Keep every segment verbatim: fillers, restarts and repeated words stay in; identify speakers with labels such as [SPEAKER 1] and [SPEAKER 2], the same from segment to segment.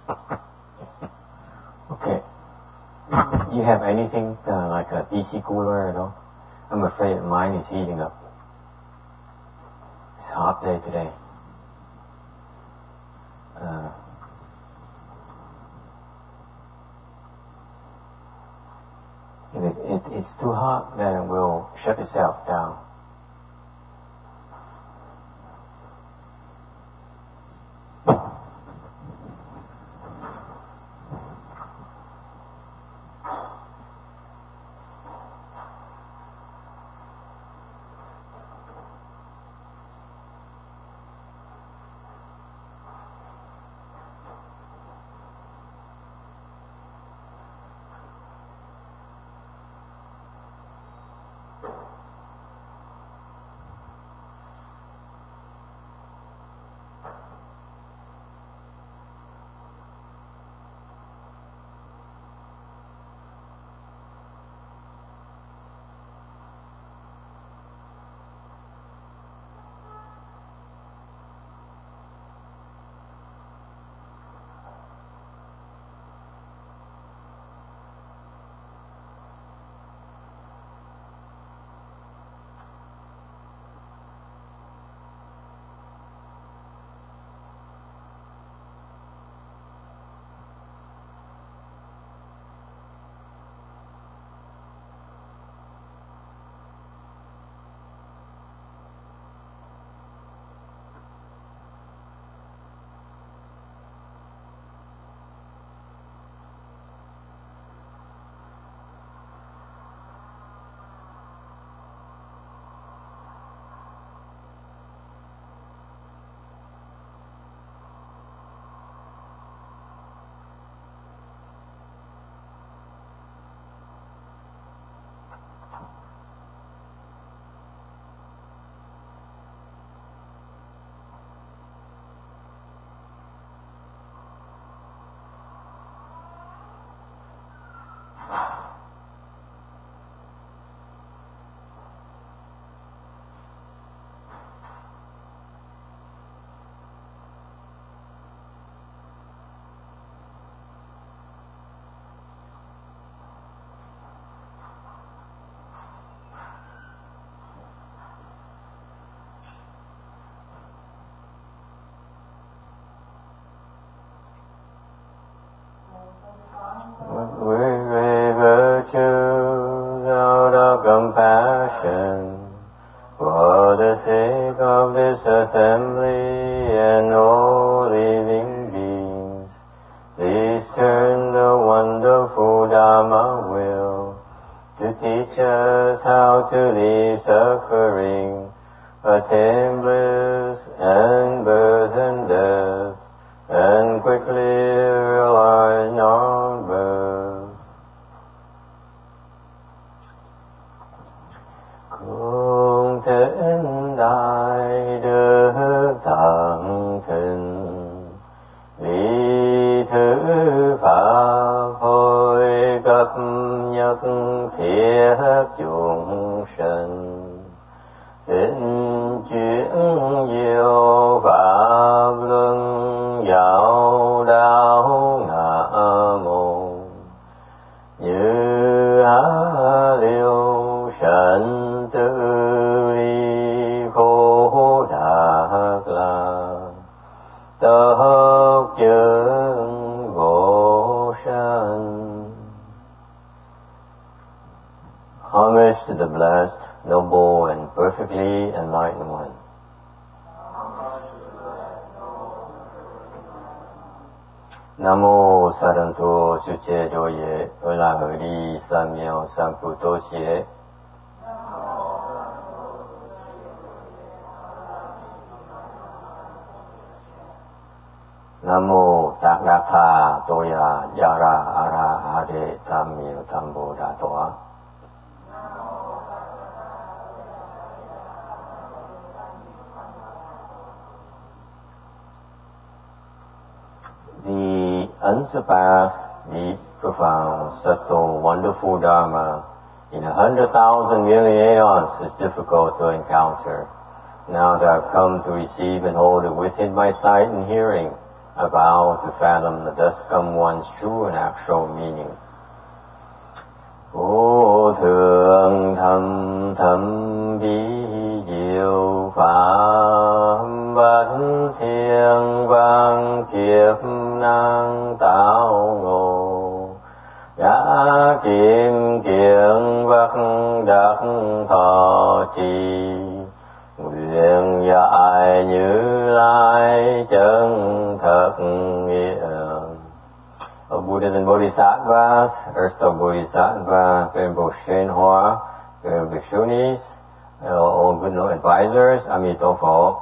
[SPEAKER 1] Okay. You have anything uh, like a D C cooler at all? I'm afraid mine is heating up. It's a hot day today. Uh, if it, it, it's too hot, then it will shut itself down. With great virtue, out of compassion, for the sake of this assembly and all living beings, please turn the wonderful Dharma wheel to teach us how to leave suffering, attain bliss and birth and death, and quickly realize non-birth. Cùng thịnh đại đức thắng thịnh, vì thứ pháp hồi cập nhật thiết chúng sinh, thịnh chuyển diệu pháp luân giáo đạo ngã môn, như á liêu sanh tự ly khổ đạt lạc, tốc chứng vô sanh. Homage to the blessed, noble, and perfectly enlightened one. Nam mô Sa Đàn Thô Sư Chế Đô Yế Ơ La Hờ Đi Sa Miao Sam Phu Tô Xế. Nam mô Tát Đa Tha Tô Ya Ya Ra A Ra A Đê Tam Miêu Tam Bồ Đà Tòa. The unsurpassed, deep, profound, subtle, wonderful Dharma in a hundred thousand million aeons is difficult to encounter. Now that I've come to receive and hold it within my sight and hearing, about to fathom the thus come one's true and actual meaning. Vô thượng thâm thâm bí diệu pháp bất thiên văn kiếp năng tạo ngộ đã kim kiện vật đắc thọ trì nguyện dạy Như Lai chân thật nghĩa. O Buddhas and Bodhisattvas, Erstwhile Bodhisattva, Venerable Shen Hoa, Venerable Bhikshunis, all good no advisors, Amito Phật,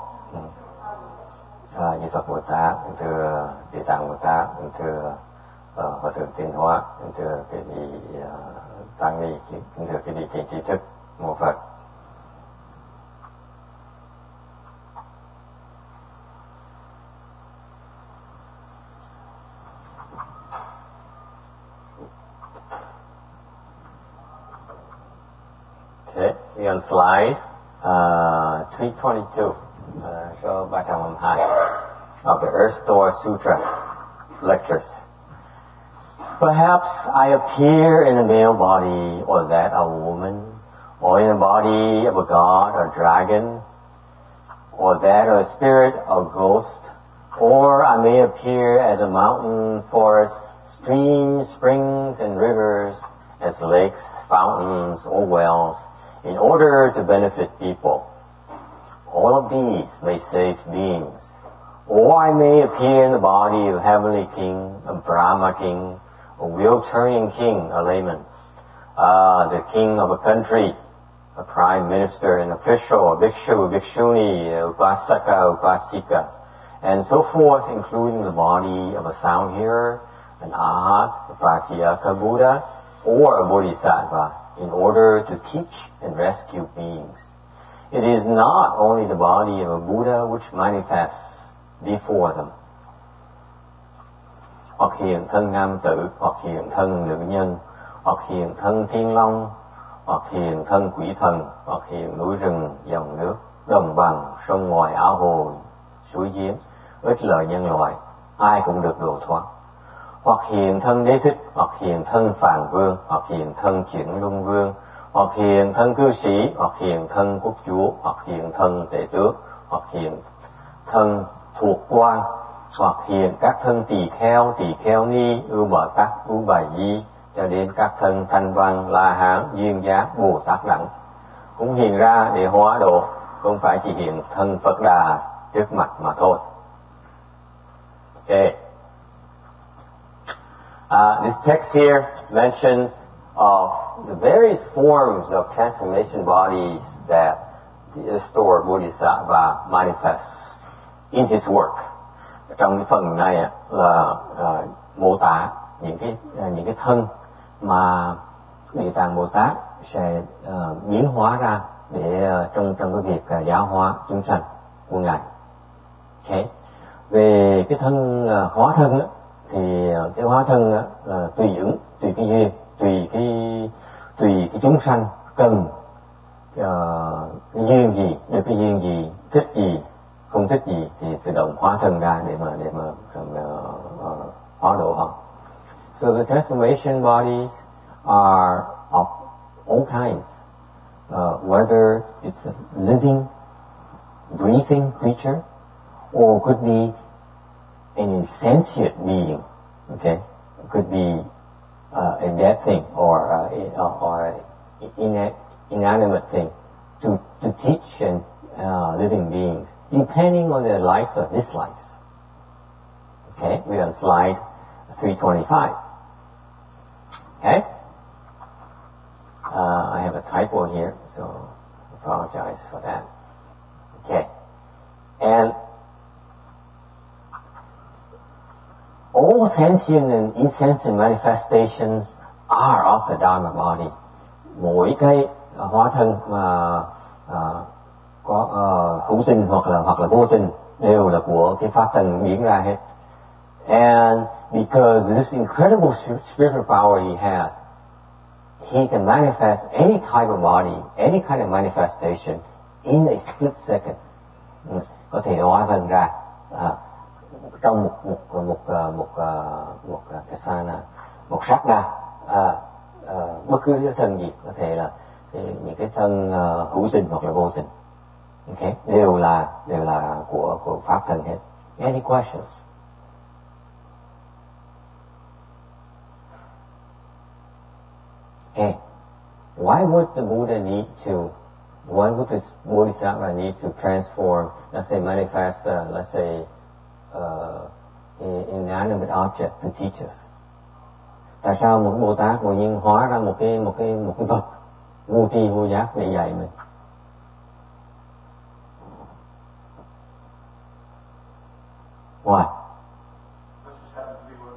[SPEAKER 1] Di Phật Bồ Tát, thưa Địa Tạng Bồ Tát, thưa Hòa Thượng Tiên Hóa, thưa cái vị tăng ni, thưa cái vị kỳ trí thức mô Phật. Okay, see on slide uh, three twenty-two, uh, show Bhattamamhai of the Earth Store Sutra lectures. Perhaps I appear in a male body, or that of a woman, or in the body of a god or dragon, or that of a spirit or ghost, or I may appear as a mountain, forest, streams, springs, and rivers, as lakes, fountains, or wells, in order to benefit people. All of these may save beings. Or I may appear in the body of a heavenly king, a Brahma king, a wheel-turning king, a layman, uh, the king of a country, a prime minister, an official, a bhikshu, a bhikshuni, a upasaka, upasika, and so forth, including the body of a sound hearer, an arhat, a pratyeka Buddha, or a bodhisattva, in order to teach and rescue beings. It is not only the body of a Buddha which manifests before them. Hoặc hiện thân nam tử, hoặc hiện thân nữ nhân, hoặc hiện thân thiên long, hoặc hiện thân quỷ thần, hoặc hiện núi rừng, dòng nước, đồng bằng, sông ngòi, áo hồ, suối giếng, ít lợi nhân loại, ai cũng được độ thoát. Hoặc hiện thân đế thích, hoặc hiện thân phàn vương, hoặc hiện thân chuyển luân vương, hoặc hiện thân cư sĩ, hoặc hiện thân quốc chúa, hoặc hiện thân tể tước, hoặc hiện thân thuộc quan, hoặc hiện các thân tỳ kheo, tỳ kheo ni, ưu bà tắc, ưu bà di, cho đến các thân thanh văn, la hán, duyên giác, bồ tát đẳng, cũng hiện ra để hóa độ, không phải chỉ hiện thân Phật Đà trước mặt mà thôi. Okay. Uh, this text here mentions of the various forms of transformation bodies that the Astor Bodhisattva manifests in his work. Trong cái phần này là uh, mô tả những cái uh, những cái thân mà Địa Tạng Bồ Tát sẽ uh, biến hóa ra để uh, trong trong cái việc uh, giáo hóa chúng sanh của ngài. Okay. Về cái thân uh, hóa thân á, thì cái hóa thân đó là tùy ứng, tùy cái duyên, tùy cái tùy cái chúng sanh cần uh, cái duyên gì, được cái duyên gì, thích gì, không thích gì thì tự động hóa thân ra để mà để mà uh, uh, hóa độ họ. So the transformation bodies are of all kinds, uh, whether it's a living, breathing creature, or could be an insentient being, okay? It could be uh, a dead thing or uh, or an inanimate thing to to teach and uh, living beings, depending on their likes or dislikes. Okay, we're on slide three twenty-five. Okay, uh, I have a typo here, so I apologize for that. Okay, and all sentient and insentient manifestations are of the Dharma body. Mỗi cái hóa thân mà uh, có uh, hữu tình hoặc là hoặc là vô tình đều là của cái pháp thân biến ra hết. And because this incredible spiritual power he has, he can manifest any type of body, any kind of manifestation in a split second. Có thể hóa thân ra uh, trong một một một một một, một kasana, một sát na, à, à, bất cứ cái thân gì có thể là những cái thân uh, hữu tình hoặc là vô tình, okay, đều là đều là của của pháp thân hết. Any questions? Okay. Why would the Buddha need to, why would the Bodhisattva need to transform, let's say manifest, uh, let's say, uh, inanimate object to teach us? Tại sao một Bồ Tát đột nhiên hóa ra một cái một cái một cái vật vô tri vô giác để dạy mình? Why?
[SPEAKER 2] This just happens to be what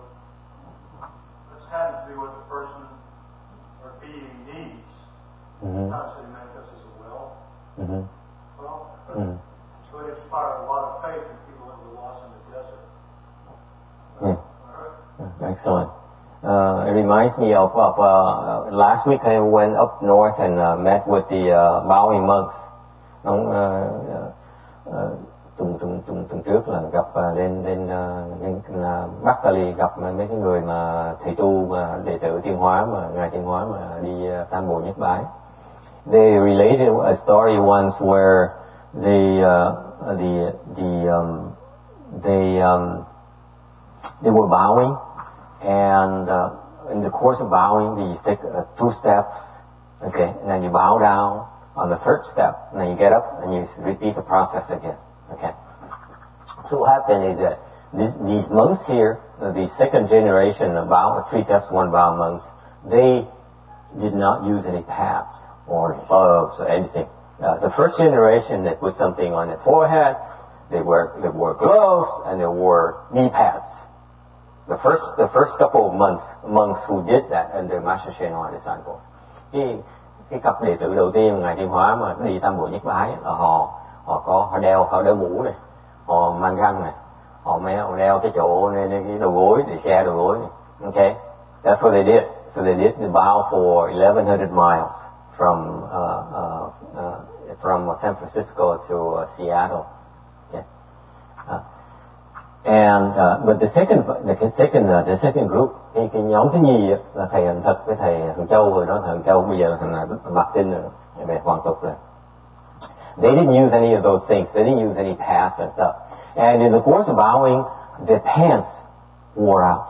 [SPEAKER 2] this happens to be what the person or being needs.
[SPEAKER 1] Mm-hmm.
[SPEAKER 2] Not necessarily manifest as a will.
[SPEAKER 1] Mm-hmm.
[SPEAKER 2] Well,
[SPEAKER 1] Mm-hmm.
[SPEAKER 2] so it inspired a lot of faith in people that were lost in the desert.
[SPEAKER 1] Yeah.
[SPEAKER 2] All right.
[SPEAKER 1] Excellent. Uh, it reminds me of, of uh, last week I went up north and uh, met with the uh, Bowing monks. Ông uh, uh, tuần tuần tuần tuần trước là gặp uh, lên lên uh, lên uh, Bắc Cali gặp mấy cái người mà thầy tu mà đệ tử Tiên Hóa mà ngài Tiên Hóa mà đi uh, Tam Bồ Nhất Bái. They related a story once where the uh, the the um, they um, they were bowing. And uh, in the course of bowing, you take uh, two steps, okay, and then you bow down on the third step, and then you get up and you repeat the process again, okay. So what happened is that these, these monks here, uh, the second generation of bow, three steps, one bow monks, they did not use any pads or gloves or anything. Uh, the first generation, they put something on their forehead, they wear they wore gloves, and they wore knee pads. The first, the first couple of months, monks who did that under Master Hsuan Hua disciple. Cái cái cặp đệ tử đầu tiên ngài Tiên Hóa mà đi Tam Bộ Nhất Bái là họ họ có họ đeo họ đeo mũ này, họ mang găng này, họ đeo đeo cái chỗ này, cái đầu gối để che đầu gối này. Okay, that's what they did. So they did the bow for eleven hundred miles from uh, uh, uh, from San Francisco to uh, Seattle. Okay. Uh, And uh, but the second the second uh, the second group cái cái nhóm thứ nhì là thầy Hằng Thật với thầy Hằng Châu rồi đó. Thầy Hằng Châu bây giờ là thằng Mạc Tinh rồi, về hoàng tục rồi. They didn't use any of those things. They didn't use any pads and stuff. And in the course of bowing, their pants wore out.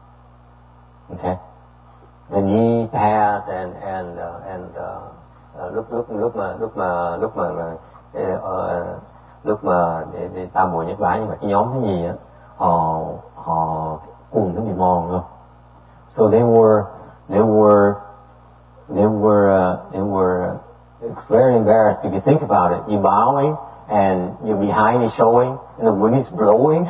[SPEAKER 1] Okay, the knee pads and and uh, and uh, uh, lúc lúc lúc mà lúc mà lúc mà uh, lúc mà để, để Tam Bồ Nhất Bái, nhưng mà cái nhóm thứ nhì á, họ họ quần nó bị mòn luôn. So they were they were they were uh, they were uh, very embarrassed because think about it, you're bowing and your behind is showing and the wind is blowing.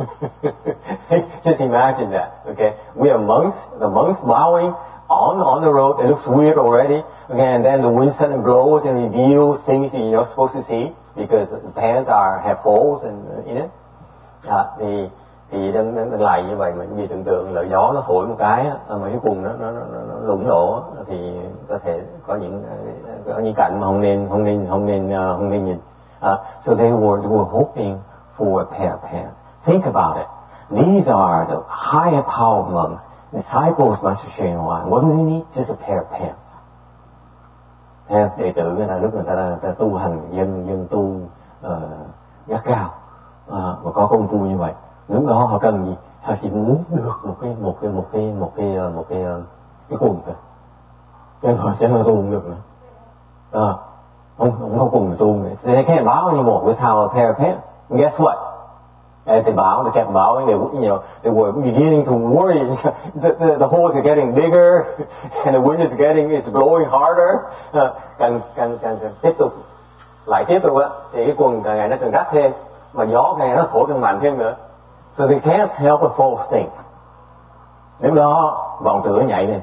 [SPEAKER 1] Just imagine that. Okay, we are monks. The monks bowing on on the road. It looks weird already. Okay, and then the wind suddenly blows and reveals things you're not supposed to see, because the pants are have holes in, in it. À, thì thì đang đang lầy như vậy, mình bị tưởng tượng là gió nó thổi một cái á, mà cái quần nó nó nó, nó lủng lỗ thì có thể có những có những cảnh mà không nên không nên không nên uh, không nên nhìn. Uh, so they were they were hoping for a pair of pants. Think about it. These are the higher power monks, disciples of Master Hsuan Hua. What do they need? Just a pair of pants. Theo đệ tử người ta lúc người ta, người ta tu hành dân dân tu uh, gắt gao uh, và có công phu như vậy, lúc đó họ cần gì? Họ chỉ muốn được một cái một cái một cái một cái một cái một cái, cái quần thôi, chứ thôi chứ mà tu không được nữa. À, không không có quần tu nữa. They can't bow anymore without a pair of pants. And guess what? As they bow, they kept bowing. They, you know, they were beginning to worry. the, the, the holes are getting bigger, and the wind is getting is blowing harder. Uh, càng càng càng tiếp tục lại tiếp tục á, thì cái quần càng ngày nó càng gắt thêm, mà gió càng ngày nó thổi càng mạnh thêm nữa. So they can't help but fall asleep. Lúc đó vọng tưởng nhảy lên.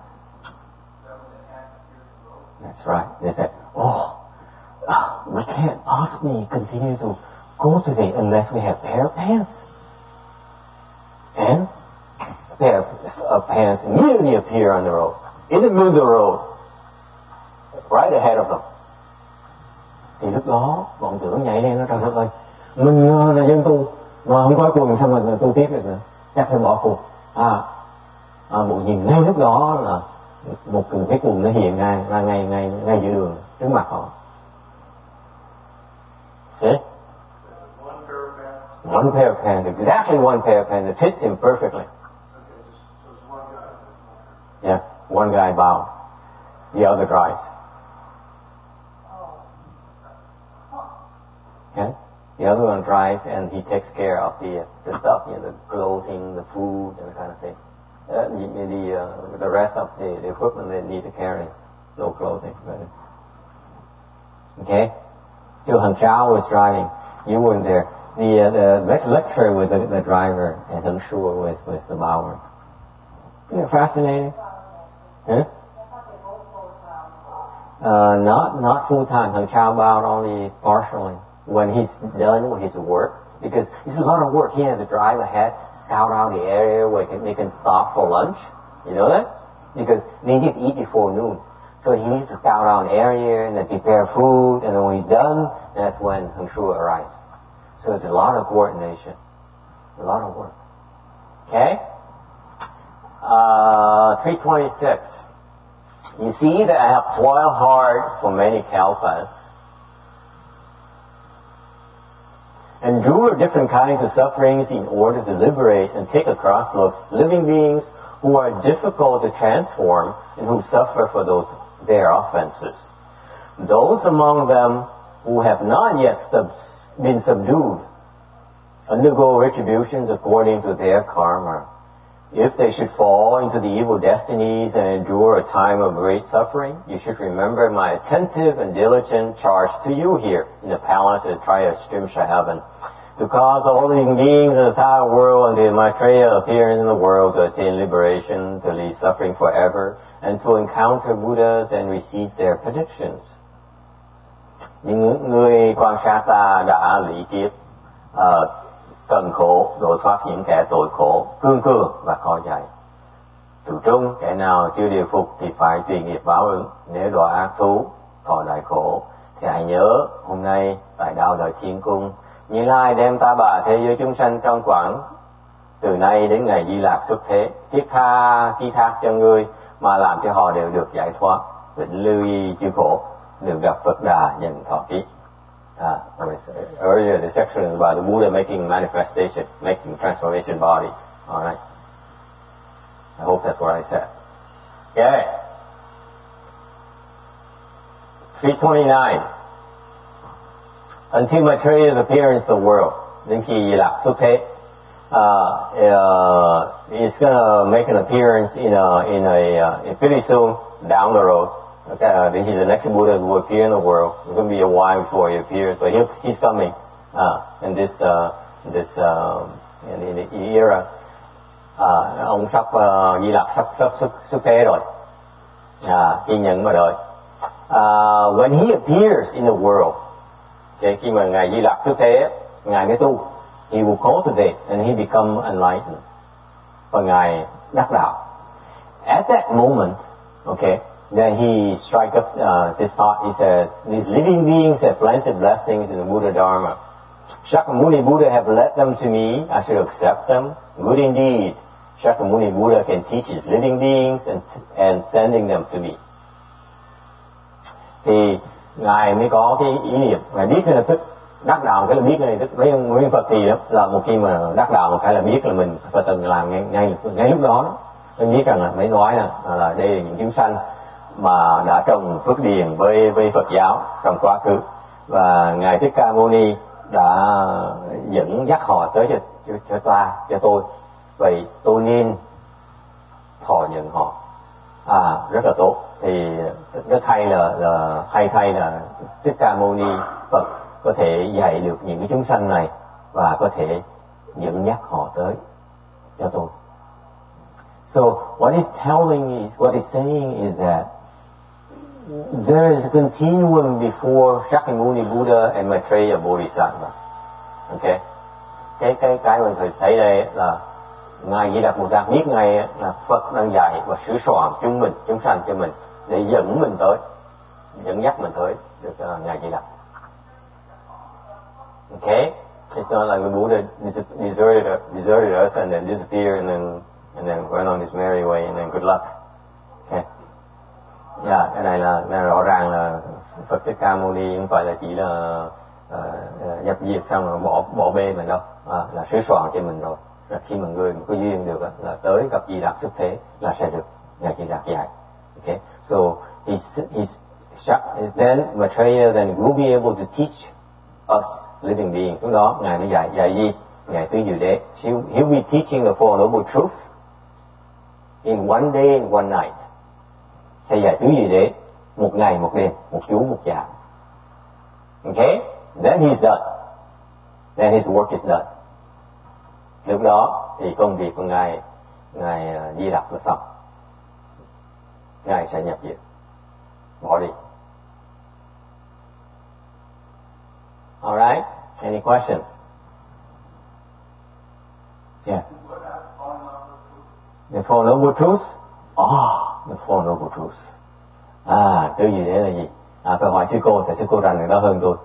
[SPEAKER 1] That's right. They said, "Oh, uh, we can't possibly continue to go today unless we have a pair of pants." And a pair of pants immediately appear on the road, in the middle of the road, right ahead of them. Thì lúc đó vọng tưởng nhảy lên, nó trời đất ơi, mình là dân tu, mà không có quần sao mà tu tiếp được nữa, chắc phải bỏ cuộc. À, à bộ nhìn ngay lúc đó là một cái quần nó hiện ngay ngay ngay ngay, ngay giữa đường trước mặt họ. See? One pair of pants, exactly one pair of pants. It fits him perfectly. Yes, one guy bowed, the other drives. Okay? The other one drives and he takes care of the the stuff, you know, the clothing, the food, and that kind of thing. Uh, the the, uh, the rest of the, the equipment they need to carry, no clothing. Okay? Johan Chao was driving. You weren't there. The uh, the lecturer was the, the driver, and Heng Shuo was was the bower. Isn't it fascinating? Huh? Uh, not not full time. Heng Chao bowed only partially when he's done with his work, because it's a lot of work. He has to drive ahead, scout out the area where they can stop for lunch. You know that? Because they need to eat before noon. So he needs to scout out an area and then prepare food, and then when he's done, that's when Heng Shuo arrives. So it's a lot of coordination, a lot of work. Okay? Uh, three twenty-six. You see that I have toiled hard for many kalpas, endure different kinds of sufferings in order to liberate and take across those living beings who are difficult to transform and who suffer for those their offenses. Those among them who have not yet sub- been subdued undergo retributions according to their karma. If they should fall into the evil destinies and endure a time of great suffering, you should remember my attentive and diligent charge to you here in the palace of the Triastrimsha heaven, to cause all living beings in this higher world until Maitreya appears in the world to attain liberation, to leave suffering forever, and to encounter Buddhas and receive their predictions. Những người quan sát ta đã lý kiếp uh, cần khổ, độ thoát những kẻ tội khổ, cương cường và khó dạy. Từ trung, kẻ nào chưa điều phục thì phải tùy nghiệp báo ứng. Nếu đọa ác thú, thọ đại khổ, thì hãy nhớ hôm nay tại đạo đời thiên cung, Như Lai đem ta bà thế giới chúng sanh trong quãng từ nay đến ngày Di Lạc xuất thế, thiết tha ký thác cho ngươi mà làm cho họ đều được giải thoát, vĩnh lưu y chư khổ, được gặp Phật Đà nhận thọ ký. Uh, earlier the section is about the Buddha making manifestation, making transformation bodies. All right. I hope that's what I said. Okay. three twenty-nine. Until Maitreya's appearance in the world, đến khi Di Lạc xuất thế, uh, uh, it's gonna make an appearance in a in a uh, in pretty soon down the road. Okay, uh, this is the next Buddha who will appear in the world. It's going to be a while before he appears, but he'll, he's coming uh, in this uh, this uh, in, in the era. Uh, ông sắp uh, Di Lặc sắp sắp xuất xuất thế rồi, uh, kiên nhẫn mà đợi. Uh, when he appears in the world, okay, khi mà ngài Di Lặc xuất thế, ngài mới tu. He will cultivate and he become enlightened. Và ngài đắc đạo. At that moment, okay. Then he strikes up uh, this thought. He says, these living beings have planted blessings in the Buddha Dharma. Shakyamuni Buddha have led them to me. I should accept them. Good indeed. Shakyamuni Buddha can teach his living beings and, and sending them to me. Thì ngài mới có cái ý niệm, ngài biết ngay lập tức đắc đạo cái là biết ngay lập tức. Mấy nguyên Phật thì đó là một khi mà đắc đạo một cái là biết là mình phải từng làm ngay ngay ngay lúc đó. Tôi biết rằng là mấy nói là, là đây là những chúng sanh mà đã trồng phước điền với với Phật giáo trong quá khứ, và ngài Thích Ca Mâu Ni đã dẫn dắt họ tới cho cho, cho ta cho tôi, vậy tôi nên thọ nhận họ. À, rất là tốt. Thì rất hay là, là hay thay là Thích Ca Mâu Ni Phật có thể dạy được những cái chúng sanh này và có thể dẫn dắt họ tới cho tôi. So what he's telling is, what he's saying is that there is a continuum before Shakyamuni Buddha and Maitreya Bodhisattva. Okay? Cái cái cái mình phải thấy đây là ngài Di Lặc Bồ Tát biết ngay là Phật đang dạy và sửa soạn chúng mình, chúng sanh cho mình để dẫn mình tới, dẫn dắt mình tới được uh, ngài Di Lặc. Okay? It's not like the Buddha deserted, deserted us and then disappeared and then, and then went on his merry way and then good luck. Okay. Dạ, cái này là, là rõ ràng là Phật Thích Ca Mâu Ni không phải là chỉ là uh, nhập diệt xong rồi bỏ bỏ bê mình đâu, à, là sửa soạn cho mình rồi. Là khi mà người có duyên được là tới gặp Di Lặc xuất thế là sẽ được Ngài Di Lặc dạy. Okay, so he's he's then Maitreya then will be able to teach us living beings. Lúc đó Ngài mới dạy dạy gì? Ngài Tứ Diệu Đế. He'll be teaching the Four Noble Truths in one day and one night. Thầy dạy Tứ Diệu Đế một ngày một đêm, một chú một dạ. Okay, then he's done. Then his work is done. Lúc đó thì công việc của Ngài Ngài Di Lặc là xong. Ngài sẽ nhập diệt, bỏ đi. Alright, any questions? Yeah. The Four Noble Truths? Oh, the Four Noble Truths. À, Tứ Diệu Đế là gì? À, phải hỏi sư cô, tại sư cô rành được đó hơn tôi.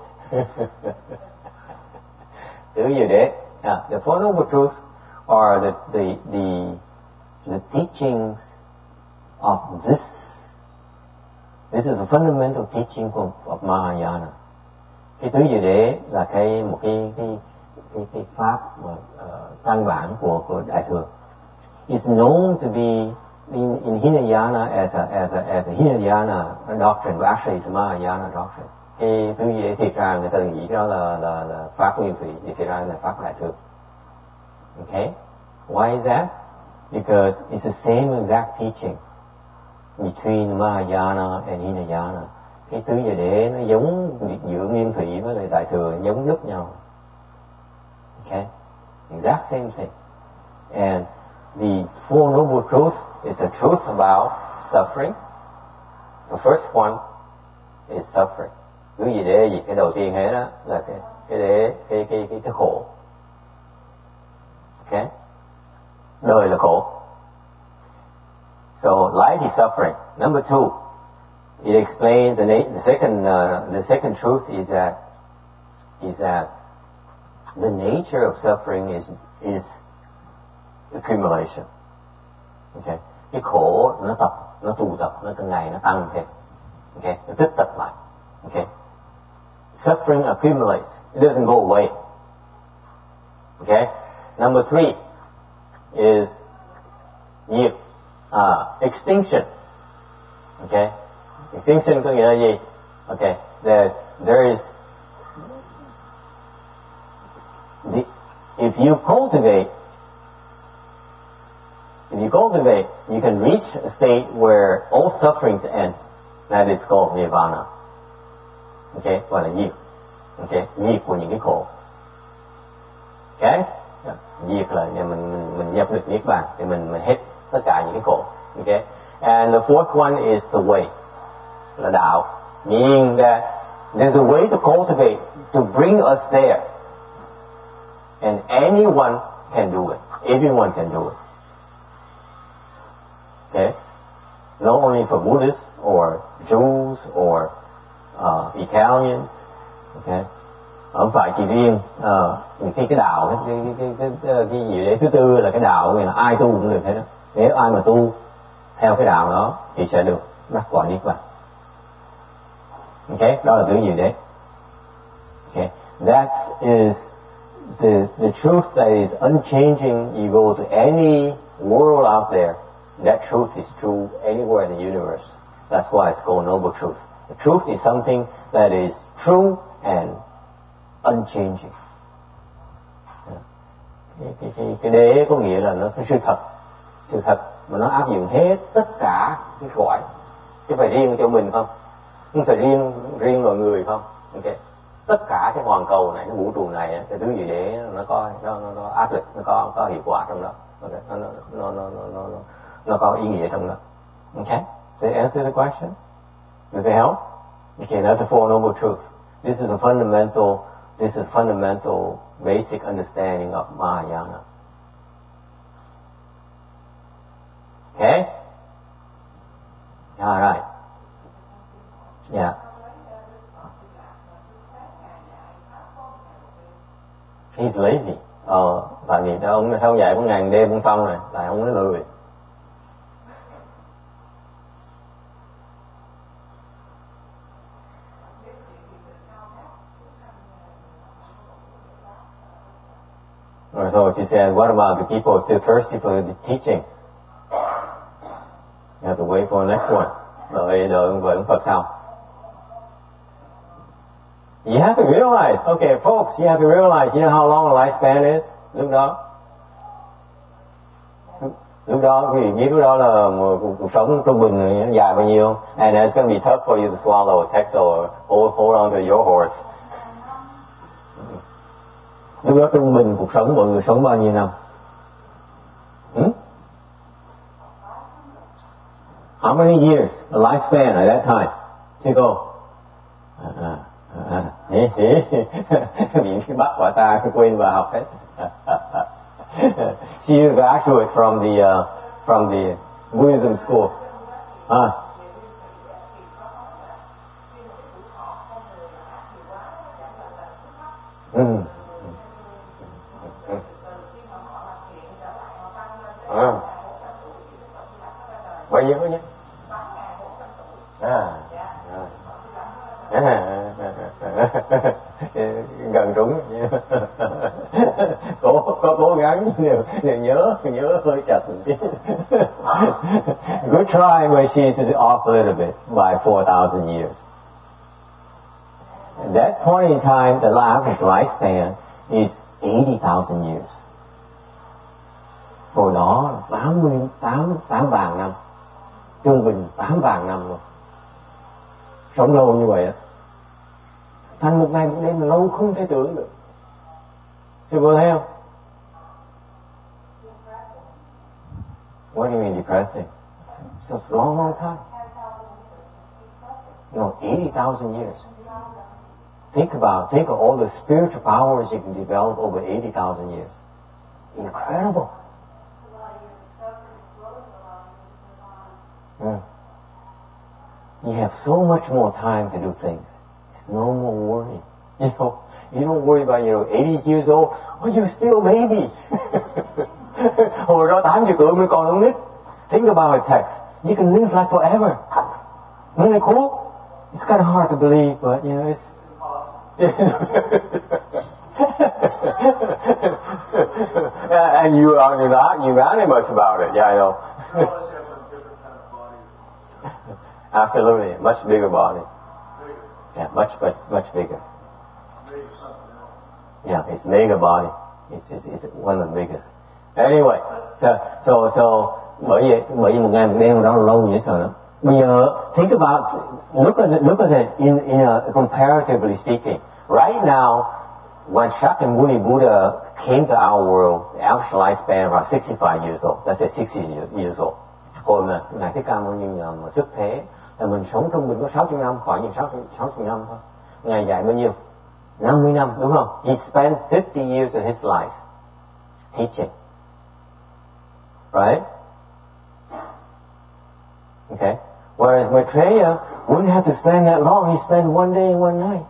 [SPEAKER 1] Tứ Diệu Đế. Yeah, the Four Noble Truths are the, the, the, the teachings of this. This is the fundamental teaching of, of Mahayana. Cái Tứ Diệu Đế là cái một cái cái cái, cái pháp mà uh, căn bản của của Đại thừa. It's known to be in, in Hinayana as a as a as a Hinayana doctrine, but actually it's a Mahayana doctrine. Cái Tứ Diệu Đế thiệt ra người ta nghĩ đó là là, là pháp nguyên thủy, thì thiệt ra là pháp Đại thừa. Okay, why is that? Because it's the same exact teaching between Mahayana and Hinayana. Cái Tứ Diệu Đế nó giống giữa nguyên thủy với Đại thừa, giống đúc nhau. Okay, exact same thing. And the Four Noble Truths is the truth about suffering. The first one is suffering. Tứ Diệu Đế gì? Cái đầu tiên hết đó là cái cái đế cái cái cái cái khổ. Okay, đời là khổ. So life is suffering. Number two, it explains the, na- the second uh, the second truth is that is that the nature of suffering is is accumulation. Okay, cái khổ nó tập, nó tụ tập, nó từng ngày nó tăng thêm. Okay, nó tích tập lại. Okay, suffering accumulates. It doesn't go away. Okay, number three is nghiệp. Uh, extinction. Okay, extinction có nghĩa là gì? Okay, that there is the, if you cultivate if you cultivate you can reach a state where all sufferings end. That is called nirvana. Okay, gọi là diệt. Okay, diệt của những cái khổ. Okay, diệt là mình mình mình nhập được niết bàn thì mình mình hết tất cả những cái khổ. Okay, and the fourth one is the way, là đạo, meaning that there's a way to cultivate to bring us there, and anyone can do it. Everyone can do it. Okay, not only for Buddhists or Jews or uh, Italians. Okay, không phải chỉ riêng uh, cái cái đạo cái cái cái cái, cái, cái gì đấy thứ tư là cái đạo, nghĩa là ai tu cũng được hết đó. Nếu ai mà tu theo cái đạo đó thì sẽ được đắc quả niết bàn. Okay, đó là Tứ Diệu Đế. Okay, that is the the truth that is unchanging. You go to any world out there, that truth is true anywhere in the universe. That's why it's called Noble Truth. The truth is something that is true and unchanging. Cái, cái, cái, cái đế có nghĩa là nó cái sự thật, sự thật mà nó áp dụng hết tất cả cái cõi, chứ phải riêng cho mình không, không phải riêng riêng vào người không. Okay, tất cả cái hoàn cầu này, cái vũ trụ này, cái thứ gì để nó có nó, nó, nó áp lực, nó có có hiệu quả trong đó. Okay, nó, nó, nó, nó, nó, nó, nó có ý nghĩa trong đó. Okay, did I answer the question? Does it help? Okay, that's the Four Noble Truths. This is a fundamental, this is fundamental, basic understanding of Mahayana. Okay? All right. Yeah. He he's lazy. Ờ, tại vì ông không dạy có ngàn đêm cũng xong rồi, tại ông nói lười. So she said, what about the people still thirsty for the teaching? You have to wait for the next one. Đợi, đợi ông Phật sau. You have to realize, okay, folks, you have to realize, you know how long a lifespan is? Lúc đó. Lúc đó, quý vị biết lúc đó là một cuộc sống trung bình dài bao nhiêu? And it's going to be tough for you to swallow a text or hold on to your horse. Lúc đó trung bình cuộc sống mọi người sống bao nhiêu năm? Hmm? How many years? A lifespan at that time? Chứ cô? À, à, à, bị bắt quả ta quên và học hết. She graduated from the uh, from the Buddhism school. Ah. Mm. À. Bao nhiêu nhé? À. À. Gần trúng. Cố có cố gắng đều, đều nhớ nhớ hơi chặt một tí. Good try, but she's off a little bit by four thousand years. At that point in time, the average lifespan is eighty thousand years. Hồi đó tám mươi tám tám vàng năm, trung bình tám vàng năm luôn, sống lâu như vậy á, thành một ngày một đêm lâu không thể tưởng được. Sư cô thấy không? What do you mean depressing? It's a long, long time. No, eighty thousand years. Think about, think of all the spiritual powers you can develop over eighty thousand years. Incredible. Mm. You have so much more time to do things. It's no more worry. You know, you don't worry about, you know, eighty years old. Oh, you're still a baby. Hồi đó tám mươi tuổi mới còn ông nít. Think about it, text. You can live like forever. Isn't it cool? It's kind of hard to believe, but you know, it's. And you are not unanimous about it. Yeah, I know. Absolutely, much bigger body. Yeah, much, much, much bigger. Yeah, it's mega body. It's, it's, it's one of the biggest. Anyway, so, so, so, bởi vì, bởi vì một ngày một đêm đó là lâu dễ sợ lắm. Bây giờ, think about, look at it, look at it in, in a, comparatively speaking. Right now, when Shakyamuni Buddha came to our world, the average lifespan around sixty-five years old. Let's say sixty years old. Hồi mà Ngài Thích Ca Mâu Ni là mà xuất thế, là mình sống trung bình có sáu mươi năm, khoảng những sáu mươi năm thôi. Ngài dạy bao nhiêu? năm mươi năm, đúng không? He spent fifty years of his life teaching. Right? Okay. Whereas Maitreya wouldn't have to spend that long. He spent one day and one night.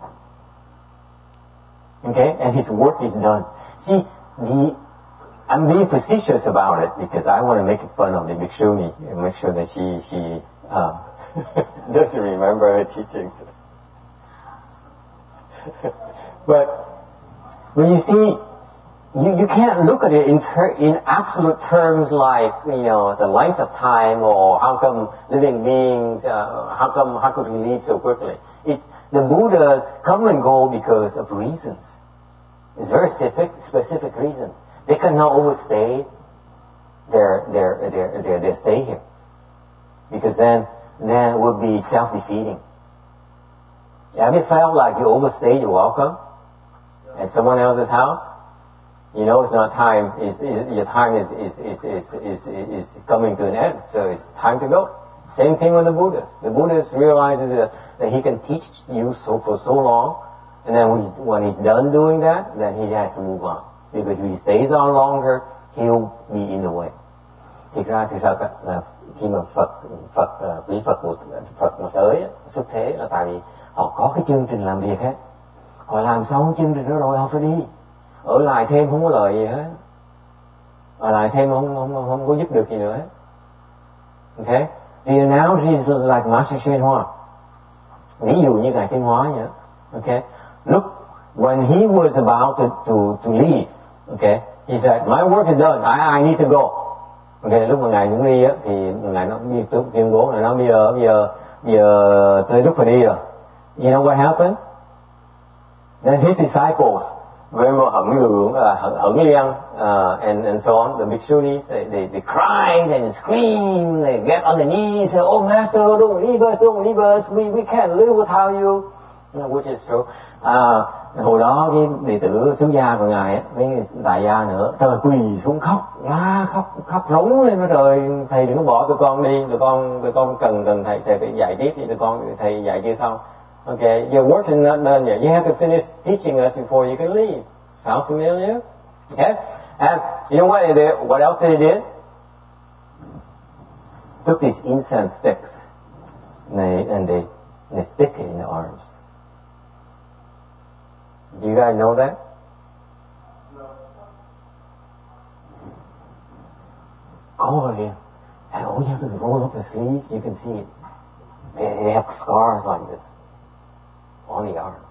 [SPEAKER 1] Okay? And his work is done. See, the, I'm being facetious about it because I want to make fun of the Bhikshuni and make sure that she, she, uh, doesn't remember her teachings. But when you see, you, you can't look at it in, ter- in absolute terms like, you know, the length of time or how come living beings, uh, how come, how could we live so quickly? It, the Buddhas come and go because of reasons. It's very specific, specific reasons. They cannot overstay their, their, their, their, their stay here. Because then, then it would be self-defeating. Have you felt like you overstayed your welcome at someone else's house? You know it's not time, is, is, your time is, is, is, is, is, is coming to an end, so it's time to go. Same thing with the Buddhas. The Buddhas realizes that, that he can teach you so for so long, and then when he's, when he's done doing that, then he has to move on. Because if he stays on longer, he'll be in the way. Thực ra thì thật là khi mà Phật, Phật, quý Phật một Phật mà tới xuất thế là tại vì họ có cái chương trình làm việc hết. Họ làm xong chương trình đó rồi họ phải đi. ở lại thêm không có lợi gì hết, ở lại thêm không không không có giúp được gì nữa hết. Okay, the analogy is like Master Hsuan Hua. Ví dụ như Ngài Thiên Hóa nhỉ. Okay, look, when he was about to to to leave, okay, he said, my work is done, I I need to go. Okay, lúc mà Ngài chuẩn đi á, thì Ngài nó đi tuyên bố, Ngài nói bây giờ bây giờ bây giờ tôi lúc phải đi rồi. You know what happened? Then his disciples, very more hững lượng, uh, hững liên, uh, and and so on, the bhikshunis, they, they they cried and screamed, they get on their knees, say, oh Master, don't leave us, don't leave us, we we can't live without you, you know, which is true. Uh, hồi đó cái đệ tử xuất gia của Ngài, với đại gia nữa, trời quỳ xuống khóc, la khóc, khóc rống lên, trời thầy đừng có bỏ tụi con đi, tụi con tụi con cần cần thầy thầy phải dạy tiếp, thì tụi con thầy dạy chưa xong. Okay, your work is not done yet. You have to finish teaching us before you can leave. Sounds familiar? Okay? And you know what they did? What else they did? Took these incense sticks and they, and they, they stick it in the arms. Do you guys know that?
[SPEAKER 2] No.
[SPEAKER 1] Go over here. And all you have to do is roll up the sleeves. You can see it. They, they have scars like this on the arms.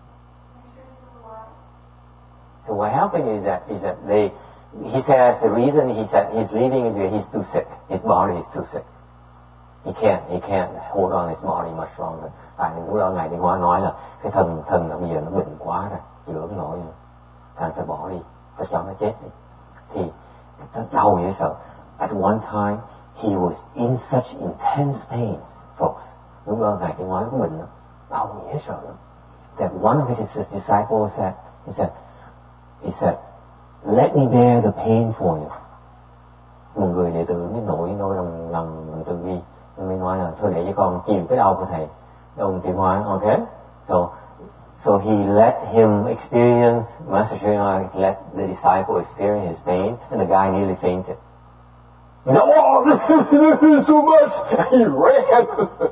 [SPEAKER 1] So what happened is that is that they, he says the reason he said he's leaving is he's too sick. His body is too sick. He can't he can't hold on his body much longer. Tại vì lúc đó Ngài Thiên Hóa nói là cái thân thân là bây giờ nó bệnh quá rồi, chữa không nổi rồi, thành phải bỏ đi, phải cho nó chết đi. Thì nó đau vậy sợ. At one time he was in such intense pains, folks. Lúc đó Ngài Thiên Hóa nó bệnh lắm, đau dễ sợ lắm. That one of his disciples said, he said, he said, let me bear the pain for you. Một người đệ tử mới nổi nổi lòng lòng lòng từ bi, mới nói là thôi để cho con chịu cái đau của thầy. Ông Thiên Hóa, okay? So, so he let him experience, Master Hsuan Hua let the disciple experience his pain, and the guy nearly fainted. No, this is too much. He ran.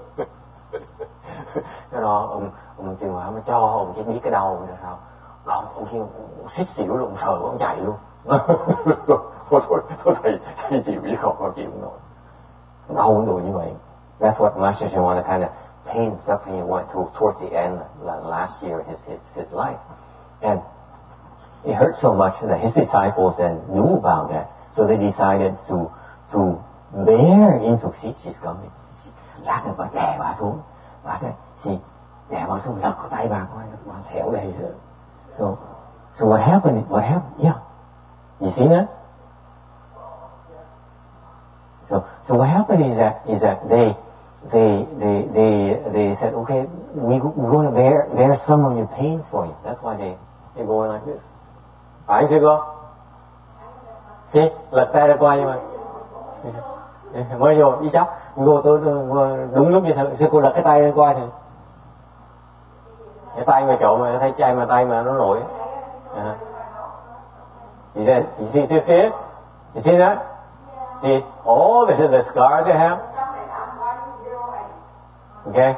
[SPEAKER 1] Cái đó ông ông Thiên Hóa mới cho ông chỉ biết cái đau là sao. Còn ông kia suýt xỉu luôn, sợ ông chạy luôn. thôi thôi thôi thầy thầy chịu chứ không có chịu nổi. Đau đồ như vậy. That's what Master Hsuan Hua, the kind of pain suffering he went through towards the end, last year of his his his life, and it hurt so much that his disciples then knew about that, so they decided to to bear into seat she's coming. Lát nữa bà đè bà xuống, bà sẽ see đè bà xuống lật tay bà coi bà theo đây rồi. So, so what happened? What happened? Yeah, you see that? So, so what happened is that is that they, they, they, they, they said, okay, we we're going to bear bear some of your pains for you. That's why they they going like this. Phải chưa con? See, lật tay ra coi nhưng mà mới vô đi chắc, vô tôi đúng lúc như thế, sư cô lật cái tay ra coi thì. Cái tay mà trộn mà thấy chay mà tay mà nó nổi. Uh-huh. You see, you see, you see it? You see that? See, all the, the scars you have. Okay.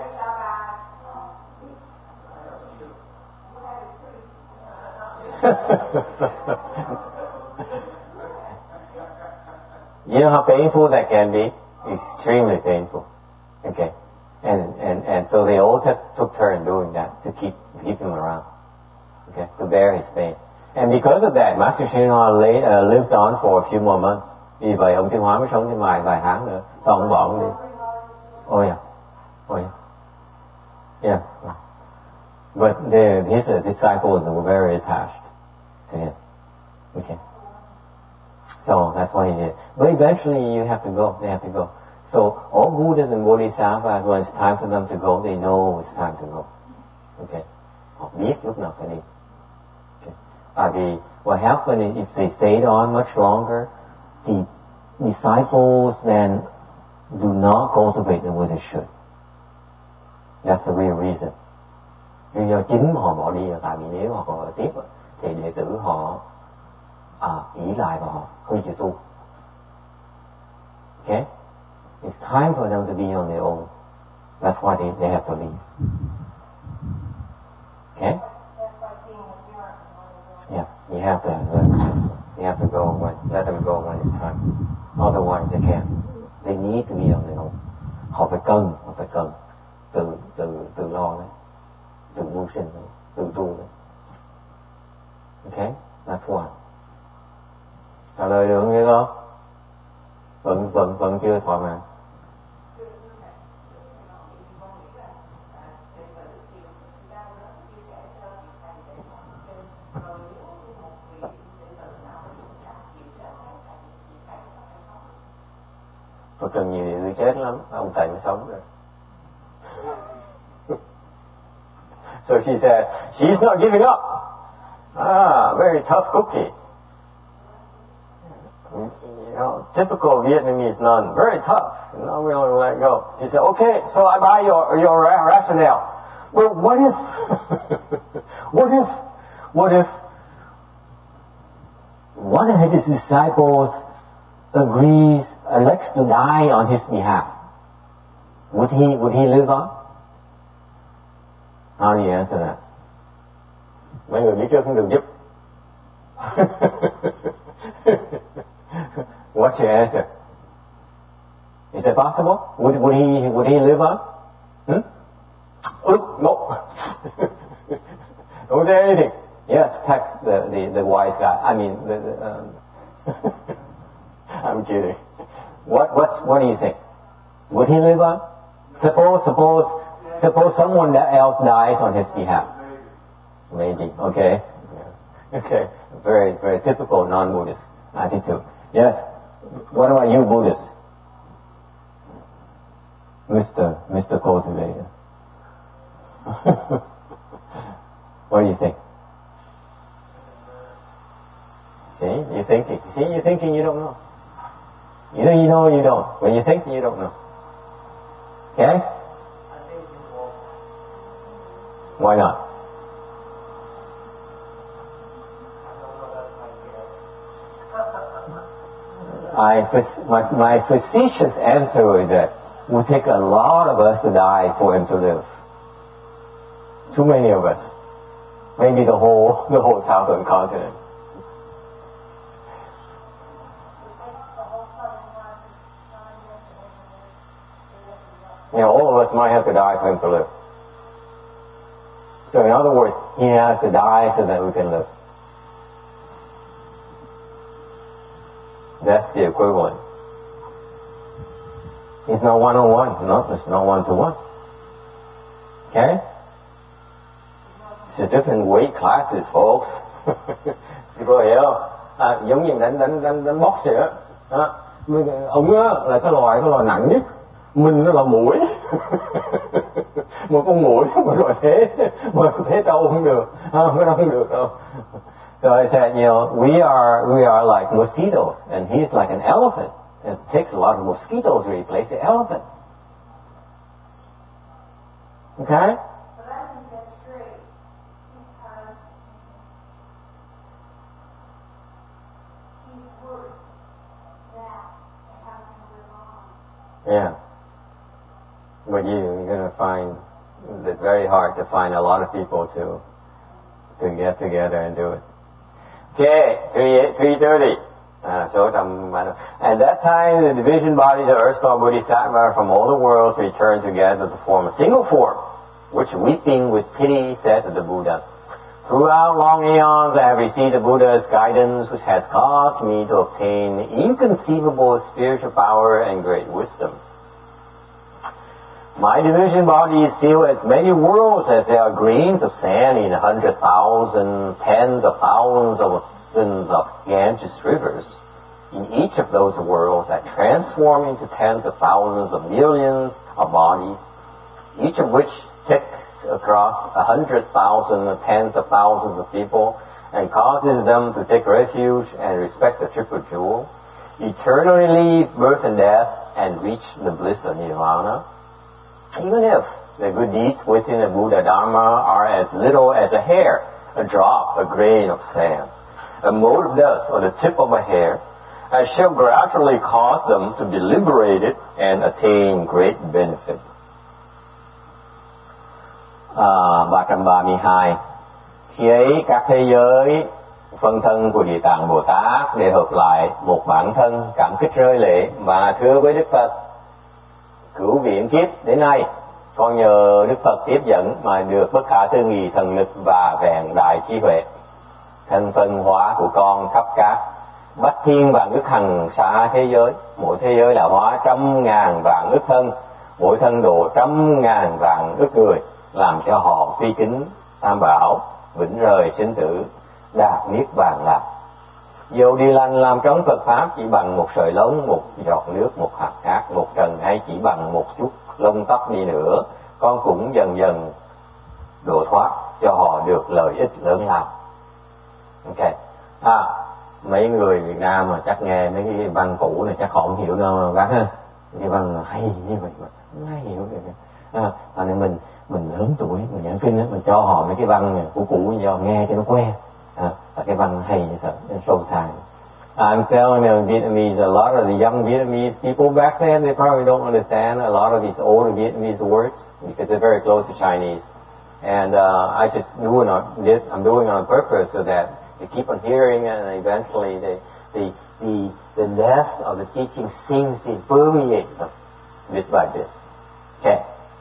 [SPEAKER 1] You know how painful that can be? Extremely painful. Okay. And, and, and so they all t- took turn doing that to keep, keep him around. Okay. To bear his pain. And because of that, Master Hsuan Hua lay, uh, lived on for a few more months. Vì vậy ông Thiên Hóa mới sống thêm vài, vài tháng nữa. Sau ông bỏ ông đi. Oh yeah. Oh yeah. Yeah. But the, his uh, disciples were very attached to him. Okay. So that's what he did. But eventually you have to go. They have to go. So all Buddhas and Bodhisattvas, when it's time for them to go, they know it's time to go. Okay. Họ biết lúc nào phải đi. Okay. Tại vì what happened if they stayed on much longer, the disciples then do not cultivate the way they should. That's the real reason. Vì do chính mà họ bỏ đi là tại vì nếu họ còn ở tiếp thì đệ tử họ à, ỷ lại vào họ, không chịu tu. Okay? It's time for them to be on their own. That's why they, they have to leave. Okay? Yes. You have to let, you have to go when, let them go when it's time. Otherwise they can't. They need to be on their own. Họ phải cần, họ phải cần tự tự tự lo đấy, tự mưu sinh đấy, tự tu đấy. Okay, that's one. Trả lời được nghe không? Vẫn vẫn vẫn chưa thỏa mãn. Tôi cần nhiều điều chết lắm, ông Thầy mới sống rồi. So she says, she's not giving up. Ah, very tough cookie. You know, typical Vietnamese nun, very tough. You know, we don't let go. She said, okay, so I buy your your rationale. But what if, what if, what if one of his disciples agrees, elects to die on his behalf? Would he, would he live on? How do you answer that? Mấy người biết trước không được giúp. What's your answer? Is it possible? Would, would he, would he live on? Hmm? Oh, no. Don't say anything. Yes, text the, the, the wise guy. I mean, the, the, um, I'm kidding. What, what's, what do you think? Would he live on? Suppose, suppose, suppose someone else dies on his behalf. Maybe. Okay. Okay. Very, very typical non-Buddhist attitude. Yes. What about you, Buddhists? Mister, Mister Cultivator. What do you think? See, you're thinking. See, you're thinking you don't know. You know you know you don't. When you think, you don't know. Okay? Why not? I, my, my facetious answer is that it would take a lot of us to die for him to live. Too many of us. Maybe the whole, the whole southern continent. You know, all of us might have to die for him to live. So in other words, he has to die so that we can live. That's the equivalent. It's not one-on-one. No, it's not one-to-one. Okay? It's a different weight classes, folks. Chị có hiểu không? À, giống như đánh đánh đánh đánh box vậy á. À, ông á là cái loài cái loài nặng nhất. Mình nó là muỗi. Một con muỗi mà loại thế, mà thế đâu không được, không có không được đâu. So I said, you know, we are we are like mosquitoes, and he's like an elephant. It takes a lot of mosquitoes to replace the elephant. Okay?
[SPEAKER 3] But I think that's great because he's worth that having to live on.
[SPEAKER 1] Yeah. But you, you're going to find it very hard to find a lot of people to to get together and do it. Okay, three three thirty. Uh, so at that time, the division bodies of Earth-star Bodhisattva from all the worlds returned together to form a single form, which weeping with pity said to the Buddha, "Throughout long eons, I have received the Buddha's guidance, which has caused me to obtain inconceivable spiritual power and great wisdom. My division bodies fill as many worlds as there are grains of sand in a hundred thousand, tens of thousands of thousands of Ganges rivers. In each of those worlds, I transform into tens of thousands of millions of bodies, each of which takes across a hundred thousand, tens of thousands of people, and causes them to take refuge and respect the triple jewel, eternally leave birth and death, and reach the bliss of nirvana. Even if the good deeds within the Buddha Dharma are as little as a hair, a drop, a grain of sand, a mote of dust, or the tip of a hair, I shall gradually cause them to be liberated and attain great benefit." À, ba trăm ba mươi hai. Khi ấy các thế giới phân thân của Địa Tạng Bồ Tát để hợp lại một bản thân cảm kích rơi lệ và thưa với Đức Phật: cứu viện kiếp đến nay con nhờ Đức Phật tiếp dẫn mà được bất khả tư nghị thần lực và vẹn đại trí huệ. Thân phân hóa của con khắp các bách thiên vạn ức hằng xa thế giới, mỗi thế giới là hóa trăm ngàn vạn ức thân, mỗi thân độ trăm ngàn vạn ức người, làm cho họ phi kính tam bảo, vĩnh rời sinh tử, đạt niết bàn lạc. Dầu điều lành làm trống Phật pháp chỉ bằng một sợi lông, một giọt nước, một hạt cát, một trần, hay chỉ bằng một chút lông tóc đi nữa, con cũng dần dần độ thoát cho họ được lợi ích lớn lao. Ok. À, mấy người Việt Nam mà chắc nghe mấy cái văn cũ này chắc họ không hiểu đâu bác ha. Cái văn hay như vậy mà không ai hiểu được. À, nên mình mình lớn tuổi mình giảng kinh đó, mình cho họ mấy cái văn này, cũ cũ cho nghe cho nó quen. À, là cái văn hay như sợ sâu xa. I'm telling the Vietnamese, a lot of the young Vietnamese people back then, they probably don't understand a lot of these older Vietnamese words because they're very close to Chinese. And uh, I just do it on, I'm doing it on purpose so that they keep on hearing, and eventually they, the the the depth of the teaching sinks in, permeates them bit by bit. Okay.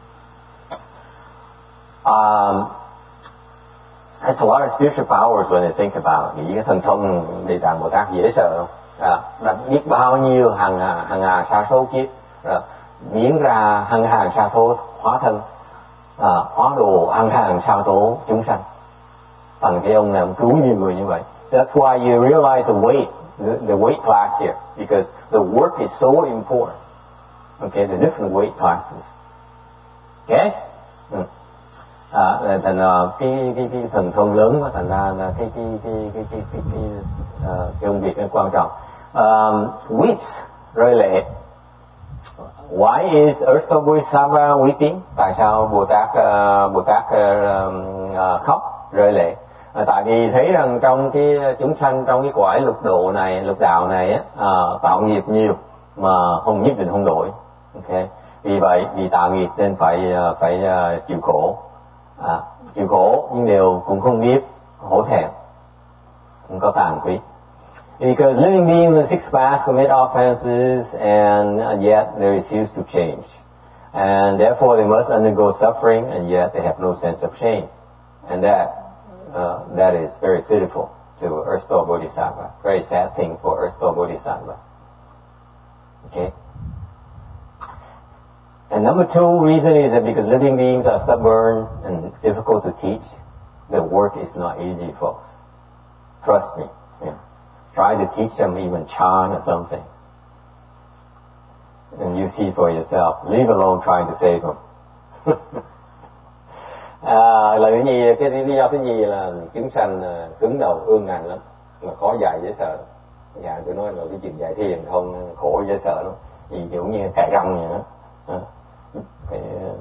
[SPEAKER 1] Um, That's a lot of spiritual powers when they think about it. Nghĩ cái thần thông Địa Tạng Bồ Tát dễ sợ không? À, đã biết bao nhiêu hàng hà, hàng hà sa số kiếp, à, biến ra hàng hàng sa số hóa thân, à, hóa độ hàng hàng sa số chúng sanh. Thành cái ông này cứu nhiều người như vậy. So that's why you realize the weight, the, the weight class here, because the work is so important. Okay, the different weight classes. Okay. Mm. À, thành uh, cái, cái cái thần thông lớn mà thành ra là cái cái cái cái cái cái cái, uh, cái công việc nó quan trọng. Um, weeps, rơi lệ. Why is Ersto Bodhisattva weeping? Tại sao Bồ Tát uh, Bồ Tát uh, uh, khóc rơi lệ? Uh, tại vì thấy rằng trong cái chúng sanh trong cái cõi lục độ này, lục đạo này á, uh, tạo nghiệp nhiều mà không nhất định không đổi. Okay. Vì vậy vì tạo nghiệp nên phải uh, phải uh, chịu khổ. À, chịu khổ nhưng đều cũng không biết hổ thẹn, không có tàn quý. Because living beings in the sixth class commit offenses and yet they refuse to change, and therefore they must undergo suffering, and yet they have no sense of shame, and that uh, that is very pitiful to Ersto Bodhisattva. Very sad thing for Ersto Bodhisattva. Okay. And number two reason is that because living beings are stubborn and difficult to teach, the work is not easy, folks. Trust me. Yeah. Try to teach them even Chan or something. And you see for yourself. Leave alone trying to save them. à, là cái gì, cái lý do thứ nhì là chúng sanh cứng đầu ương ngạnh lắm, mà khó dạy dễ sợ. Dạ, tôi nói là cái chuyện dạy thiền không khổ dễ sợ lắm. Vì kiểu như cài răng vậy đó. À, cái,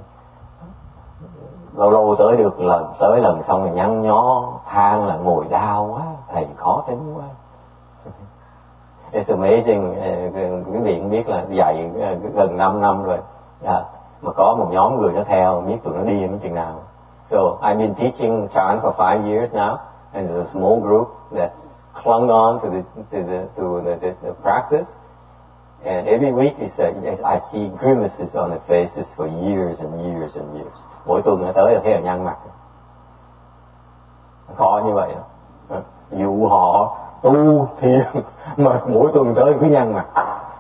[SPEAKER 1] lâu lâu tới được lần tới lần xong rồi nhăn nhó than là ngồi đau quá, thầy khó tính quá. It's amazing. Quý vị cũng biết là dạy gần năm năm rồi, à, mà có một nhóm người nó theo, biết tụi nó đi đến chừng nào. So I've been teaching Chan for five years now, and there's a small group that clung on to the to the to the, the, the practice. And every week is uh, I see grimaces on their faces for years and years and years. Mỗi tuần tới là thấy họ nhăn mặt. Khó như vậy đó. Dụ họ tu thiền mà mỗi tuần tới cứ nhăn mặt.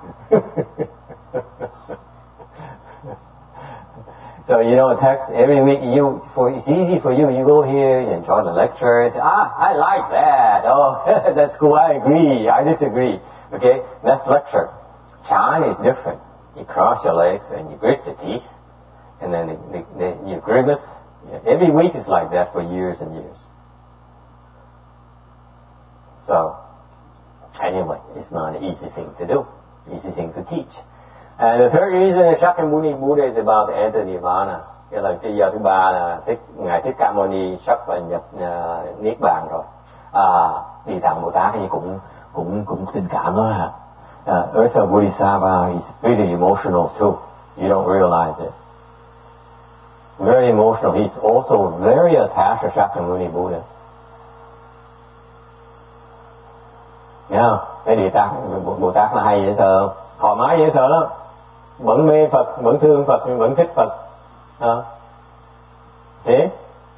[SPEAKER 1] So you know, text every week. You for it's easy for you. You go here, you enjoy the lecture. Say, ah, I like that. Oh, that's cool. I agree. I disagree. Okay, that's lecture. Chan is different. You cross your legs and you grit your teeth, and then the, the, the, you grimace. Every week is like that for years and years. So, anyway, it's not an easy thing to do, easy thing to teach. And the third reason is Shakyamuni Buddha is about to enter Nirvana. Cái là cái giờ thứ ba là thích, Ngài Thích Ca Mâu Ni sắp vào nhập uh, Niết Bàn rồi. À, Địa Tạng Bồ Tát thì cũng cũng cũng tình cảm đó hả? Uh, Ersto Bodhisattva is pretty emotional too. You don't realize it. Very emotional. He's also very attached to Shakyamuni Buddha. Hiểu không? Cái Địa Tạng Bồ Tát là hay dễ sợ không? Thoải mái dễ sợ lắm. Vẫn mê Phật, vẫn thương Phật, vẫn thích Phật. À. See?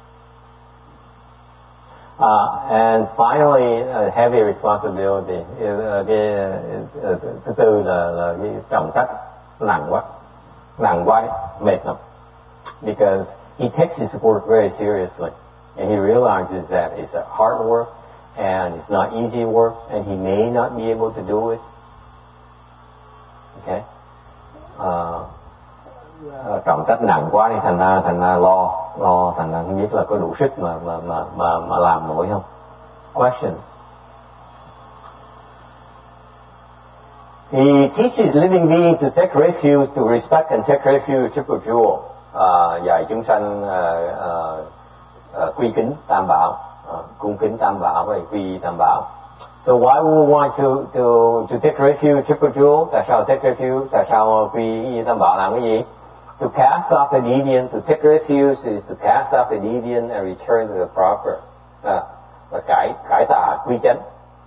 [SPEAKER 1] Uh, and finally, uh, heavy responsibility. Uh, cái uh, thứ tư là, là cái trọng trách nặng quá, nặng quá, mệt lắm. Because he takes his work very seriously, and he realizes that it's a hard work, and it's not easy work, and he may not be able to do it. Okay. Uh, uh, trọng trách nặng quá thì thành ra thành ra lo lo thành ra không biết là có đủ sức mà mà mà mà, mà làm nổi không. Questions. He teaches living beings to take refuge, to respect and take refuge triple jewel. Uh, dạy chúng sanh uh, uh, uh, quy kính tam bảo, uh, cung kính tam bảo và quy tam bảo. So why we want to to to take refuge triple jewel? Tại sao take refuge? Tại sao quy tam bảo làm cái gì? To cast off the deviant, to take refuge is to cast off the deviant and return to the proper. À, và cải cải tà quy chánh.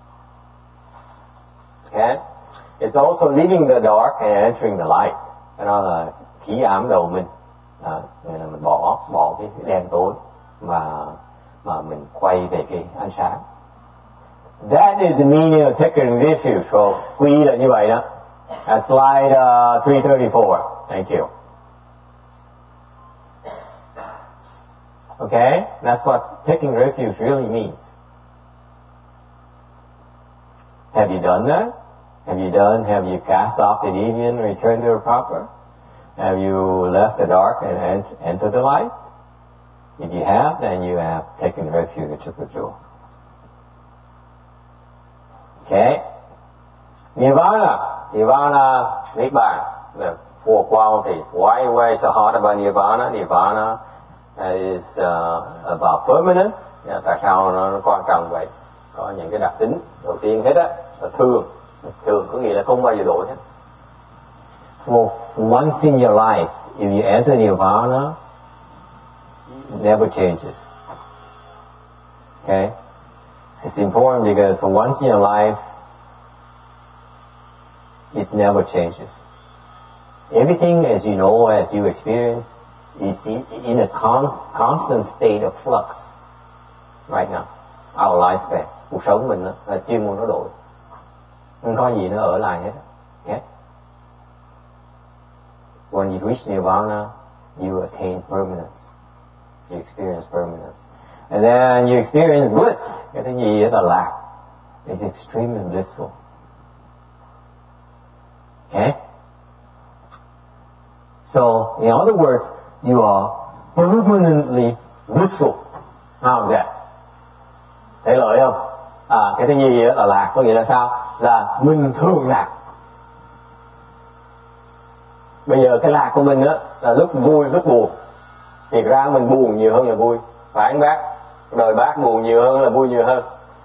[SPEAKER 1] Okay? It's also leaving the dark and entering the light. Cái đó là khí ám đầu mình. À, là mình bỏ bỏ cái đen tối mà mà mình quay về cái ánh sáng. That is the meaning of taking refuge, folks. Quy là như vậy đó. At slide uh, three thirty-four. Thank you. Okay, that's what taking refuge really means. Have you done that? Have you done? Have you cast off the deviant and returned to the proper? Have you left the dark and ent- entered the light? If you have, then you have taken refuge at Triple Jewel. Okay. Nirvana. Nirvana, Niết Bàn. The four qualities. Why, why is it hard about Nirvana? Nirvana is uh, about permanence. Yeah, tại sao nó, nó quan trọng vậy? Có những cái đặc tính. Đầu tiên hết á, là thường. Thường có nghĩa là không bao giờ đổi hết. For once in your life, if you enter Nirvana, it never changes. Okay? It's important because for once in your life, it never changes. Everything as you know, as you experience, is in a con- constant state of flux right now. Our lifespan. Cuộc sống mình đó, là chưa muốn nó đổi. Không có gì nó ở lại hết. Okay? When you reach Nirvana, you attain permanence. You experience permanence. And then you experience bliss. Cái thứ gì đó là lạc. It's extremely blissful. Okay? So, in other words, you are permanently blissful. How's that? Thấy lợi không? À, cái thứ gì đó là lạc, có nghĩa là sao? Là mình thường lạc. Bây giờ cái lạc của mình á là lúc vui, lúc buồn. Thì ra mình buồn nhiều hơn là vui. Phải không bác? Đời bác buồn nhiều hơn là vui nhiều hơn.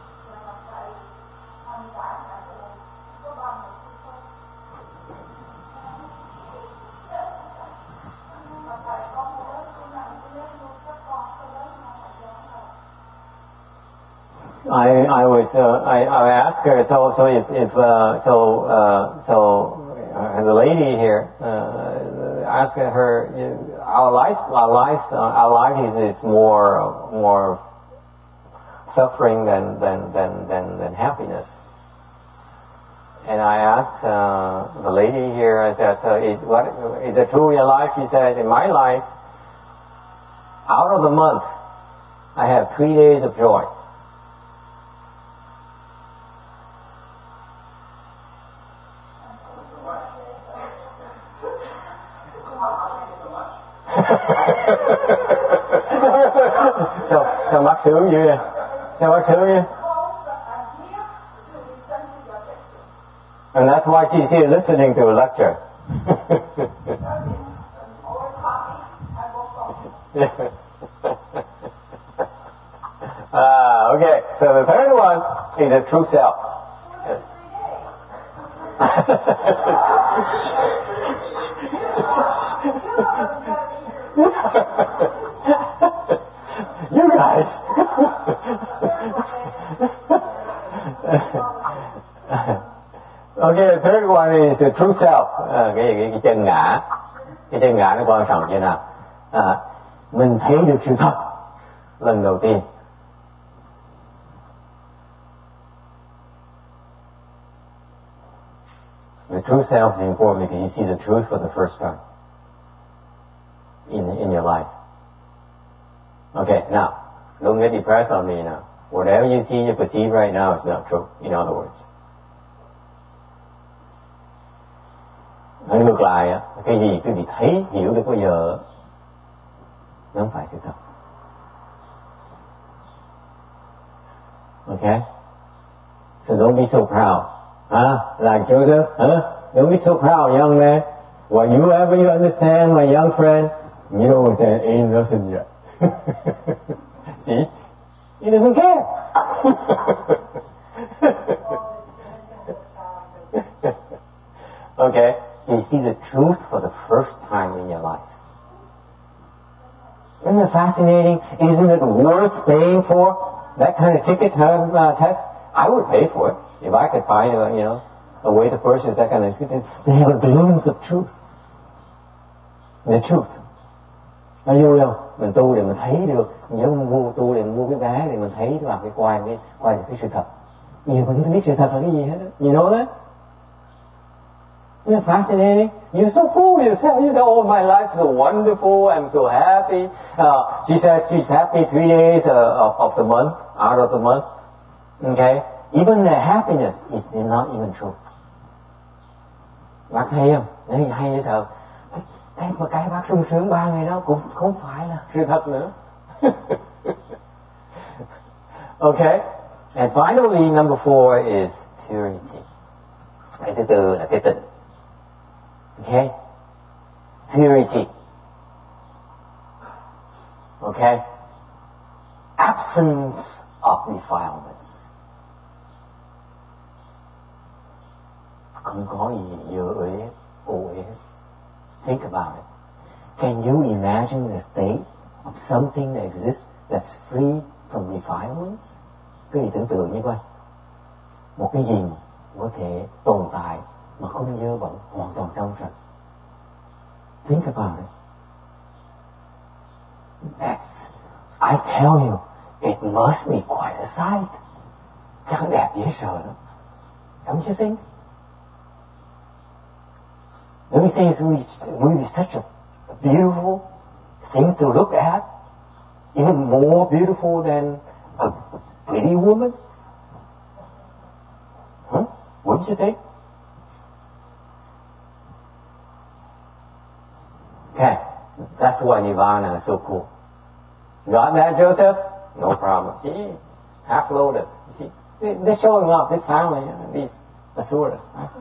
[SPEAKER 1] I I was uh, I I asked her so so if if uh, so uh, so uh, the lady here uh, asked her our life our life uh, our life is is more more suffering than than than than, than happiness. And I asked uh, the lady here, I said, so is what is it true in your life? She says, in my life, out of the month, I have three days of joy. so so mắc sướng dữ vậy? Sao mắc sướng vậy? And that's why she's here listening to a lecture. uh, okay, so the third one is the true self. You guys. Okay, the third one is the true self. À, cái, cái cái chân ngã, cái chân ngã nó quan trọng như nào? À, mình thấy được sự thật lần đầu tiên. The true self is important because you see the truth for the first time in in your life. Okay, now don't get depressed on me now. Whatever you see, you perceive right now is not true. In other words. Nói ngược lại á, cái gì quý vị thấy hiểu được bây giờ nó không phải sự thật. Okay? So don't be so proud. Huh? Like Joseph, huh? Don't be so proud, young man. Whatever you understand, my young friend, you know there ain't nothing yet. See? He doesn't care. Okay? You see the truth for the first time in your life. Isn't it fascinating? Isn't it worth paying for that kind of ticket, huh, uh, text? I would pay for it if I could find, a, you know, a way to purchase that kind of ticket. They have a glimpse of truth. The truth. Nó vui không? Mình tu để mình thấy được. Nhớ mình mua tu để mình mua cái vé để mình thấy vào cái quay cái quay được cái sự thật. Nhiều mình không biết sự thật là cái gì hết. You know that? Isn't it fascinating? You're so full of yourself. You say, oh, my life is so wonderful. I'm so happy. Uh, she says she's happy three days uh, of, of the month, out of the month. Okay? Even the happiness is not even true. Bác hay không? Đấy, hay như sao? Cái mà cái bác sung sướng ba ngày đó cũng không phải là sự thật nữa. Okay? And finally, number four is purity. Cái thứ tư là cái tịnh. Okay? Purity. Okay? Absence of defilements. Không có gì dơ uế, ô uế. Think about it. Can you imagine the state of something that exists that's free from defilements? Quý vị tưởng tượng như vậy. Một cái gì có thể tồn tại mà không dơ bẩn, hoàn toàn trong sạch. Think about it. That's, I tell you, it must be quite a sight. Chắc đẹp dễ sợ lắm. Don't you think? Don't you think it would be such a beautiful thing to look at? Even more beautiful than a pretty woman? Huh? Wouldn't you think? Okay, that's why Nirvana is so cool. Got that, Joseph? No problem. See, half lotus. See, they're showing off this family, these Asuras.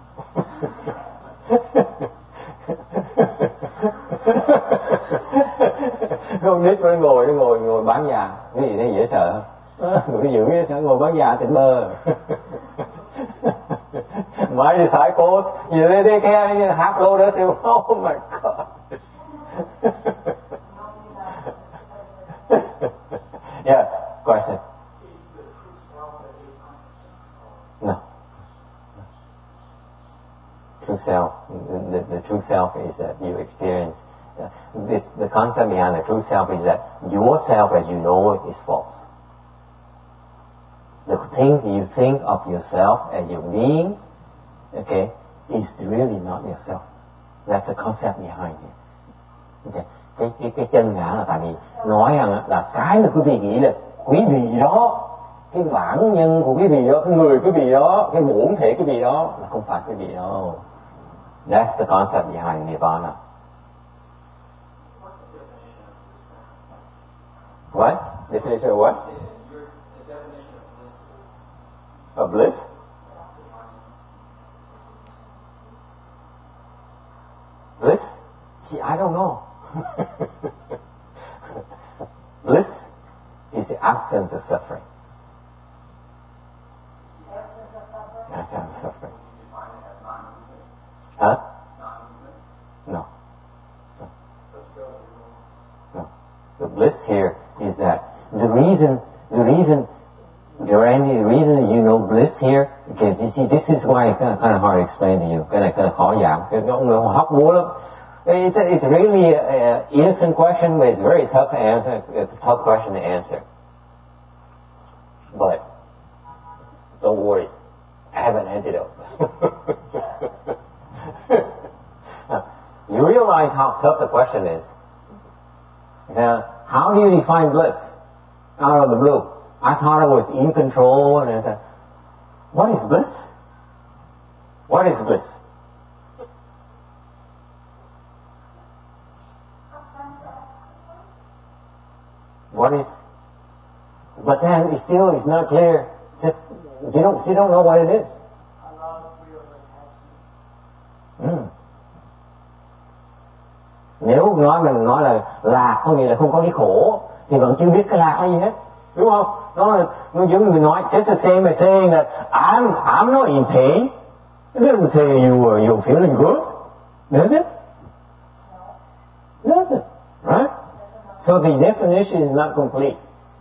[SPEAKER 1] Con nít nó ngồi nó ngồi ngồi bán già, cái gì đây dễ sợ không? Người giữ dễ sợ ngồi bán già tỉnh bơ. My disciples, you know, they can't half lotus. Oh my God. Yes, question. No. True self, the, the, the true self is that you experience. Uh, this, the concept behind the true self is that yourself as you know it is false. The thing you think of yourself as your being, okay, is really not yourself. That's the concept behind it. Okay. Cái, cái, cái chân ngã là tại vì nói rằng là cái mà quý vị nghĩ là quý vị đó, cái bản nhân của quý vị đó, cái người quý vị đó, cái bổn thể quý vị đó là không phải quý vị đâu. That's the concept behind Nirvana. What? Definition of what? Of bliss? Bliss? See, I don't know. Bliss is the absence of suffering.
[SPEAKER 3] Absence of suffering?
[SPEAKER 1] Absence of suffering. Huh? No. No. No. The bliss here is that the reason, the reason Randy, the reason you know bliss here, because you see, this is why it's kind of, kind of hard to explain to you. Cái này kind of khó giảng. Cái ông người hóc búa lắm. It's, a, it's really an innocent question, but it's very tough to answer. It's a tough question to answer. But don't worry, I have an antidote. You realize how tough the question is. Now, how do you define bliss out of the blue? I thought I was in control, and I said, what is bliss? What is bliss? What is, but then it still is not clear. Just, you don't, you don't know what it is. Mm. Nếu nói mình nói là lạc có nghĩa là không có cái khổ, thì vẫn chưa biết cái lạc là gì hết, đúng không? Nó là, nó giống như mình nói, just the same as saying that I'm, I'm not in pain. It doesn't say you are, you're feeling good, does it? It doesn't, right? So the definition is not complete.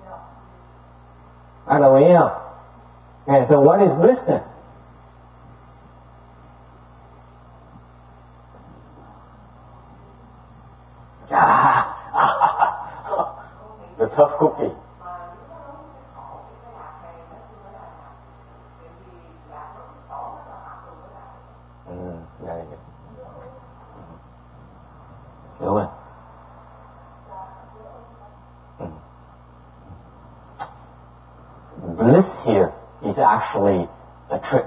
[SPEAKER 1] Bạn đồng ý không? Okay, so what is bliss then? Ah, the tough cookie. Mm, very good. Đúng rồi. Bliss here is actually a trick.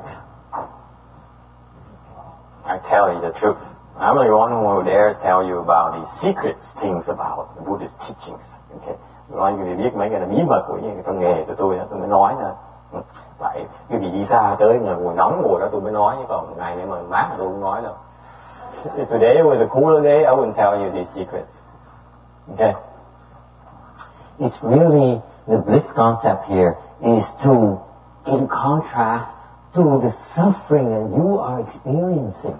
[SPEAKER 1] I tell you the truth. I'm the one who dares tell you about the secret things about the Buddhist teachings. Okay. Nói quý vị biết mấy cái là bí mật của những trong nghề của tôi đó, tôi mới nói nè. Tại quý vị đi xa tới là mùa nóng mùa đó tôi mới nói, chứ còn ngày này mà mát tôi không nói đâu. If today was a cooler day, I wouldn't tell you these secrets. Okay. It's really the bliss concept here is to, in contrast to the suffering that you are experiencing.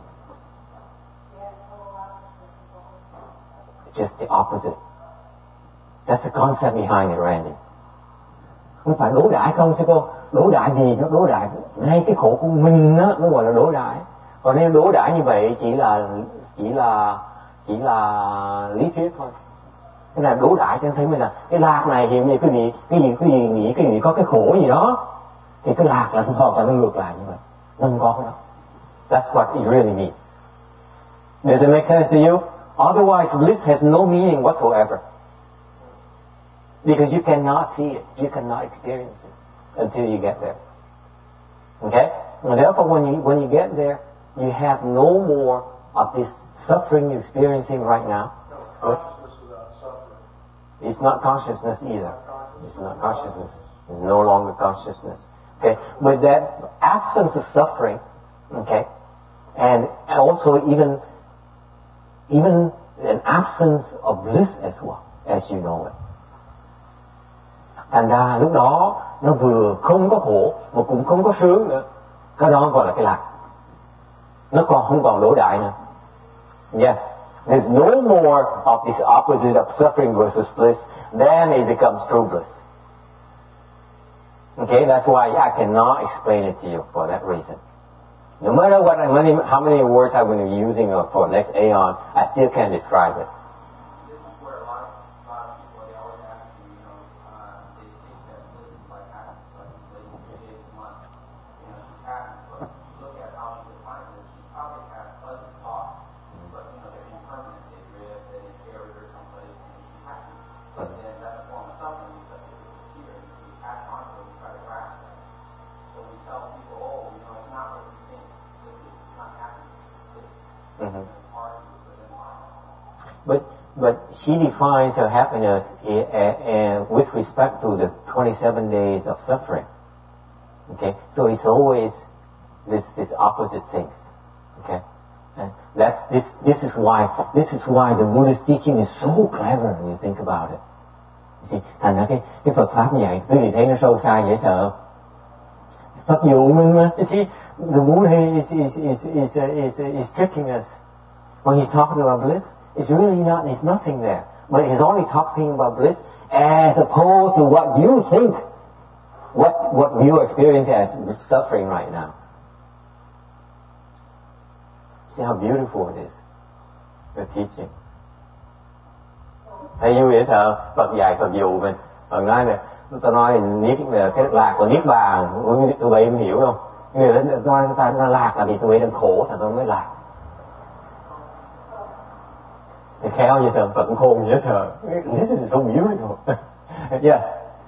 [SPEAKER 1] Just the opposite. That's the concept behind it, Randy. Không phải đối đãi không chứ cô. Đối đãi gì nó đối đãi ngay cái khổ của mình đó mới gọi là đối đãi. Còn nếu đối đãi như vậy chỉ là chỉ là chỉ là lý thuyết thôi. Cái là đối đãi cho thấy mình là cái lạc này hiện như cái gì cái gì cái gì nghĩ cái gì có cái khổ gì đó thì cái lạc là hoàn toàn nó ngược lại như vậy. Nó không có cái đó. That's what it really means. Does it make sense to you? Otherwise, bliss has no meaning whatsoever. Because you cannot see it. You cannot experience it until you get there. Okay? And therefore, when you, when you get there, you have no more of this suffering you're experiencing right now.
[SPEAKER 2] No consciousness without suffering.
[SPEAKER 1] It's not consciousness either. It's not consciousness. It's no longer consciousness. Okay? But that absence of suffering, okay, and also even even an absence of bliss as well, as you know it. Thành ra lúc đó nó vừa không có khổ mà cũng không có sướng nữa. Cái đó gọi là cái lạc. Nó còn không còn đối đãi nữa. Yes, there's no more of this opposite of suffering versus bliss. Then it becomes true bliss. Okay, that's why I cannot explain it to you for that reason. No matter what many, how many words I'm going to be using for next aeon, I still can't describe it.
[SPEAKER 4] This is where a lot of, a lot of people, they always ask you, you know, uh, they think that bliss is like happiness, like you say, three days a month. You know, she's happy, but if you look at how she defines it, she probably has pleasant thoughts, but, you know, they're impermanent, they drift, they carry her someplace, and she's happy. But then that's a form of suffering because it disappears, and we attach onto it, we try to grasp it. So we tell people, oh, you know, it's not what you think.
[SPEAKER 1] Mm-hmm. But but she defines her happiness I, uh, uh, with respect to the twenty-seven days of suffering. Okay, so it's always this this opposite things. Okay, and that's this this is why this is why the Buddhist teaching is so clever when you think about it. You see, thành ra cái cái Phật pháp như vậy, quý vị thấy nó sâu xa dễ sợ. Phật dụ mình mà, you see, the Buddha is is is is uh, is, uh, is tricking us when he talks about bliss. It's really not. It's nothing there, but he's only talking about bliss as opposed to what you think what, what you experience as suffering right now. See how beautiful it is, the teaching. Thấy vui dễ sợ, Phật dạy Phật dụ mình. Phật nói nè, ta nói niết là cái lạc là niết bàn, tụi bay em hiểu không? Người ta nói ta nó lạc là vì tụi bay đang khổ, thành tôi mới lạc. Thì khéo như sợ, Phật cũng khôn dễ sợ. This is so beautiful. Yes.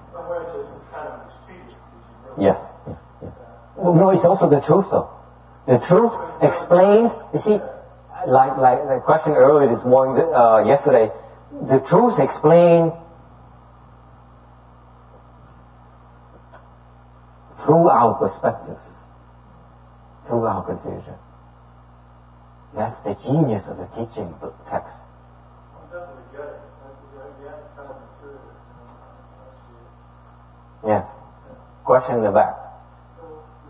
[SPEAKER 1] Yes, yes, yes. No, it's also the truth though. The truth explained, you see, like, like the question earlier this morning, uh, yesterday, the truth explained through our perspectives, through our confusion. That's the genius of the teaching book text. Yes. Question in the back.
[SPEAKER 2] So,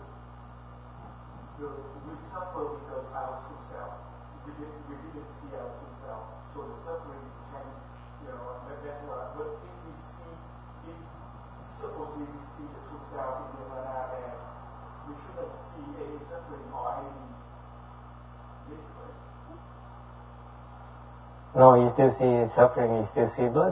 [SPEAKER 2] we suffer because our true self, we didn't, we didn't see our true self. So the suffering became, you know, that's what, but if we see, if supposedly we see the true self in the Nirvana, and we shouldn't see any suffering or any misery.
[SPEAKER 1] No, you still see suffering, you still see bliss.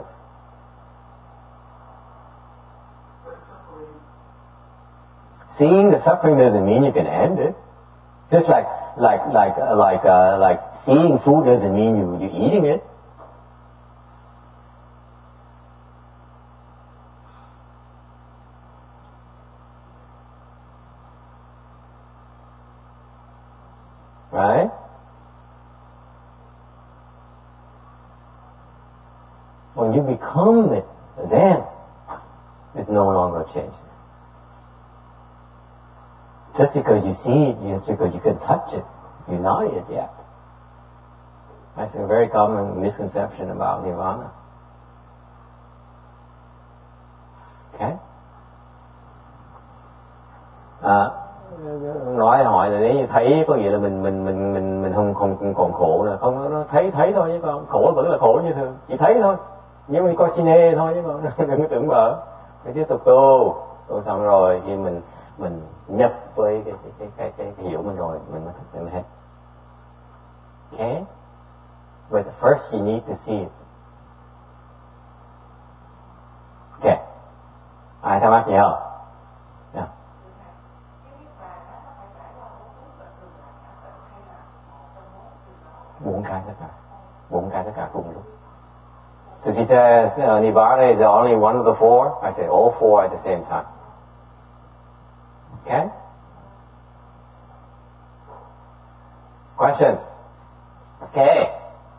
[SPEAKER 1] Seeing the suffering doesn't mean you can end it. Just like like like uh, like uh, like seeing food doesn't mean you you're eating it. Right? When you become it, then it no longer changes. Just because you see it, just because you can touch it, you're not it yet. That's a very common misconception about Nirvana. Okay? À, nói hỏi là nếu như thấy có nghĩa là mình mình mình mình mình không không, không còn khổ nữa, không nó thấy thấy thôi chứ còn khổ vẫn là khổ như thường, chỉ thấy thôi, nhưng mà coi cine thôi chứ còn đừng có tưởng bở, phải tiếp tục tu, tu xong rồi khi mình mình nhập với cái cái cái cái, cái, cái hiểu mình rồi mình mới thực hiện hết. Okay? But first you need to see it. Okay. Ai thắc mắc gì không? Yeah. Bốn cái tất cả, bốn cái tất cả cùng lúc. So she says, uh, Nibbana is only one of the four. I say all four at the same time. Okay? Questions? Okay.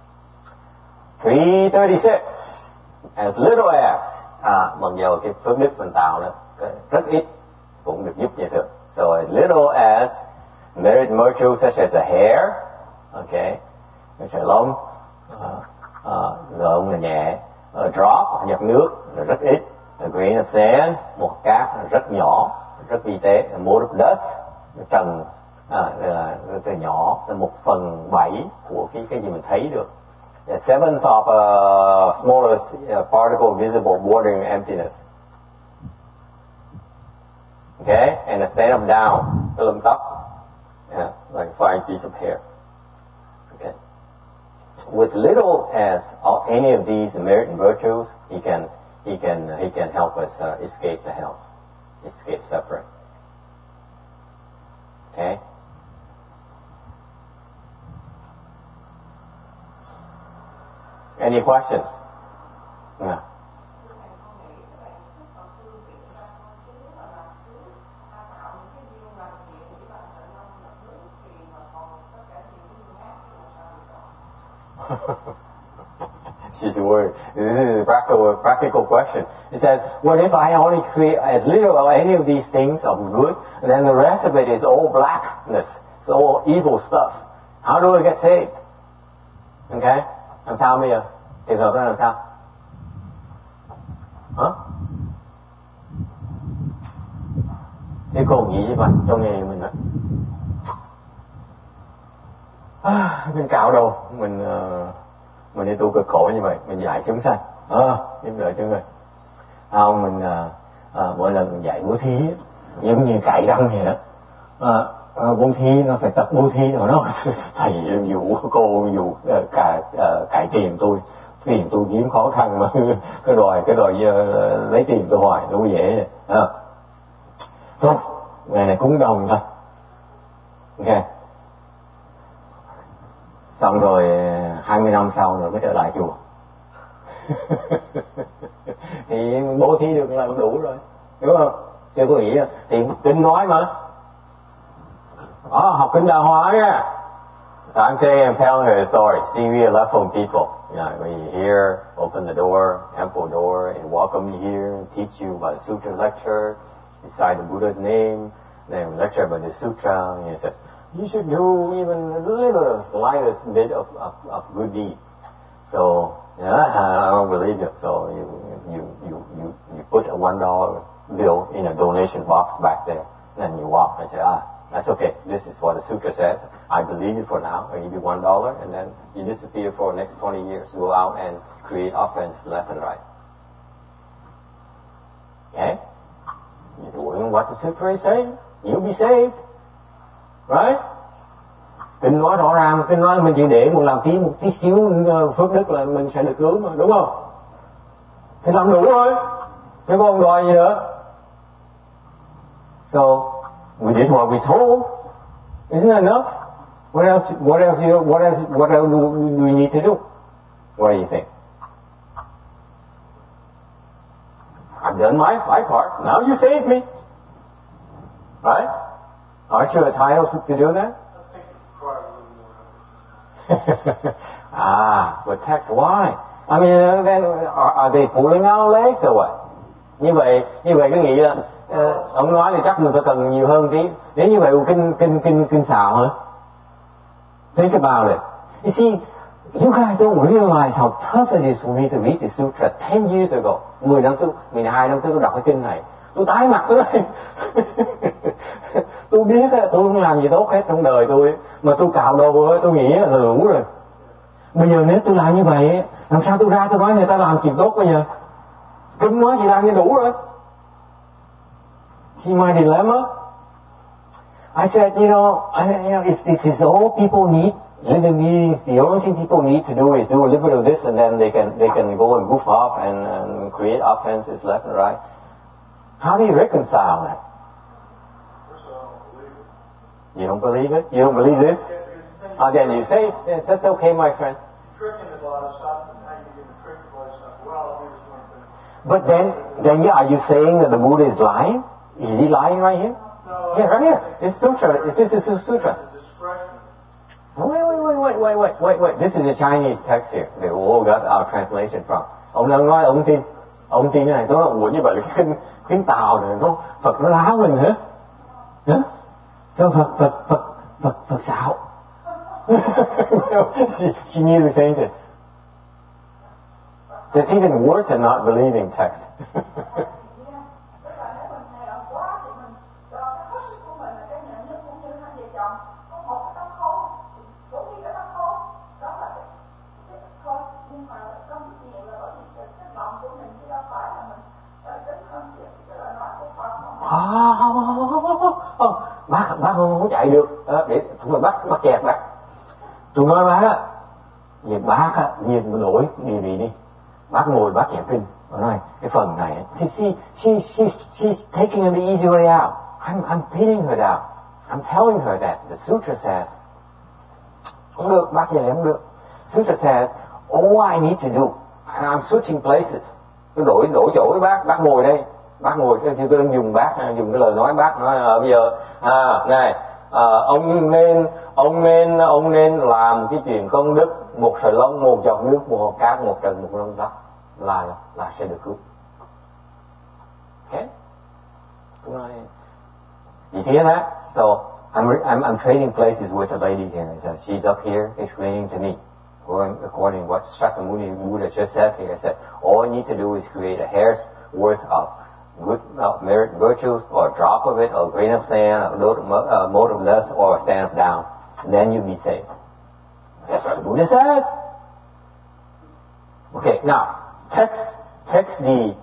[SPEAKER 1] three thirty-six. As little as, à, mặc dù cái phước đức mình tạo đó, rất ít, cũng được giúp như thường. So as little as merit virtue such as a hair, okay, sợi lông, gợn là nhẹ, a drop, giọt nước là rất ít, a grain of sand, một cát là rất nhỏ, rất vi tế, a mote of dust, trần à, là từ nhỏ, là một phần bảy của cái cái gì mình thấy được. A seventh of a smallest particle visible bordering emptiness. Okay, and a stand up down, cái lông tóc, yeah, like a fine piece of hair. Okay. With little as any of these merit and virtues, he can he can he can help us uh, escape the hells, escape suffering. Okay. Any questions? Yeah. She's worried. This is a practical, practical question. It says, what if I only create as little of any of these things of good, and then the rest of it is all blackness, it's all evil stuff. How do I get saved? Okay? Làm sao bây giờ? Trường hợp đó làm sao? Hả? Chứ còn gì vậy trong nghề mình đó? À, mình cạo đầu, mình uh, mình đi tu cực khổ như vậy, mình dạy chúng sanh, à, giúp đỡ chúng người. Không, mình uh,
[SPEAKER 5] à, mỗi lần mình dạy bố thí giống như cạy răng vậy đó. À, à, bố thí nó phải tập bố thí rồi nó thầy dụ cô dụ cài cài tiền tôi, tiền tôi kiếm khó khăn mà cái đòi cái đòi uh, lấy tiền tôi hoài đâu có dễ à. Thôi ngày này cúng đồng thôi, ok. Xong rồi hai mươi năm sau rồi mới trở lại chùa. Thì bố thí được là đủ rồi, đúng không? Chưa có nghĩ thì kinh nói mà. Đó, học kinh Đà Hoa nha. So I'm saying I'm telling her a story. See, we are left from people. You know, when you hear, open the door, temple door, and welcome you here, and teach you about the sutra lecture, recite the Buddha's name, then lecture about the sutra, and he says, you should do even a little, slightest bit of, of, of good deed. So, yeah, I don't believe you. So you, you, you, you, you put a one dollar bill in a donation box back there, then you walk and say, ah, that's okay. This is what the sutra says. I believe it for now. I give you one dollar, and then you disappear for the next twenty years. Go out and create offense left and right. Okay? You're doing what the sutra is saying. You'll be saved. Right? Kinh nói rõ ràng, kinh nói mình chỉ để một làm tí một tí xíu phước đức là mình sẽ được cứu mà, đúng không? Thì làm đủ thôi, chứ không đòi gì nữa. So we did what we told. Isn't that enough? What else? What else? You, what else? What else do, do we need to do? What do you think? I've done my my part. Now you save me, right? Aren't you entitled to do that? Ah, but text, why? I mean, then are, are they pulling our legs or what? Như vậy, như vậy cái nghĩ là uh, ông nói thì chắc mình phải cần nhiều hơn tí. Nếu như vậy kinh kinh kinh kinh xạo hả? Think about it. You see, you guys don't realize how tough it is for me to read the sutra. Ten years ago, mười năm trước, mười hai năm trước tôi đọc cái kinh này, tôi tái mặt tôi đây. Tôi biết tôi không làm gì tốt hết trong đời tôi, mà tôi cạo đầu tôi nghĩ là đủ rồi. Bây giờ nếu tôi làm như vậy, làm sao tôi ra tôi nói người ta làm chuyện tốt bây giờ? Kinh nói chị làm như đủ rồi. See my dilemma? I said, you know, I, you know, if this is all people need, living beings, the only thing people need to do is do a little bit of this, and then they can they can go and goof off and, and create offenses left and right. How do you reconcile that? You don't believe it? You don't believe this? Uh, then you say, yes, that's okay, my friend. But then, then yeah, are you saying that the Buddha is lying? Is he lying right here?
[SPEAKER 2] No.
[SPEAKER 5] Yeah, right here. It's sutra. This is a sutra. Wait, wait, wait, wait, wait, wait, wait, wait. This is a Chinese text here. They all got our translation from. Ông đang nói ông tin, ông tin cái này. Tôi nói ủa như vậy là kinh kinh Tàu rồi, nó Phật nó láo mình hả? Hả? Sao Phật Phật Phật Phật Phật xạo? she she nearly fainted. That's even worse than not believing text. À, không, không, không, không, không. Bác, bác không, không chạy được. À, để tôi bắt, bắt kẹt bác. Tôi nói bác á, về bác á, nhìn đổi địa vị đi. Bác ngồi bác giải kinh. Nói này, cái phần này, she, she, she, she's, she's taking the easy way out. I'm, I'm pinning her down. I'm telling her that the sutra says, không được, bác vậy không được. Sutra says, all I need to do, and I'm switching places. Tôi đổi, đổi chỗ với bác, bác ngồi đây. Bác ngồi, thì tôi đang dùng bác, dùng cái lời nói bác nói à, bây giờ, à, này, à, ông nên, ông nên, ông nên làm cái chuyện công đức, một sợi lông, một giọt nước, một hộp cát, một trần, một lông tóc, là, là sẽ được cứu. Okay? Tôi nói, you see that? So, I'm, I'm, I'm trading places with a lady here. So she's up here explaining to me, according to what Shakyamuni Buddha just said here. I said, all I need to do is create a hair's worth of good uh, merit virtues, or a drop of it, or a grain of sand, or a load of, uh, mote of dust, or a stand of down. Then you'll be saved. That's what the Buddha says. Okay, now, text, text the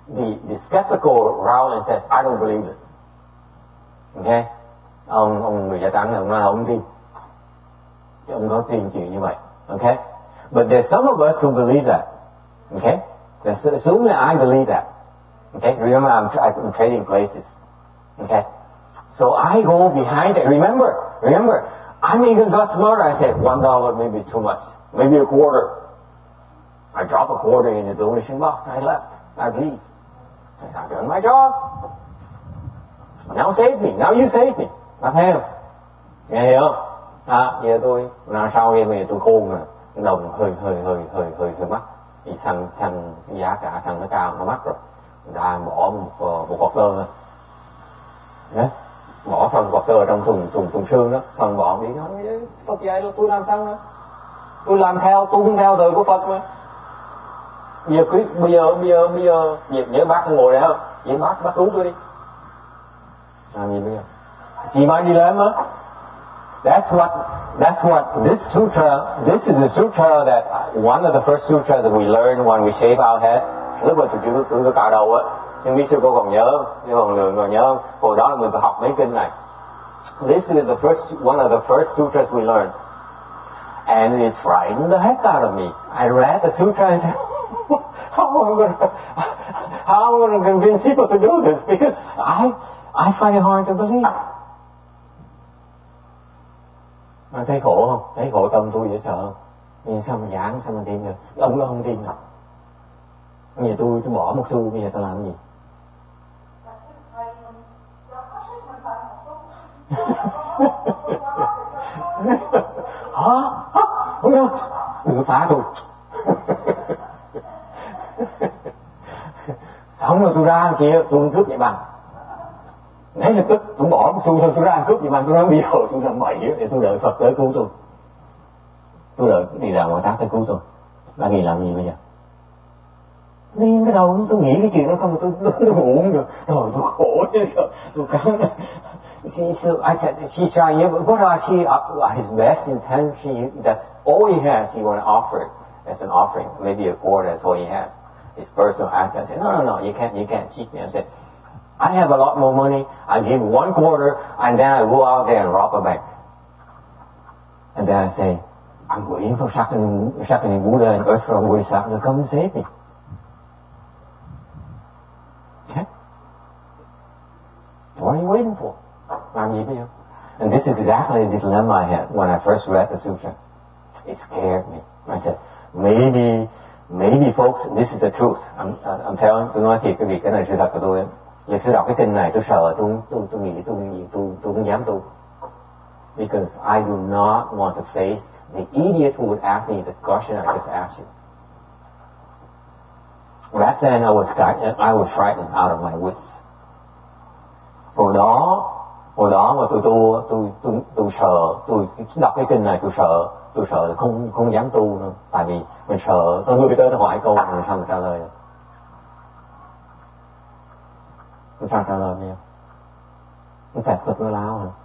[SPEAKER 5] the, the skeptical Rowland says, I don't believe it. Okay? Ông, ông người da trắng này, ông nói là ông tin. Chứ ông có tin chuyện như vậy. Okay? But there's some of us who believe that. Okay? Assuming I believe that. Okay? Remember, I'm, I'm trading places. Okay? So I go behind it. Remember, remember, I'm even got smarter. I said, one dollar may be too much. Maybe a quarter. I drop a quarter in the donation box. I left. I believe. Because I've done my job. Now save me. Now you save me. Bác thấy không? Nghe hiểu không? À, giờ tôi, nào sau kia bây giờ tôi khôn mà. Đồng hơi, hơi, hơi, hơi, hơi, hơi mắc. Vì xăng, xăng, giá cả xăng nó cao, nó mắc rồi. Người ta bỏ một, một cọt tơ thôi. Đấy. Bỏ xong cọt tơ trong thùng, thùng, thùng xương đó. Xong bỏ đi nói, Phật dạy là tôi làm xăng đó. Tôi làm theo, tuân theo đời của Phật mà. Bây giờ, bây giờ, bây giờ, bây giờ, nhớ bác ngồi đây không? Vậy bác, bác cứu tôi đi. Làm gì bây giờ? See my dilemma? That's what, that's what this sutra, this is the sutra that, one of the first sutras that we learn when we shave our head. Lúc mà tôi tôi tôi cạo đầu á, nhưng biết sư cô còn nhớ, sư còn lượng còn nhớ không? Hồi đó là mình phải học mấy kinh này. This is the first, one of the first sutras we learned. And it frightened the heck out of me. I read the sutra and said, how am I going to, how am I going to convince people to do this? Because I, I find it hard to believe. Mà thấy khổ không? Thấy khổ tâm tôi dễ sợ không? Nhưng sao mà giảng, sao mà tin được? Ông nó không tin được. Bây giờ tôi, tôi bỏ một xu, bây giờ tôi làm cái gì? Hả? Hả? Không được. Đừng phá tôi. Xong rồi tôi ra kia, tôi cướp vậy bằng. Đấy lập tức tôi bỏ một xu thôi, tôi ra cướp vậy bằng. Tôi nói bây giờ tôi làm bậy để tôi đợi Phật tới cứu tôi. Tôi đợi đi ra ngoài tác tới cứu tôi. Bạn nghĩ làm gì bây giờ? Điên cái đầu, tôi nghĩ cái chuyện đó không, tôi, tôi, tôi ngủ không được. Rồi tôi khổ chứ rồi, tôi cắn. She, so I said, she's trying, yeah, but what are she, uh, his best intention, that's all he has, he want to offer it as an offering. Maybe a quarter, that's all he has. His personal asset. I said, no, no, no, you can't, you can't cheat me. I said, I have a lot more money, I give one quarter, and then I go out there and rob a bank. And then I say, I'm waiting for Shakyamuni Shakyamuni Buddha and Earth from Bodhisattva to come and save me. Okay? What are you waiting for? And this is exactly the dilemma I had when I first read the sutra. It scared me. I said, maybe, maybe folks, this is the truth. I'm, I'm telling, tôi nói thiệt cái việc cái này sự thật của tôi. Vì tôi đọc cái kinh này tôi sợ, tôi, tôi, tôi nghĩ tôi, tôi, tôi không dám tu. Because I do not want to face the idiot who would ask me the question I just asked you. Back then I was, I was frightened out of my wits. Hồi đó, hồi đó mà tôi tu, tôi, tôi, tôi sợ, tôi đọc cái kinh này tôi sợ, tôi sợ không, không dám tu nữa. Tại vì mình sợ, tôi người tới tôi hỏi câu, mình sao mình trả lời được? Mình sao trả lời nhiều? Mình kẹt Phật nó lao hả?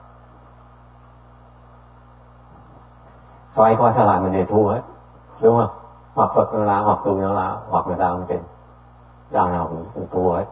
[SPEAKER 5] Xoay qua sao lại mình đều thua hết, đúng không? Hoặc Phật nó lao, hoặc tôi nó lao, hoặc người ta không tin. Đằng nào cũng thua hết.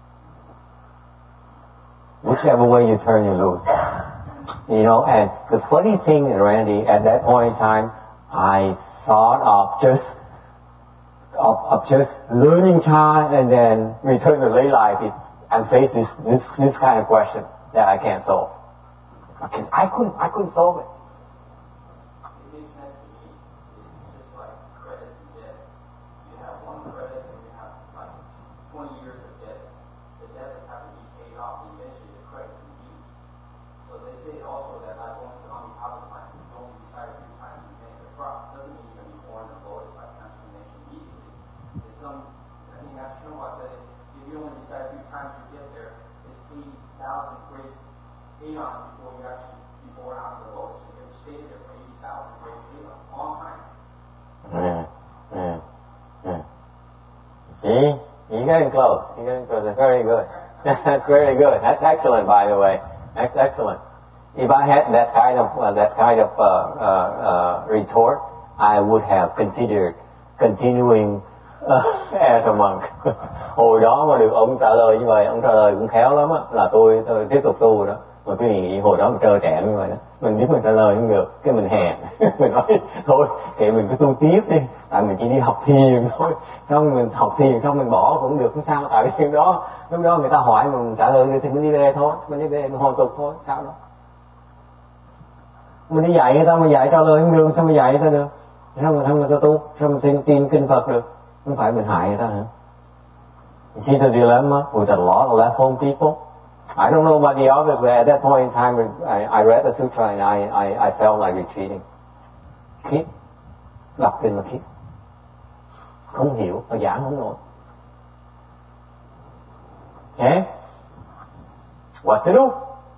[SPEAKER 5] Whichever way you turn, you lose. You know, and the funny thing, Randy, at that point in time, I thought of just, of, of just learning Chan and then return to lay life it, and face this, this, this kind of question that I can't solve. Because I couldn't, I couldn't solve it.
[SPEAKER 4] It makes sense to me. It's just like credits and debt. You have one credit and you have like twenty years of debt. The debt is having to be paid off and eventually the credit can be used. So they say also that by going to Amitabha's life, you only decide a few times you make the crop. Doesn't mean you're going to be born in the lotus by transformation immediately. There's some, I think Master Trungpa said, if you only decide a few times you get there, it's eighty thousand great aeons before you actually be born out of the lotus. You have to stay there for eighty thousand great aeons, a long time.
[SPEAKER 5] Yeah, yeah, yeah. See? You're getting close. You're getting close. That's very good. That's very good. That's excellent, by the way. That's excellent. If I had that kind of uh, that kind of uh, uh, uh, retort, I would have considered continuing As a monk. Hồi đó mà được ông trả lời như vậy, ông trả lời cũng khéo lắm á, là tôi tôi tiếp tục tu đó. Mà quý vị nghĩ hồi đó mình trơ trẽn như vậy đó, mình biết mình trả lời không được, cái mình hèn, mình nói thôi thì mình cứ tu tiếp đi, tại mình chỉ đi học thiền thôi, xong mình học thiền xong mình bỏ cũng được, không sao, tại vì đó lúc đó người ta hỏi mình trả lời thì mình đi về thôi, mình đi về mình hồi tục thôi, sao đó. Mình đi dạy người ta mà dạy trả lời không được, sao mà dạy người ta được? Sao mà sao mà ta tu, sao mà tin, tin kinh Phật được? Không phải mình hại người ta hả? You see the dilemma with a lot of left home people? I don't know about the others, but at that point in time, I, I read the sutra and I, I, I felt like retreating. Khiếp, đọc kinh mà khiếp, không hiểu, mà giảng không nổi. Okay? What to do?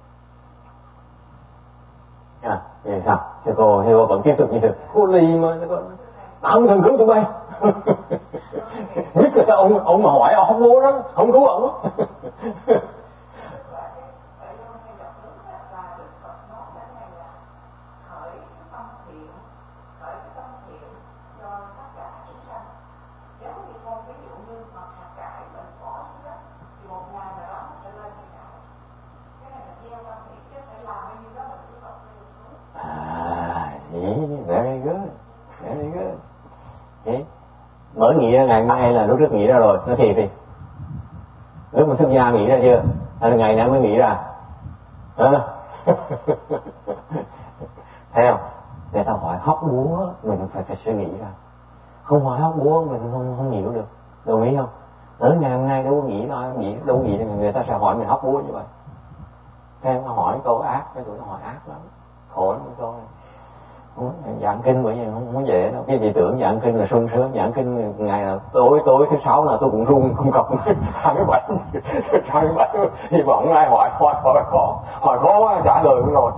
[SPEAKER 5] À, vậy sao? Thì cô, thì cô vẫn tiếp tục như thế. Cô lì mà, cô không cần cứu tụi bay. Nhất là ông, ông mà hỏi ông không mua đó, không cứu ông á. Very good, very good. Okay. Mới nghĩ ra ngày hôm nay là lúc trước nghĩ ra rồi, nói thiệt đi. Lúc mà xuất gia nghĩ ra chưa? Hay là ngày nay mới nghĩ ra? Hả? Thấy không? Để tao hỏi hóc búa, mình phải phải suy nghĩ ra. Không hỏi hóc búa mình không không hiểu được. Đồng ý không? Tới ngày hôm nay đâu có nghĩ đâu, nghĩ đâu có nghĩ là người ta sẽ hỏi mình hóc búa như vậy. Thế mà hỏi câu ác, cái tụi nó hỏi ác lắm, khổ lắm câu này. Giảng kinh bởi vì không, không dễ đâu. Cái gì tưởng giảng kinh là sung sướng, giảng kinh ngày là tối tối thứ sáu là tôi cũng run không cọc hai mươi bảy hai mươi bảy hy vọng ai hỏi hỏi hỏi khó hỏi khó quá trả lời cũng rồi.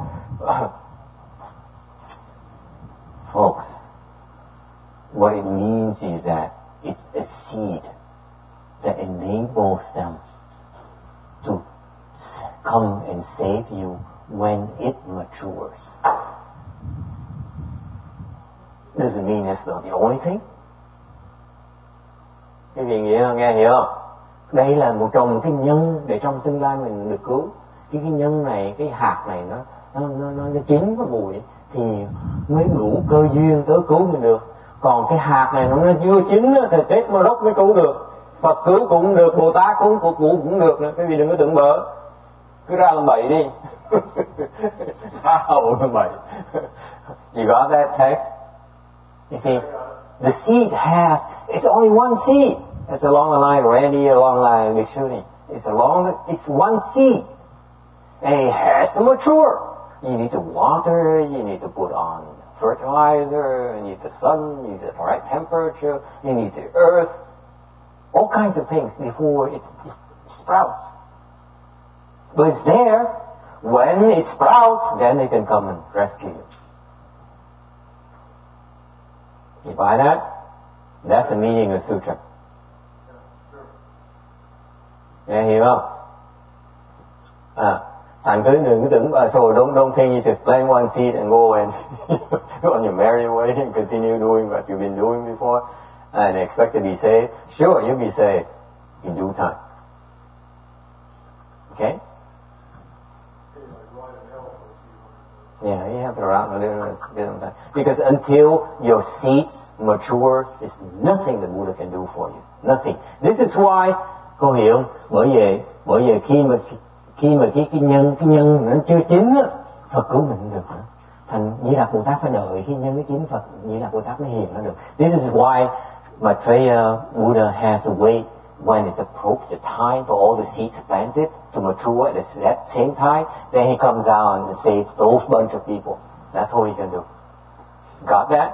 [SPEAKER 5] Folks, what it means is that it's a seed that enables them to come and save you when it matures. Doesn't mean it's the only thing. Cái gì nghĩa nghe hiểu không? Đây là một trong cái nhân để trong tương lai mình được cứu. Cái cái nhân này, cái hạt này nó nó nó nó, nó chín cái bụi thì mới đủ cơ duyên tới cứu mình được. Còn cái hạt này nó, nó chưa chín thì Tết Mơ Đốc mới cứu được. Phật cứu cũng được, Bồ Tát cứu Phật cứu cũng được nữa. Cái gì đừng có tưởng bỡ, cứ ra làm bậy đi. Ra hậu làm bậy. You got that text? You see, the seed has, it's only one seed. It's along the line of Randy, along the line of Big Shooting. It's along the, it's one seed. And it has to mature. You need to water, you need to put on fertilizer, you need the sun, you need the right temperature, you need the earth. All kinds of things before it, it sprouts. But it's there. When it sprouts, then it can come and rescue you. You buy that? That's the meaning of sutra. Nghe hiểu không? À, thành cứ đừng cứ tưởng, uh, so don't don't think you just plant one seed and go and go on your merry way and continue doing what you've been doing before and expect to be saved. Sure, you'll be saved in due time. Okay? Yeah, you have to run a little bit of that. Because until your seeds mature, there's nothing the Buddha can do for you. Nothing. This is why, cô hiểu, bởi vì, bởi vì khi mà, khi mà cái, cái nhân, cái nhân nó chưa chín á, Phật cứu mình được nữa. Thành Di Lặc Bồ Tát phải đợi khi nhân nó chín, Phật Di Lặc Bồ Tát mới hiện nó được. This is why Maitreya Buddha has to wait when it approached the time for all the seeds planted to mature at that same time, then he comes out and saves those bunch of people. That's all he can do. Got that?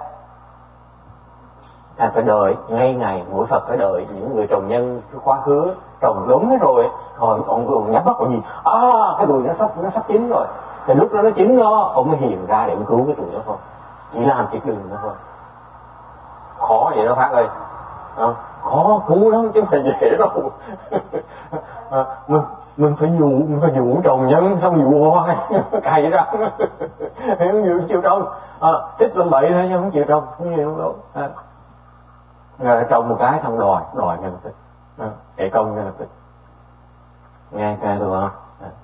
[SPEAKER 5] Anh phải đợi ngay ngày, mỗi Phật phải đợi những người trồng nhân quá khứ trồng đúng hết rồi, rồi ông ông nhắm mắt còn gì, à cái đùi nó sắp nó sắp chín rồi, thì lúc đó nó chín đó ông mới hiện ra để cứu cái tụi nó thôi, chỉ làm chiếc đường nó thôi. Khó vậy đó Phát ơi, à, khó cứu lắm chứ không phải dễ đâu. À, mình mình phải dụ mình phải dụ trồng nhân xong dụ hoài cày ra không chịu chịu trồng, à, thích làm bậy thôi chứ không chịu trồng không chịu đâu. À. Rồi công một cái xong đòi, đòi ngay lập tức. Kể công ngay lập tức. Nghe nghe được không?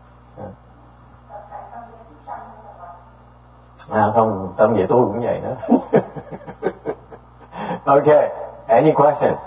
[SPEAKER 5] À, không, tâm về tôi cũng vậy nữa. Okay, any questions?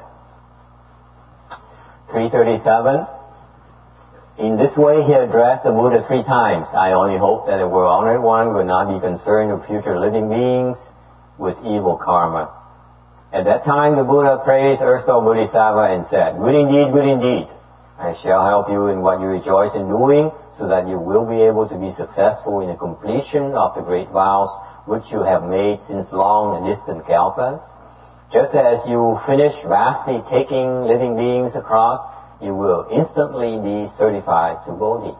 [SPEAKER 5] three thirty-seven. In this way he addressed the Buddha three times. I only hope that the world-honored one will not be concerned with future living beings with evil karma. At that time the Buddha praised erstwhile Bodhisattva and said, "Good indeed, good indeed. I shall help you in what you rejoice in doing, so that you will be able to be successful in the completion of the great vows which you have made since long and distant kalpas. Just as you finish vastly taking living beings across, you will instantly be certified to Bodhi."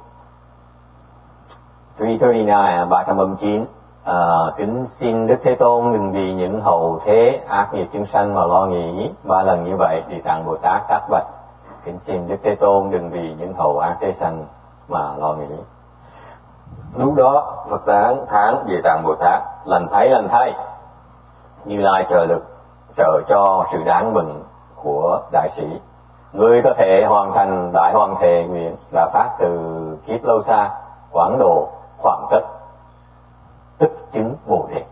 [SPEAKER 5] three thirty-nine, ba trăm ba mươi chín. À, kính xin Đức Thế Tôn đừng vì những hầu thế ác nghiệp chúng sanh mà lo nghĩ. Ba lần như vậy thì Tạng Bồ Tát đáp bạch: kính xin Đức Thế Tôn đừng vì những hầu ác thế sanh mà lo nghĩ. Lúc đó Phật tán thán về Tạng Bồ Tát: lành thay, lành thay. Như Lai trợ lực, trợ cho sự đáng mừng của đại sĩ. Người có thể hoàn thành đại hoàn thệ nguyện đã phát từ kiếp lâu xa, quảng độ khoảng tất, tức chứng Bồ Đề.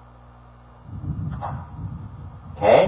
[SPEAKER 5] Okay.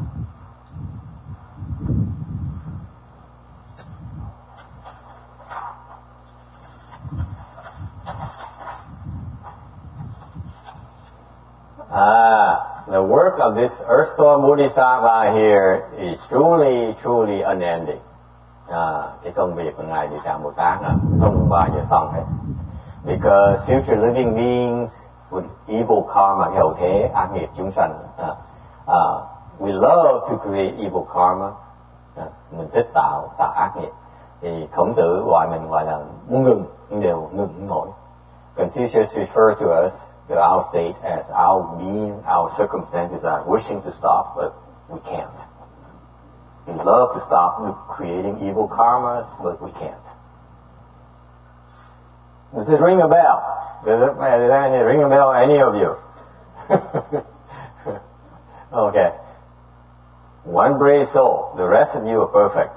[SPEAKER 5] Ah, the work of this erstwhile Bodhisattva here is truly, truly unending. À, cái công việc của Ngài Địa Tạng Bồ Tát là không bao giờ xong hết. Because future living beings with evil karma, hậu thế ác nghiệp chúng sanh, uh, uh, we love to create evil karma. Uh, mình thích tạo tạo ác nghiệp. Thì Khổng Tử gọi mình gọi là muốn ngừng nhưng đều ngừng không nổi. Confucius referred to us, to our state, as our being, our circumstances are wishing to stop, but we can't. We love to stop creating evil karmas, but we can't. Does it ring a bell? Does it, does it ring a bell, any of you? Okay. One brave soul. The rest of you are perfect.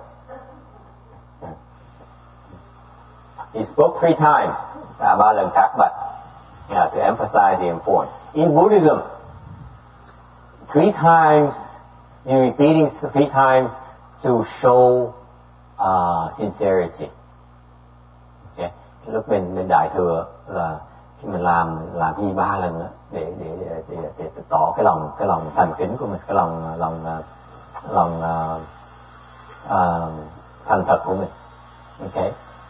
[SPEAKER 5] He spoke three times. À, ba lần thác bạch. Yeah, to emphasize the importance. In Buddhism, three times, you're repeating three times to show uh, sincerity. Okay. Lúc mình mình đại thừa là khi mình làm làm đi ba lần đó, để, để, để, để, để tỏ cái lòng cái lòng thành kính của mình, cái lòng lòng lòng uh, uh, thành thật của mình. Okay.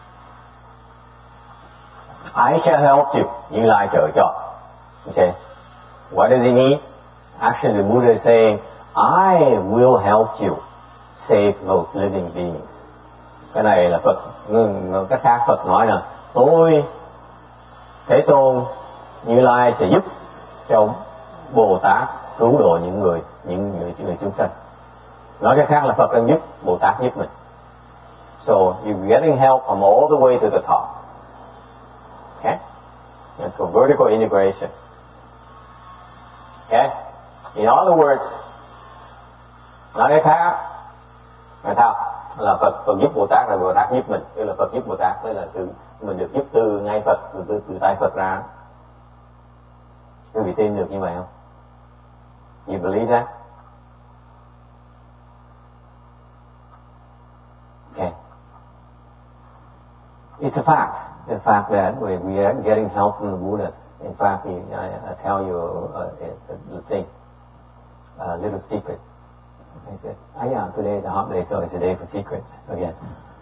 [SPEAKER 5] I shall help you. Như Lai trợ cho. Okay. What does he mean? Actually, the Buddha is saying, I will help you save those living beings. Cái này là Phật, cách khác Phật nói là tôi, Thế Tôn, Như Lai sẽ giúp cho Bồ Tát cứu độ những người, những người, người chúng sanh. Nói cách khác là Phật đang giúp, Bồ Tát giúp mình. So you're getting help from all the way to the top. Okay? That's called vertical integration. Okay? In other words, nói cái khác là sao? Là Phật, Phật giúp Bồ Tát là Bồ Tát giúp mình. Tức là Phật giúp Bồ Tát, tức là từ, mình được giúp từ ngay Phật, từ, từ, từ tay Phật ra. Quý vị tin được như vậy không? You believe that? Okay. It's a fact. The fact that we, we are getting help from the Buddhas. In fact, I, I tell you a, a, a thing, a little secret. He said, oh yeah, today is a hot day, so it's a day for secrets again.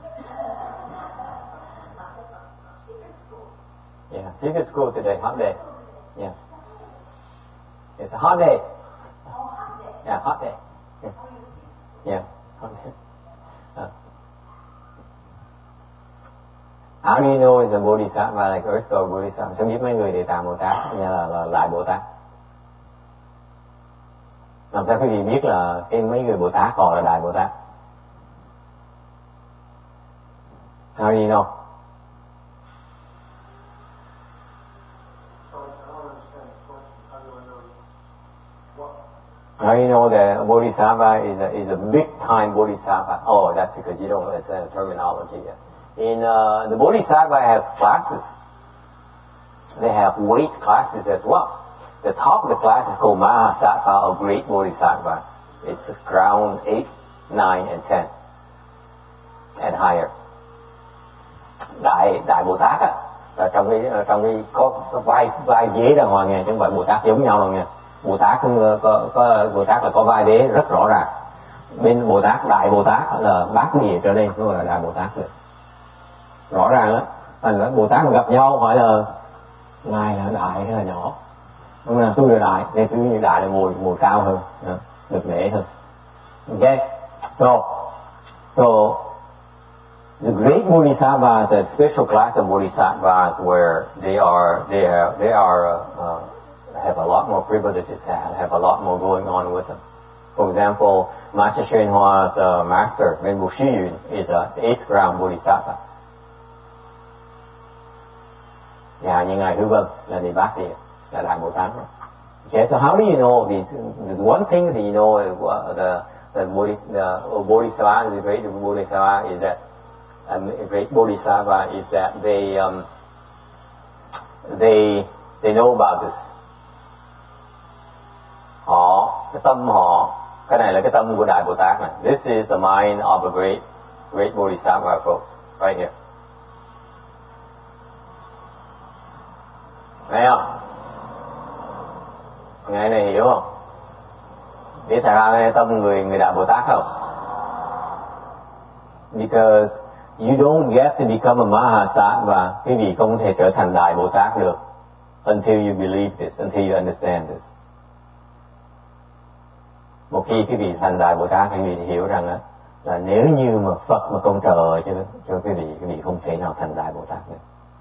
[SPEAKER 5] Yeah, secret school today, hot day. Yeah. It's a hot day. Yeah, hot day. Yeah, yeah, hot day. Uh, How do you know it's a Bodhisattva like erstwhile Bodhisattva? Sao biết mấy người Địa Tạng Bồ Tát như là, là Đại Bồ Tát? Làm sao quý vị biết là cái mấy người Bồ Tát còn là Đại Bồ Tát? How do you know?
[SPEAKER 1] Now you know that Bodhisattva is a, is a big time Bodhisattva. Oh, that's because you don't understand the terminology yet. In uh, the Bodhisattva has classes. They have weight classes as well. The top of the class is called Mahasattva or Great Bodhisattvas. It's ground eight, nine, and ten, and higher. Đại Đại Bồ Tát á, là trong cái trong cái có, có vai vai vế đàng hoàng nha, chứ không phải Bồ Tát giống nhau đâu nha. Bồ Tát có, có, có Bồ Tát là có vai vế rất rõ ràng. Bên Bồ Tát Đại Bồ Tát là bát địa trở lên, nó gọi là Đại Bồ Tát rồi. Rõ ràng đó. Thành ra Bồ Tát mà gặp nhau hỏi là ngài là đại hay là nhỏ. Đúng là tôi là đại, nên tôi như đại là ngồi ngồi cao hơn, được nể hơn. Okay, so so the great Bodhisattvas, a special class of Bodhisattvas, where they are they are they are uh, uh, have a lot more privileges, have, have a lot more going on with them. For example, Master Hsuan Hua's uh, master, Venbu Shiyun, is an eighth ground Bodhisattva. Yeah, như ngài Hư Vân là Đề Bát Địa, là Đại Bồ Tát. Okay, so how do you know these? There's one thing that you know uh, the the, Bodhis, the Bodhisattva, the great Bodhisattva, is that um, a great Bodhisattva is that they um, they they know about this. Họ cái tâm họ, cái này là cái tâm của Đại Bồ Tát này. This is the mind of a great great Bodhisattva, folks, right here. Thấy không? Nghe này hiểu không? Biết tại sao cái tâm người người Đại Bồ Tát không? Because you don't get to become a Mahasattva, quý vị không thể trở thành Đại Bồ Tát được until you believe this, until you understand this. Một khi quý vị thành Đại Bồ Tát, quý vị sẽ hiểu rằng á, là nếu như mà Phật mà không trợ cho cho quý vị, quý vị không thể nào thành Đại Bồ Tát được.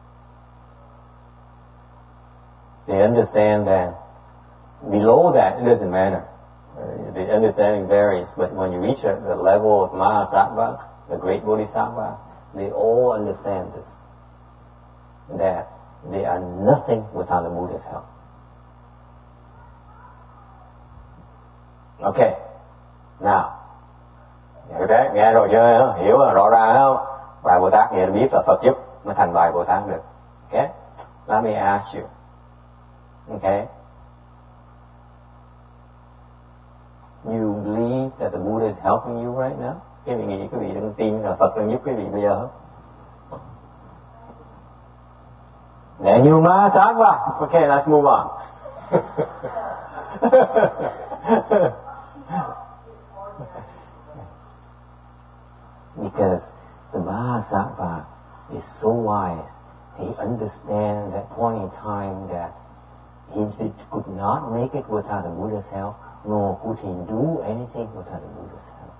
[SPEAKER 1] They understand that below that it doesn't matter. Uh, the understanding varies, but when you reach a, the level of Mahasattvas, the great Bodhisattvas, they all understand this. That they are nothing without the Buddha's help. Okay. Now, hiểu thế, nghe rồi chưa? Hiểu là rõ ràng không? Bài Bồ Tát nghe biết là Phật giúp mới thành bài Bồ Tát được. Okay? Let me ask you. Okay? You believe that the Buddha is helping you right now? Quý vị nghĩ quý vị đang tin là Phật đang giúp quý vị bây giờ không? Để như má sát quá. Okay, let's move on. Because the Mahasattva is so wise, he understands that point in time that he did, could not make it without the Buddha's help, nor could he do anything without the Buddha's help.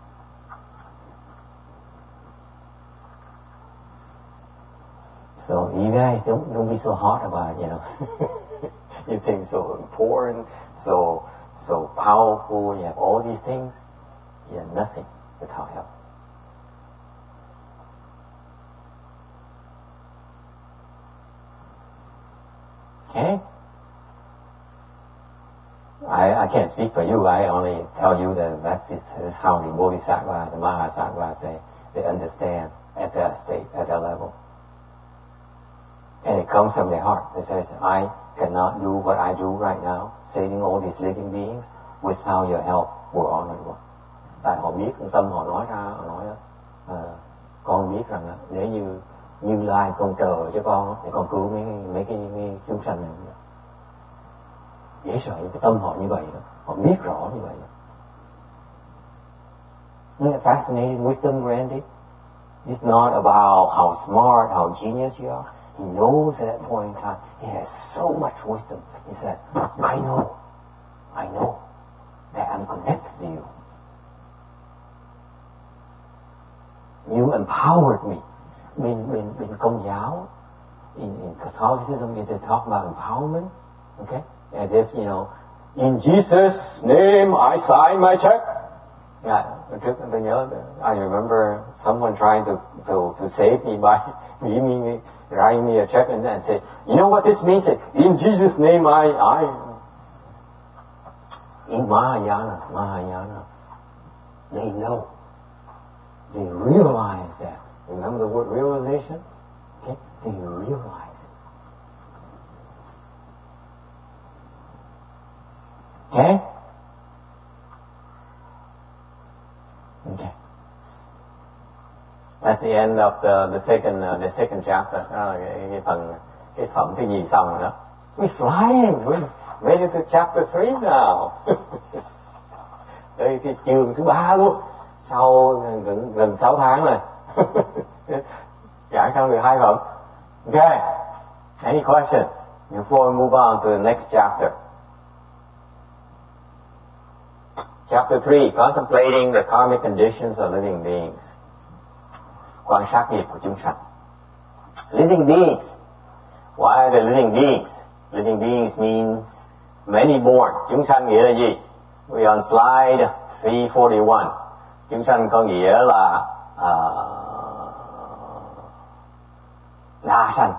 [SPEAKER 1] So you guys don't don't be so hot about it, you know. You think so important, so so powerful, you have all these things, you have nothing without help. Okay? I, I can't speak for you, I only tell you that that's this is how the Bodhisattva, the Mahasattva say, they understand at that state, at that level. And it comes from their heart. It says, I cannot do what I do right now, saving all these living beings, without your help, we're honorable. Tại họ biết, tâm họ nói ra, họ nói uh, con biết rằng uh, nếu như Như Lai con chờ cho con để con cứu mấy mấy cái mấy chúng sanh này. Dễ sợ cái tâm họ như vậy đó, họ biết rõ như vậy. Isn't it fascinating wisdom, Randy? It's not about how smart, how genius you are. He knows at that point in time, he has so much wisdom. He says, I know, I know that I'm connected to you. You empowered me. Bên, bên, bên Công giáo, in, in Catholicism, they talk about empowerment, okay? As if, you know, in Jesus' name I sign my check. Yeah, tôi nhớ, I remember someone trying to, to, to save me by giving me, writing me a check and then say, you know what this means? In Jesus' name I, I,
[SPEAKER 5] in Mahayana, Mahayana, they know. They realize that. Remember the word realization? Okay? They realize it. Okay? Okay. That's the end of the the second uh, the second chapter. Đó là cái, cái phần cái phẩm thứ nhì xong rồi đó. We're flying. We're made it to chapter three now. Đây cái chương thứ ba luôn. Sau gần gần sáu tháng rồi. Giải xong được hai phẩm. Okay. Any questions before we move on to the next chapter? Chapter three, contemplating the karmic conditions of living beings. Quan sát nghiệp của chúng sanh. Living beings. Why are they living beings? Living beings means many born. Chúng sanh nghĩa là gì? We on slide three forty-one. Chúng sanh có nghĩa là uh, đa sanh.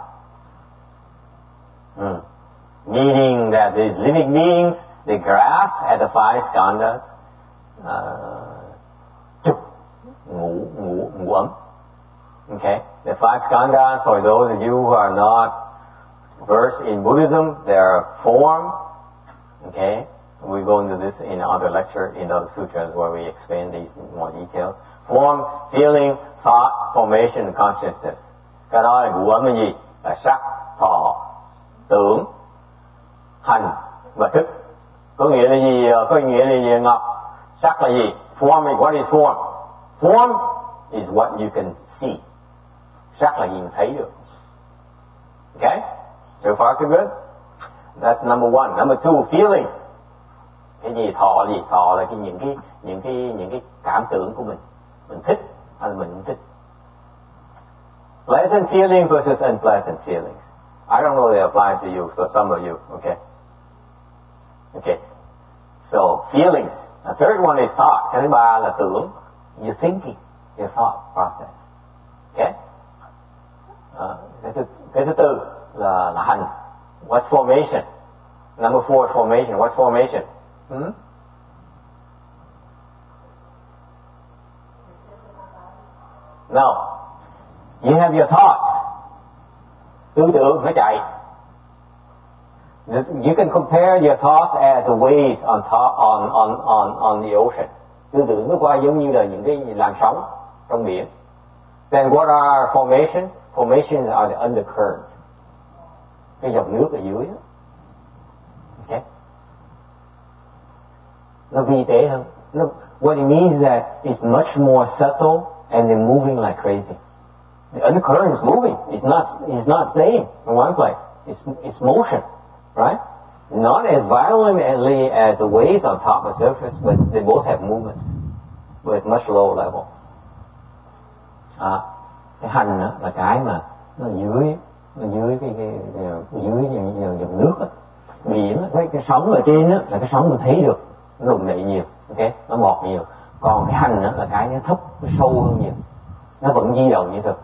[SPEAKER 5] Hmm. Meaning that these living beings, they grasp at the five skandhas. Uh, ngủ, ngủ, ngủ ấm. Okay? The five skandhas, for those of you who are not versed in Buddhism, they are form. Okay? We go into this in other lecture, in other sutras where we explain these in more details. Form, feeling, thought, formation, and consciousness. Cái đó là ngủ ấm là gì? Là sắc, thọ, tưởng, hành và thức. Có nghĩa là gì? Có nghĩa là gì Ngọc? Sắc là gì? Form is what is form? Form is what you can see. Sắc là gì mình thấy được. Okay? So far so good? That's number one. Number two, feeling. Cái gì thọ gì? Thọ là cái những cái những cái những cái cảm tưởng của mình. Mình thích hay là mình không thích. Pleasant feeling versus unpleasant feelings. I don't know if it applies to you, so some of you, okay? Okay. So, feelings. The third one is thought. Cái thứ ba là tưởng. You're thinking. Your thought process. Okay? Uh, cái, thứ, cái thứ tư là, là hành. What's formation? Number four is formation. What's formation? Hmm? No. You have your thoughts. Tư tưởng nó chạy. You can compare your thoughts as the waves on top, on on on on the ocean. Tư tưởng nó qua giống như là những cái làn sóng trong biển. Then what are formation? Formations are the undercurrent. Cái dòng nước ở dưới đó. Okay. Nó vi tế hơn. No, what it means is that it's much more subtle and they're moving like crazy. The undercurrent is moving. It's not. It's not staying in one place. It's it's motion, right? Not as violently as the waves on top of the surface, but they both have movements, but at much lower level. À, cái hành đó là cái mà nó dưới, nó dưới cái, cái, cái dưới dòng, dòng nước á, biển á, cái sóng ở trên á là cái sóng mình thấy được, nó đụng đậy nhiều, ok, nó bọt nhiều. Còn cái hành đó là cái nó thấp, nó sâu hơn nhiều, nó vẫn di động như thực.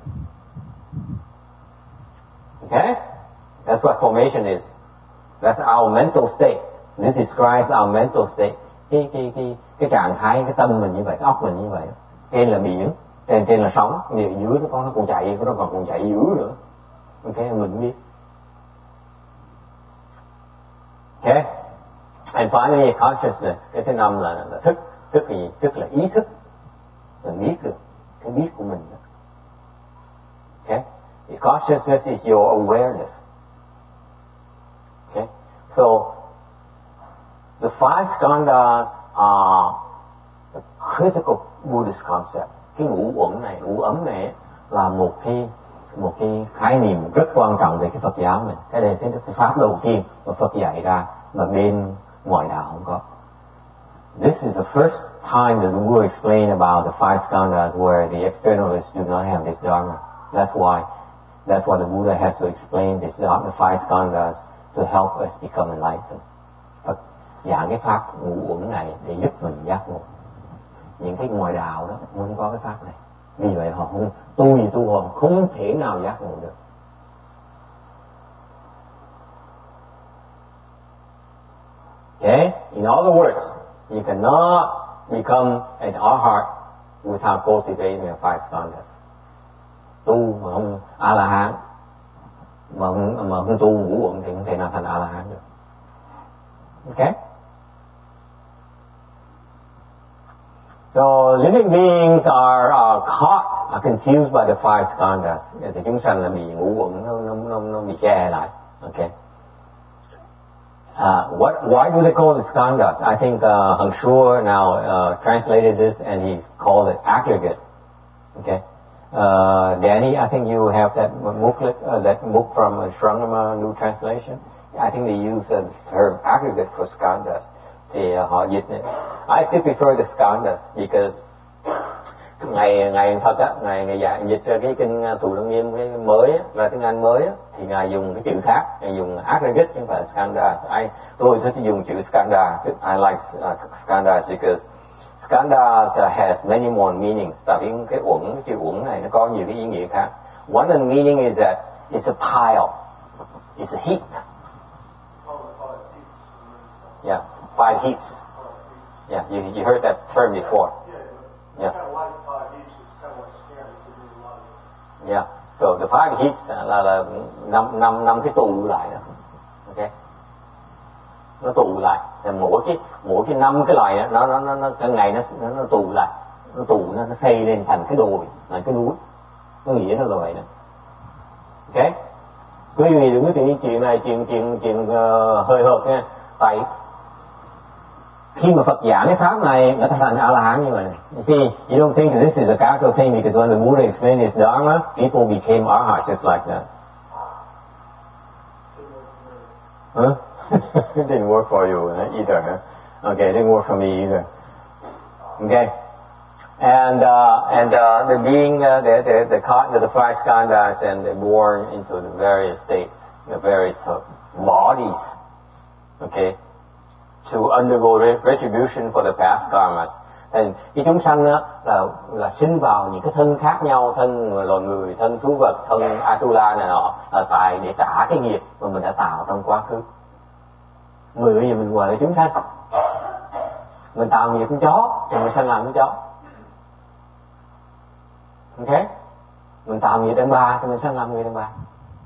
[SPEAKER 5] Okay? That's what formation is. That's our mental state. This describes our mental state. Cái cái cái cái trạng thái, cái tâm mình như vậy, cái óc mình như vậy. Trên là biển, trên trên là sóng, điều dưới nó có nó còn chạy, nó còn còn chạy dưới nữa. Okay, mình biết. Okay? And finally, consciousness. Cái thứ năm là, là thức. Thức là gì? Thức là ý thức. Mình biết được cái biết của mình. Okay? The consciousness is your awareness. Okay? So, the five skandhas are the critical Buddhist concept. Cái ngũ uẩn này, ngũ ấm này là một cái một cái khái niệm rất quan trọng về cái Phật giáo mình. Cái này cái, cái pháp đầu tiên mà Phật dạy ra mà bên ngoại đạo không có. This is the first time that the Buddha explained about the five skandhas where the externalists do not have this dharma. That's why That's why the Buddha has to explain this, the five skandhas to help us become enlightened. Phật giảng cái pháp ngũ uẩn này để giúp mình giác ngộ. Những cái ngoại đạo đó không có cái pháp này. Vì vậy họ không tu gì tu họ không thể nào giác ngộ được. Okay? In other words, you cannot become an arhat without cultivating the five skandhas. Tu mà không A-la-hán, mà không, mà không tu ngũ uẩn thì không thể nào thành A-la-hán được. Okay? So living beings are, are caught, are confused by the five skandhas. Thì chúng sanh là bị ngũ uẩn, nó, nó, nó, nó bị che lại. Okay? Uh, what, why do they call it skandhas? I think uh, Hằng Shua now uh, translated this and he called it aggregate. Okay? Uh, Danny, I think you have that booklet, uh, that book from uh, Shrangama New Translation. I think they use uh, the term aggregate for skandhas. Thì uh, họ dịch này. I still prefer the skandhas because ngày ngày Phật á, ngày ngày dạy dịch ra cái kinh Tụ Lăng Nghiêm cái mới á, và tiếng Anh mới á, thì ngài dùng cái chữ khác, ngài dùng aggregate chứ không phải skandhas. I tôi thích dùng chữ skandha. I like uh, skandhas because skandhas uh, has many more meanings. Tại vì cái uẩn, cái chữ uẩn này nó có nhiều cái ý nghĩa khác. One of the meaning is that it's a pile, it's a heap. Yeah, five heaps. Yeah, you you heard that term before. Yeah. Yeah. So the five heaps là là năm năm năm cái tụ lại đó. Okay. Nó tụ lại. Thì mỗi cái mỗi cái năm cái loại đó, nó nó nó nó cái ngày nó nó, nó tụ lại, nó tụ nó, nó xây lên thành cái đồi, thành cái núi. Nó nghĩa nó là vậy đó. Okay. Quý vị đừng có nghĩ chuyện này chuyện chuyện chuyện uh, hơi hợt nha. Tại khi mà Phật giảng cái pháp này, người ta thành A-la-hán như vậy này. You see, you don't think that this is a casual thing because when the Buddha explained his Dharma, people became arhats just like that. Huh? It didn't work for you either, huh? Okay, it didn't work for me either. Okay. And, uh, and, uh, the being, uh, the, the, the caught into the five skandhas and they're born into the various states, the various uh, bodies. Okay. To undergo retribution for the past karmas. Thì cái chúng sanh đó là là sinh vào những cái thân khác nhau, thân loài người, thân thú vật, thân Atula này nọ, là tại để trả cái nghiệp mà mình đã tạo trong quá khứ. Người bây giờ mình gọi là chúng sanh. Mình tạo nghiệp con chó thì mình sanh làm con chó. Ok? Mình tạo nghiệp đàn bà thì mình sanh làm người đàn bà.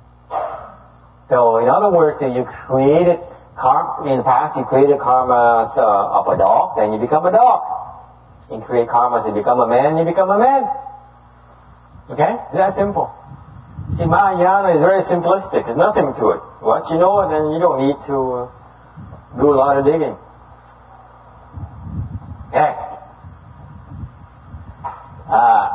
[SPEAKER 5] So in other words, you created Karma, in the past, you created karmas uh, of a dog, then you become a dog. You create karmas, you become a man, you become a man. Okay? It's that simple. See, Mahayana is very simplistic. There's nothing to it. Once you know it, then you don't need to uh, do a lot of digging. Okay. Uh,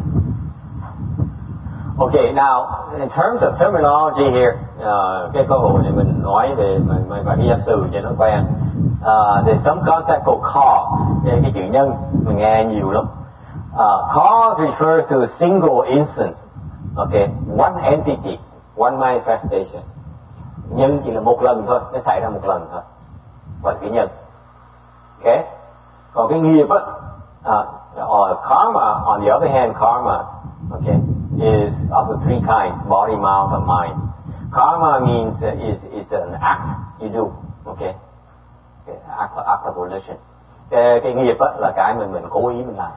[SPEAKER 5] okay, now, in terms of terminology here, uh, cái câu hỏi này mình nói về mình mình phải danh từ cho nó quen. Uh, there's some concept called cause. Đây cái chữ nhân mình nghe nhiều lắm. Uh, cause refers to a single instance. Okay, one entity, one manifestation. Nhân chỉ là một lần thôi, nó xảy ra một lần thôi. Gọi là cái nhân. Okay. Còn cái nghiệp á, uh, or karma, on the other hand, karma, okay, is of the three kinds: body, mouth, and mind. Karma means uh, is is an act you do, okay, okay act, act of volition. Cái, cái nghiệp á là cái mình mình cố ý mình làm.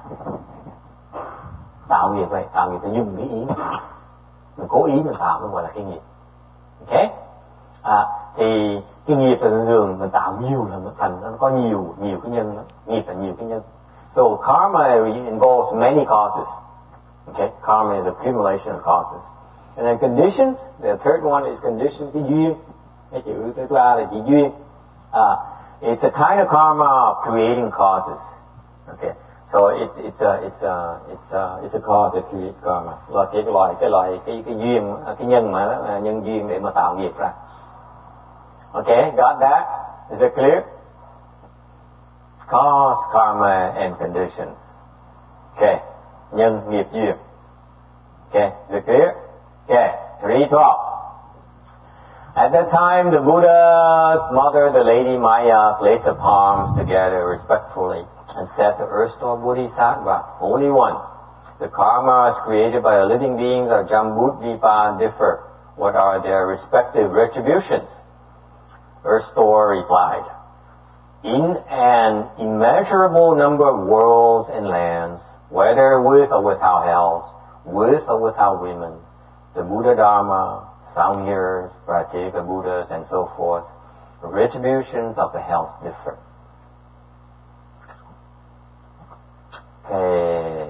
[SPEAKER 5] Tạo nghiệp vậy, tạo nghiệp phải dùng cái ý mình, mình cố ý mình tạo nó gọi là cái nghiệp. Okay, à, thì cái nghiệp là thường mình tạo nhiều là nó thành nó có nhiều nhiều cái nhân đó. Nghiệp là nhiều cái nhân. So karma involves many causes. Okay, karma is accumulation of causes. And then conditions, the third one is conditions, cái duyên. Cái chữ thứ ba là chữ duyên. Uh, it's a kind of karma of creating causes. Okay, so it's it's a it's a it's a it's a cause that creates karma. Là cái loại cái loại cái cái duyên, cái nhân mà đó, nhân duyên để mà tạo nghiệp ra. Okay, got that? Is it clear? Cause, karma, and conditions. Okay, nhân, nghiệp, duyên. Okay, is it clear? Okay, three twelve. At that time, the Buddha's mother, the Lady Maya, placed her palms together respectfully and said to erstwhile Bodhisattva, Holy One, the karmas created by the living beings of Jambudvipa differ. What are their respective retributions? Erstwhile replied,
[SPEAKER 1] in an immeasurable number of worlds and lands, whether with or without hells, with or without women, the Buddha Dharma, Sanghyas, Pratyeka Buddhas, and so forth, the retributions of the hells differ. Okay.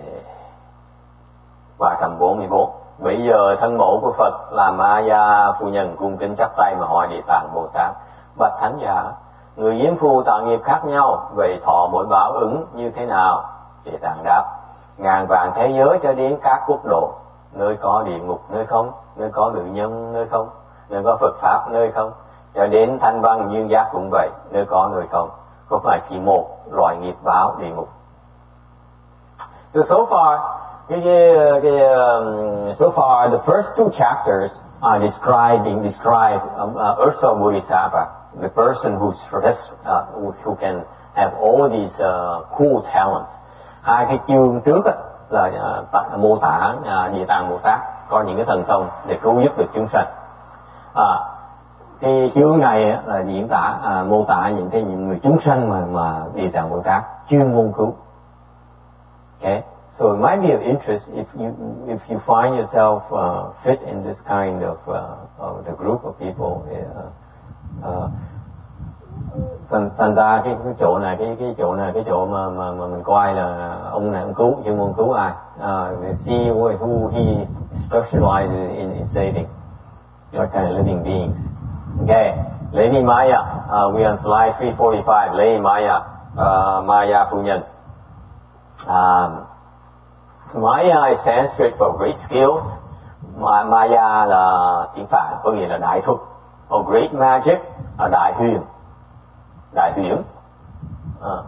[SPEAKER 1] ba trăm bốn mươi bốn. Bây giờ thân mẫu của Phật là Maya phu nhân cung kính chắp tay mà hỏi Địa Tạng Bồ Tát: bạch thánh giả, người diêm phu tạo nghiệp khác nhau, vậy thọ mỗi báo ứng như thế nào? Địa Tạng đáp: ngàn vạn thế giới cho đến các quốc độ, nơi có địa ngục nơi không, nơi có ngự nhân nơi không, nơi có Phật pháp nơi không, cho đến thanh văn duyên giác cũng vậy, nơi có nơi không, không phải chỉ một loại nghiệp báo địa ngục. So so far, cái, cái, um, so far the first two chapters are describing describe um, uh, Ursa Bodhisattva, the person who's first, uh, who can have all these uh, cool talents. Hai cái chương trước á, là uh, mô tả uh, Địa Tạng Bồ Tát có những cái thần thông để cứu giúp được chúng sanh. À, cái chương này á, là diễn tả uh, mô tả những cái những người chúng sanh mà mà Địa Tạng Bồ Tát chuyên môn cứu. Okay, so it might be of interest if you if you find yourself uh, fit in this kind of, uh, of the group of people. Uh, uh, thành, thành ra cái, cái chỗ này cái cái chỗ này cái chỗ mà mà, mà mình coi là ông này ông cứu chuyên môn cứu ai? Uh, see who he specializes in, in saving, what kind of living beings. Okay, Lady Maya, uh, we on slide three forty-five. Lady Maya, uh, Maya phu nhân. Um, Maya is Sanskrit for great skills. Ma- Maya là tiếng Phạn có nghĩa là đại thuật. Or great magic là đại huyền. Đại huyền. Uh.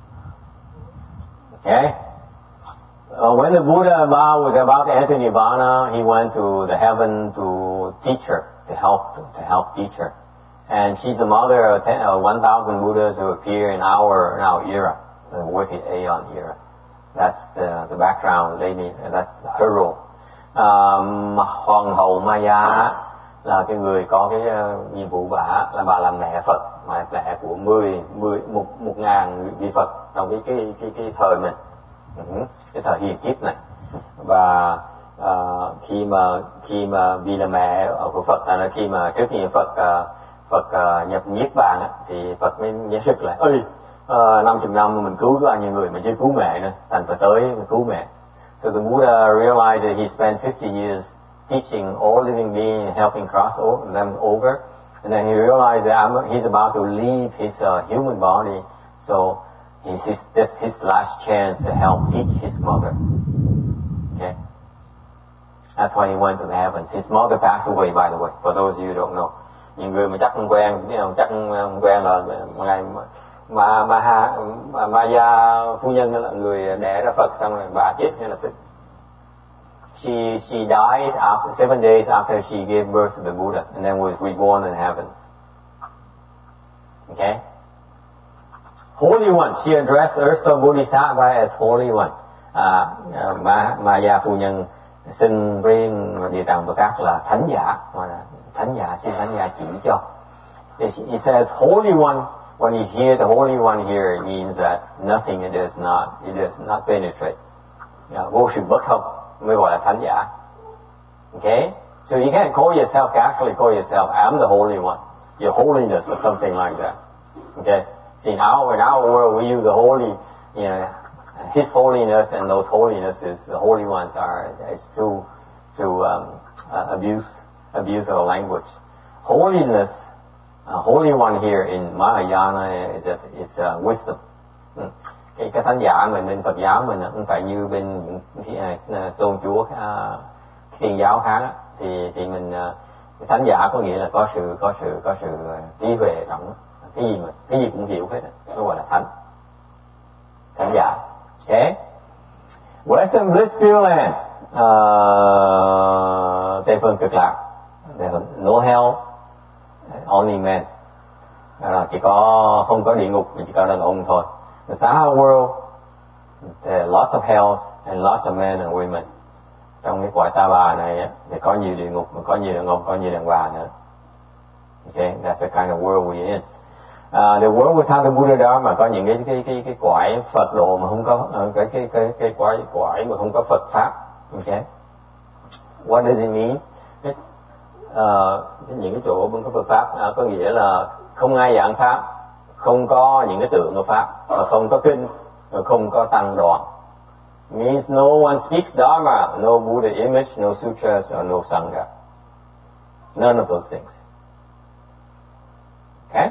[SPEAKER 1] Okay. Uh, when the Buddha was about to enter Nirvana, he went to the heaven to teach her, to help to help teach her. And she's the mother of ten, uh, one thousand Buddhas who appear in our in our era, the worthy Aeon era. That's the the background, lady. That's her role. Um, Hoàng hậu Maya là cái người có cái uh, nhiệm vụ bả là bà làm mẹ Phật, mà mẹ của mười mười một một ngàn vị Phật trong cái cái cái cái thời mình, uh-huh, cái thời hiền kiếp này. Và uh, khi mà khi mà vì là mẹ của Phật, là khi mà trước khi Phật uh, Phật uh, nhập niết bàn á, thì Phật mới nhớ sức lại, ơi năm chục năm mình cứu có bao nhiêu người mà chưa cứu mẹ nữa, thành phải tới mình cứu mẹ. So the Buddha realized that he spent fifty years teaching all living beings, helping cross over, them over, and then he realized that I'm, he's about to leave his uh, human body, so he's his, that's his last chance to help teach his mother. Okay, that's why he went to the heavens. His mother passed away, by the way, for those of you who don't know. Những người mà chắc không quen, chắc không quen là ngày mà mà mà Maya phu nhân là người đẻ ra Phật, xong rồi bà chết ngay lập tức. She she died after seven days after she gave birth to the Buddha, and then was reborn in the heavens. Okay. Holy One. She addressed Ursa Bodhisattva as Holy One. À, Ma, Maya phu nhân xin riêng Địa Tạng Bồ Tát là thánh giả, mà là thánh giả, xin thánh giả chỉ cho. He says Holy One. When you hear the Holy One here, it means that nothing it does not, it does not penetrate. Yeah, vô sự bất thông mới gọi là thánh giả. Okay? So you can't call yourself, actually call yourself, I'm the Holy One. Your holiness or something like that. Okay? See, in our, in our world we use the holy, you know, His holiness and those holinesses, the holy ones are, it's too, too um, uh, abuse, abuse our language. Holiness, Uh, Holy One here in Mahayana is that it's uh, wisdom. Ừ. Cái cái thánh giả mình bên Phật giáo mình không phải như bên những uh, tôn chúa uh, thiên giáo khác, thì thì mình uh, thánh giả có nghĩa là có sự có sự có sự uh, trí huệ rộng, cái gì mà cái gì cũng hiểu hết, nó gọi là thánh. Thánh giả. Okay. Western Bliss Pure Land, uh, Tây phương cực lạc, no hell. Only men, à, chỉ có không có địa ngục, chỉ có đàn ông thôi. The Saha world, there are lots of hells and lots of men and women. Trong cái cõi ta bà này thì có nhiều địa ngục, có nhiều đàn ông, có nhiều đàn bà nữa. Okay, that's the kind of world we're in. Uh, the world without the Buddha Dharma, có những cái cái cái cái quải Phật độ mà không có uh, cái cái cái cái quải quải mà không có Phật pháp. Okay. What does it mean? It, uh, những cái chỗ không có Phật pháp uh, có nghĩa là không ai giảng pháp, không có những cái tượng của pháp, và không có kinh, và không có tăng đoàn. Means no one speaks Dharma, no Buddha image, no sutras, or no Sangha. None of those things. Okay?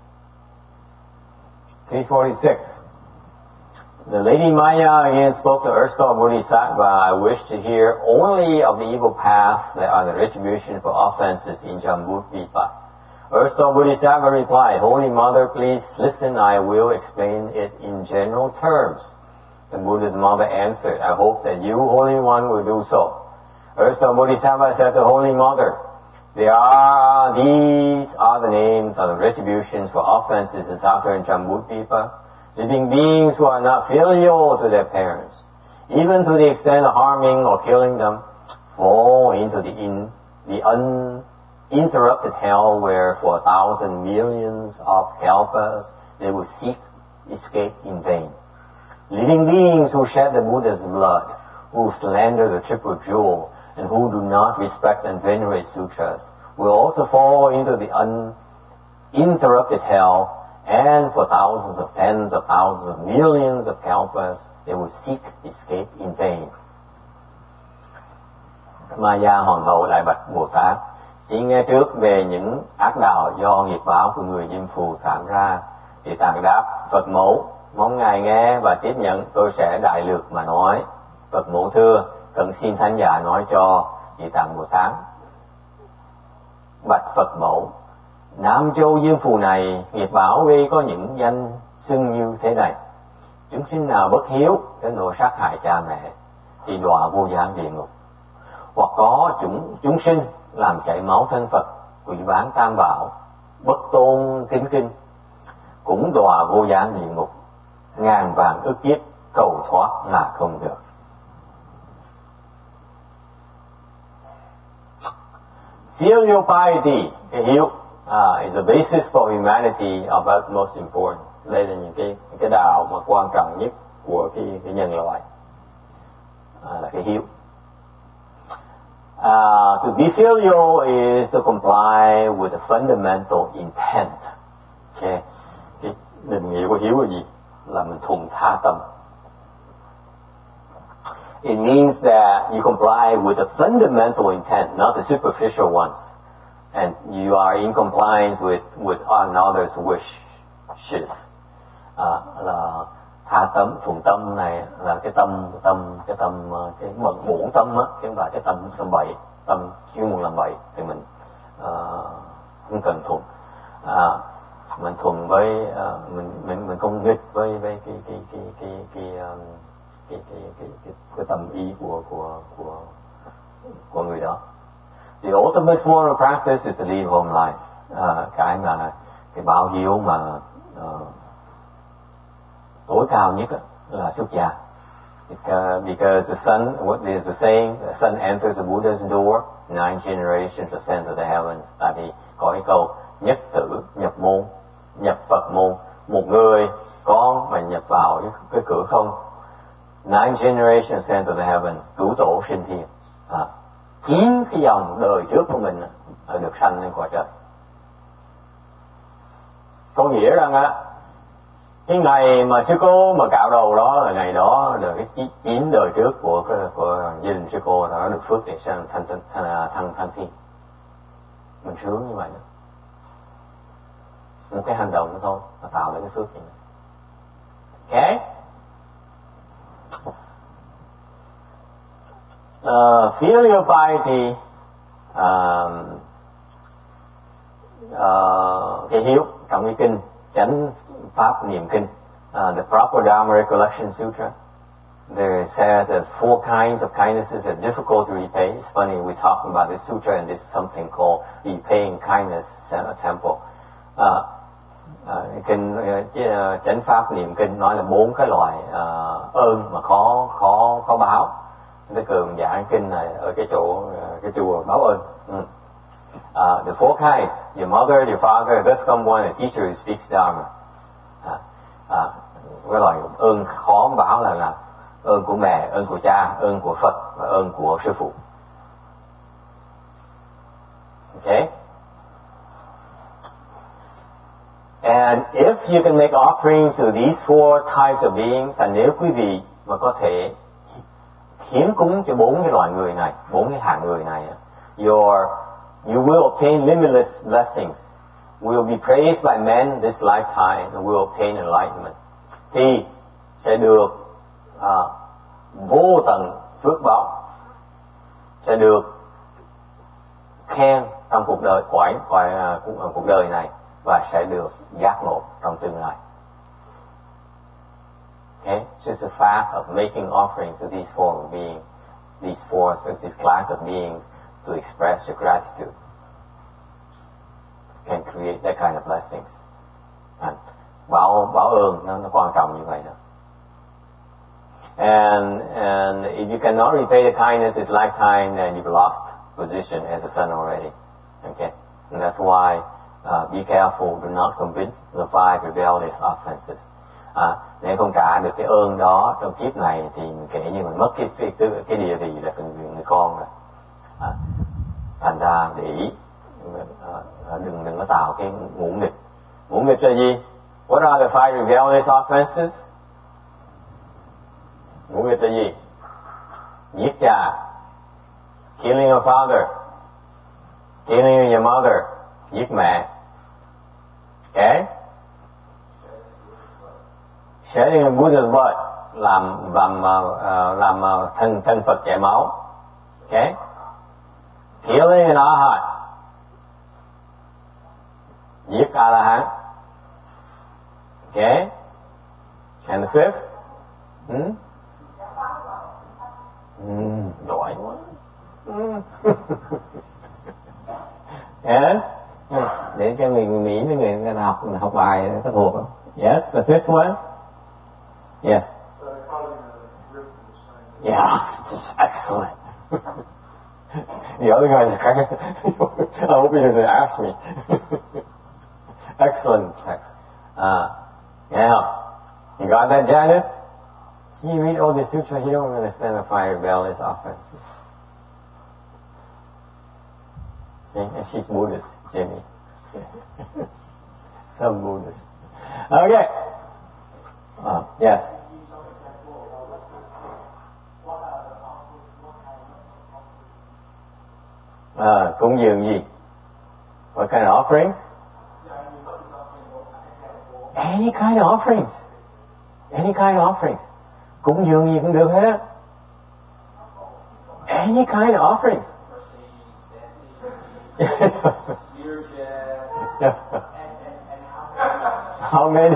[SPEAKER 1] three forty-six. The Lady Maya again spoke to erstwhile Bodhisattva, I wish to hear only of the evil paths that are the retribution for offenses in Jambudvipa. Erstwhile Bodhisattva replied, Holy Mother, please listen, I will explain it in general terms. The Buddha's mother answered, I hope that you, Holy One, will do so. Erstwhile Bodhisattva said to Holy Mother, There are, these are the names of the retributions for offenses in Sattva and Jambudvipa. Living beings who are not filial to their parents, even to the extent of harming or killing them, fall into the, in, the uninterrupted hell where for a thousand millions of kalpas they will seek escape in vain. Living beings who shed the Buddha's blood, who slander the triple jewel, and who do not respect and venerate sutras, will also fall into the uninterrupted hell, and for thousands of tens of thousands of millions of kalpas, they will seek escape in vain. Maya Hoàng hậu lại bạch Bồ Tát, xin nghe trước về những ác đạo do nghiệp báo của người diêm phù tạo ra. Thì Tạng đáp, Phật mẫu, mong ngài nghe và tiếp nhận, tôi sẽ đại lược mà nói. Phật mẫu thưa, cần xin thánh giả nói cho. Địa Tạng Bồ Tát bạch Phật mẫu, Nam Châu Diêm Phù này nghiệp báo gây có những danh xưng như thế này: chúng sinh nào bất hiếu đến nỗi sát hại cha mẹ thì đọa vô gián địa ngục, hoặc có chúng chúng sinh làm chảy máu thân Phật, quỷ bán tam bảo, bất tôn kính kinh, cũng đọa vô gián địa ngục, ngàn vạn ức kiếp cầu thoát là không được. Filial piety, cái hiếu, uh, is the basis for humanity of utmost importance. Đây là những cái những cái đạo mà quan trọng nhất của cái, cái nhân loại, uh, là cái hiếu. Uh, to be filial is to comply with the fundamental intent. Okay. Cái định nghĩa của hiếu là gì? Là mình thuận tha tâm. It means that you comply with the fundamental intent, not the superficial ones, and you are in compliance with with another's wishes. À, là tha tâm, thuận tâm này là cái tâm, tâm, cái tâm, cái mận muộn tâm á, chứ không phải cái tâm tâm bậy, tâm chuyên muốn làm bậy thì mình uh, không cần thuận. Uh, mình thuận với uh, mình mình mình không nghịch với với cái cái cái cái cái um, cái cái cái cái cái tâm ý của của của của người đó. The ultimate form of practice is to live home life. Uh, cái mà cái báo hiếu mà uh, tối cao nhất là xuất gia. Because, because the son, what is the saying? The son enters the Buddha's door, nine generations ascend to the heavens. Tại vì có cái câu nhất tử nhập môn, nhập Phật môn, một người con mà nhập vào cái, cái cửa không, nine generations ascend to the heaven, cửu tổ sinh thiên. À, chín cái dòng đời trước của mình được sanh lên cõi trời. Có nghĩa rằng á, cái ngày mà sư cô mà cạo đầu đó là ngày đó là cái chín đời trước của của gia đình sư cô đó được phước để sang thanh thanh thanh thanh, thanh thiên. Mình sướng như vậy đó. Một cái hành động đó thôi mà tạo ra cái phước như vậy. Okay. Uh, filial piety, uh, uh, cái hiếu trong cái kinh chánh pháp niệm kinh, uh, the proper Dharma recollection sutra, there says that four kinds of kindnesses are difficult to repay. It's funny, we talk about this sutra and this something called repaying kindness at a temple. Uh, uh, kinh uh, chánh pháp niệm kinh nói là bốn cái loại uh, ơn mà khó khó khó báo. Cái cường giảng kinh này ở cái chỗ cái chùa báo ơn. Mm. Uh, the four kinds, your mother, your father, thus come one, a teacher who speaks Dharma. À, à, cái loại ơn khó bảo là là ơn của mẹ, ơn của cha, ơn của Phật và ơn của sư phụ. Okay? And if you can make offerings to these four types of beings, và nếu quý vị mà có thể hiến cúng cho bốn cái loại người này, bốn cái hạng người này, your you will obtain limitless blessings. Will be praised by men this lifetime and will obtain enlightenment. Thì sẽ được uh, vô tận phước báo, sẽ được khen trong cuộc đời quải quải uh, cuộc, uh, cuộc đời này và sẽ được giác ngộ trong tương lai. Okay, so it's a fact of making offerings to these four beings, these four, so it's this class of beings to express your gratitude. Can create that kind of blessings. And báo báo ơn nó, nó quan trọng như vậy đó. And and if you cannot repay the kindness this lifetime, then you've lost position as a son already. Okay, and that's why uh, be careful, do not commit the five rebellious offenses. À, nếu không trả được cái ơn đó trong kiếp này thì kể như mình mất cái cái cái, cái địa vị là người, người con rồi. À, thành ra để ý đừng đừng có tạo cái ngũ nghịch. Ngũ nghịch là gì? What are the five rebellious offenses? Ngũ nghịch là gì? Giết cha, killing your father, killing your mother, giết mẹ. Okay? Shedding a Buddha's blood, làm làm uh, làm uh, thân thân Phật chảy máu. Okay? Killing an Arhat, giết A-la-hán. Okay? And the fifth? Hmm? Mm, giỏi quá. Mm. And? Để cho người Mỹ với người, người học học bài có thuộc không? Yes, the fifth one? Yes. Yeah, excellent. The other guys are kind of, I hope he doesn't ask me. Excellent text. Uh, now, you got that, Janice? See, you read all the sutras, you don't understand the five rebellious offenses. See, and she's Buddhist, Jimmy. Some Buddhist. Okay. Uh, yes. Uh, cúng dường gì? What kind of offerings? Any kind of offerings. Any kind of offerings. Cúng dường gì cũng được hết á. Any kind of offerings. How many?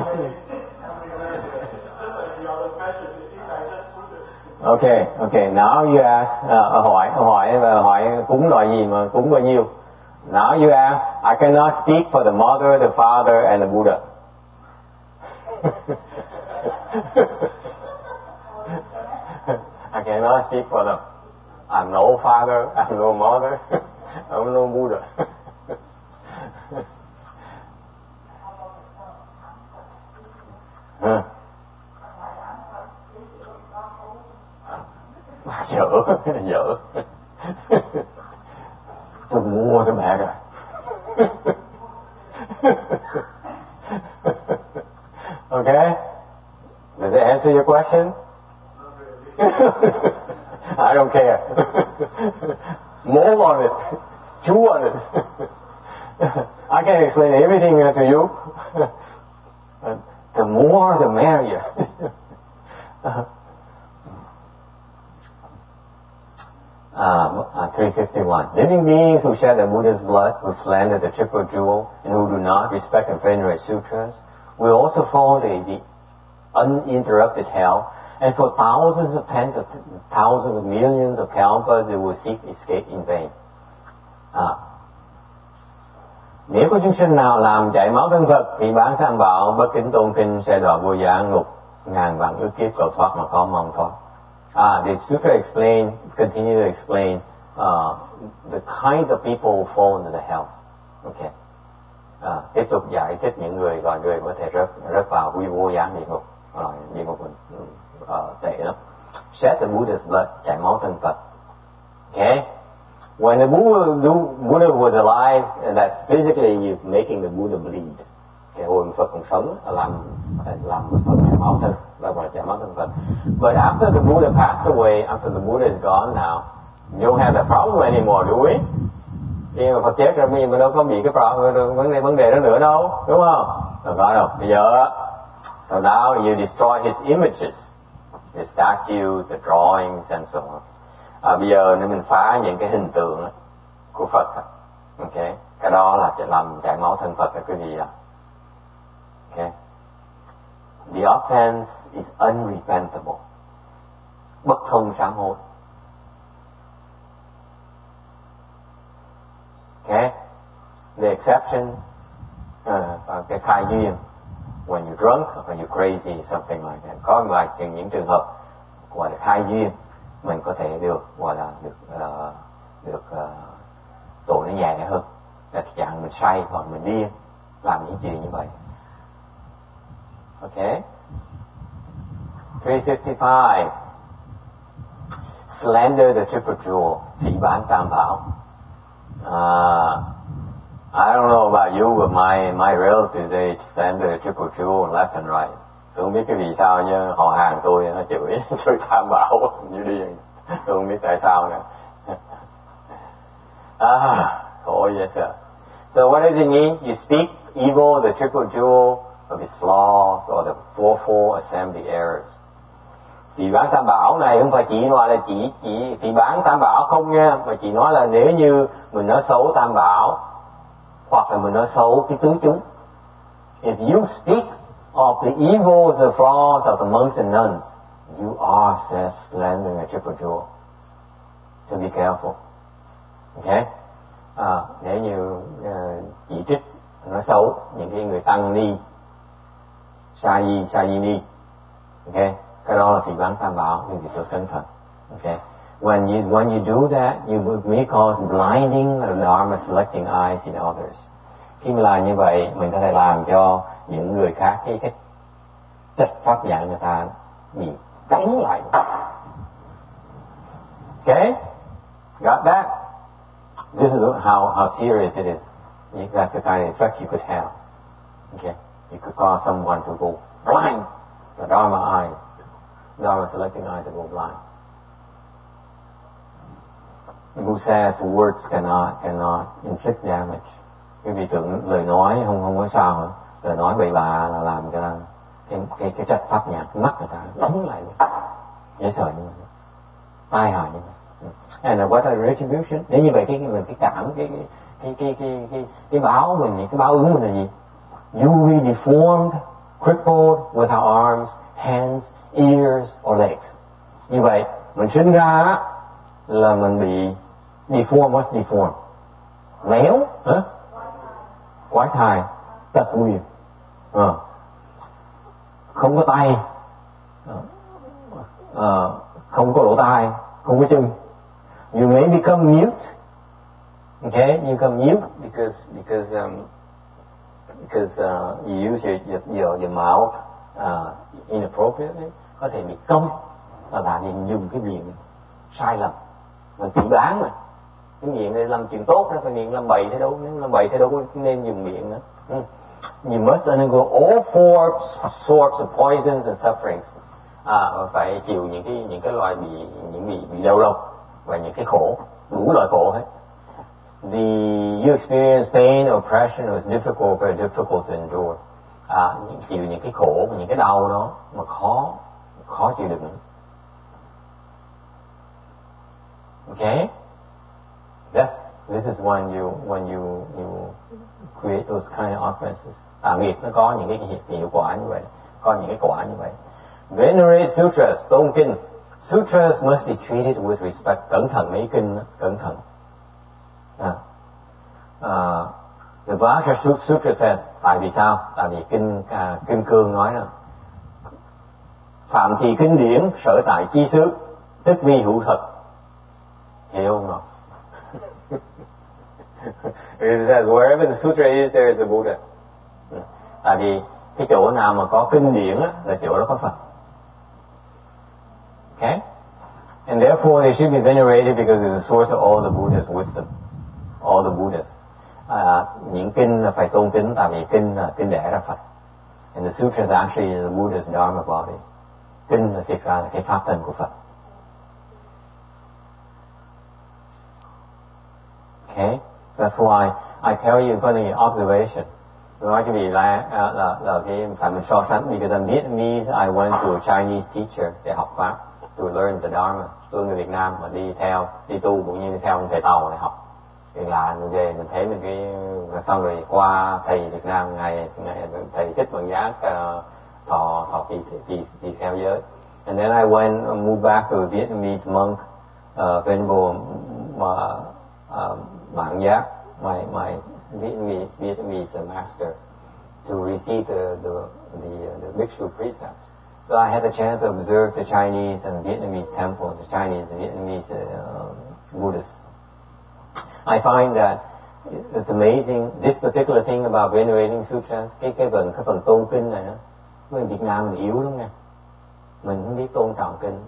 [SPEAKER 1] Okay, okay. Now you ask. Uh, hỏi, hỏi, hỏi cúng loại gì mà cúng bao nhiêu? Now you ask. I cannot speak for the mother, the father, and the Buddha. I cannot speak for them. I'm no father. I'm no mother. I'm no Buddha. Huh? Dở, dở. Tôi mua cho mẹ rồi. Okay? Does it answer your question? I don't care. Mold on it. Chew on it. I can explain everything to you. The more, the merrier. Uh, three fifty-one. Living beings who shed the Buddha's blood, who slander the triple jewel, and who do not respect and venerate sutras, will also fall to the uninterrupted hell, and for thousands of tens of thousands of millions of kalpas they will seek escape in vain. À, nếu có chúng sinh nào làm chảy máu thân Phật thì bán tham bảo bất kính tôn kinh sẽ đọa vô gia ngục ngàn vạn ức kiếp cầu thoát mà khó mong thoát. Ah, the sutra explain, continue to explain uh, the kinds of people fall into the hells. Okay. À, tiếp tục giải thích những người loài người có thể rớt rớt vào huy vô gián địa ngục. Rồi địa ngục uh, tệ lắm. Shed the Buddha's blood, chảy máu thân Phật. Okay. When the Buddha, Buddha was alive, that's physically you making the Buddha bleed. Cái hồi Phật còn sống làm làm Phật chảy máu thân, là gọi là chảy máu thân Phật. But after the Buddha passed away, after the Buddha is gone now, you don't have that problem anymore, do we? Khi mà Phật chết rồi bây giờ mình đâu có bị cái problem, vấn đề vấn đề đó nữa đâu, đúng không? Đâu có đâu. Bây giờ, so now you destroy his images, the statues, the drawings and so on. À, bây giờ nếu mình phá những cái hình tượng của Phật, okay, cái đó làจะlàm chảy máu thân Phật đó quý vị ạ. Okay. The offense is unrepentable. Bất thông sám hối. Okay. The exceptions, uh, cái khai duyên, when you're drunk or you're crazy, something like that. Có loại những trường hợp gọi là khai duyên, mình có thể được gọi là được uh, được uh, tội nó nhẹ hơn. Là chẳng mình say hoặc mình điên làm những chuyện như vậy. Okay. three fifty-five. Slander the triple jewel, phỉ báng tam bảo. Uh, I don't know about you, but my my relatives they slander the triple jewel left and right. Tôi không biết cái vì sao nhưng họ hàng tôi nó chửi chửi tam bảo như điên. Tôi không biết tại sao nữa. Ah, oh yes sir. So what does it mean? You speak evil, the triple jewel of his flaws or the fourfold assembly errors. Phỉ báng tam bảo này không phải chỉ nói là chỉ chỉ phỉ báng tam bảo không nha, mà chỉ nói là nếu như mình nói xấu tam bảo hoặc là mình nói xấu cái tứ chúng. If you speak of the evils and flaws of the monks and nuns, you are slandering a triple jewel. So be careful. Okay? À, nếu như uh, chỉ trích nói xấu những cái người tăng ni, sa di sa di ni, okay, cái đó là phỉ báng tam bảo, nhưng phải cẩn thận. Okay, when you when you do that, you may cause blinding of the dharma selecting eyes in others. Khi mà làm như vậy, mình có thể làm cho những người khác cái cái chất pháp nhãn người ta bị đóng lại. Okay, got that? This is how how serious it is. That's the kind of effect you could have. Okay, you could cause someone to go blind, the dharma eye, dharma selecting eye to go blind. Who says words cannot cannot inflict damage? Quý vị tưởng lời nói không không có sao hả? Lời nói bậy bạ là làm cho cái cái cái chất pháp nhãn mắt người ta đóng lại, dễ sợ như vậy, tai hại như vậy. And what are retribution? Nếu như vậy cái mình cái cảm cái cái cái cái cái cái, cái báo mình, cái báo ứng mình là gì? You will be deformed, crippled with our arms, hands, ears or legs. Như vậy mình sinh ra là mình bị deformed. What's deformed? Méo, hả? Quái thai, tật nguyền, à. Không có tay, à, không có lỗ tai, không có chân. You may become mute. Okay, you become mute because because um, because uh, you use your your your mouth uh, inappropriately. Có thể bị câm là bạn dùng cái miệng sai lầm. Mình phỉ báng mà. Cái miệng này làm chuyện tốt đó, phải miệng làm bậy thế đâu, nếu làm bậy thế đâu có nên dùng miệng nữa. Mm. You must undergo all four sorts of poisons and sufferings. À, phải chịu những cái những cái loại bị những bị bị đau độc và những cái khổ, đủ loại khổ hết. The you experience pain, oppression, it was difficult, very difficult to endure. À, chịu những cái khổ, những cái đau đó mà khó khó chịu đựng. Okay. That's, this is when you when you you create those kind of offenses. À, nghiệp nó có những cái hiệu quả như vậy, có những cái quả như vậy. Venerate sutras, tôn kinh. Sutras must be treated with respect. Cẩn thận mấy kinh, cẩn thận. À, uh, the Vajra Sutra says, tại vì sao? Tại vì kinh uh, kinh cương nói là phạm thì kinh điển sở tại chi xứ, tức vi hữu thực. Hiểu không? Because it says wherever the sutra is, there is a Buddha. Tại vì cái chỗ nào mà có kinh điển á, là chỗ đó có Phật. Okay? And therefore they should be venerated because it's the source of all the Buddha's wisdom. All the Buddhas. À, những kinh là phải tôn kính tại vì kinh là kinh đẻ ra Phật. And the sutras actually is the Buddha's Dharma body. Kinh là thực ra là cái pháp thân của Phật. Okay? That's why I tell you in front of your observation. Nói cái gì là, là, là, là cái phải mình so sánh. Because I'm Vietnamese, I went to a Chinese teacher để học Pháp. To learn the Dharma. Tôi người Việt Nam mà đi theo, đi tu cũng như đi theo ông thầy Tàu để học. Thì là mình về mình thấy mình cái xong rồi qua thầy Việt Nam ngày, ngày thầy Thích Bằng Giác uh, thọ thọ tỳ tỳ tỳ theo giới. And then I went uh, moved back to a Vietnamese monk, uh, Venerable uh, uh, Mạng Giác, my my Vietnamese Vietnamese master, to receive the the the, uh, the Bhikshu precepts. So I had a chance to observe the Chinese and Vietnamese temples, the Chinese and Vietnamese uh, Buddhists. I find that it's amazing, this particular thing about venerating sutras, cái cái phần cái phần tôn kinh này đó, người Việt Nam mình yếu lắm nha, mình không biết tôn trọng kinh.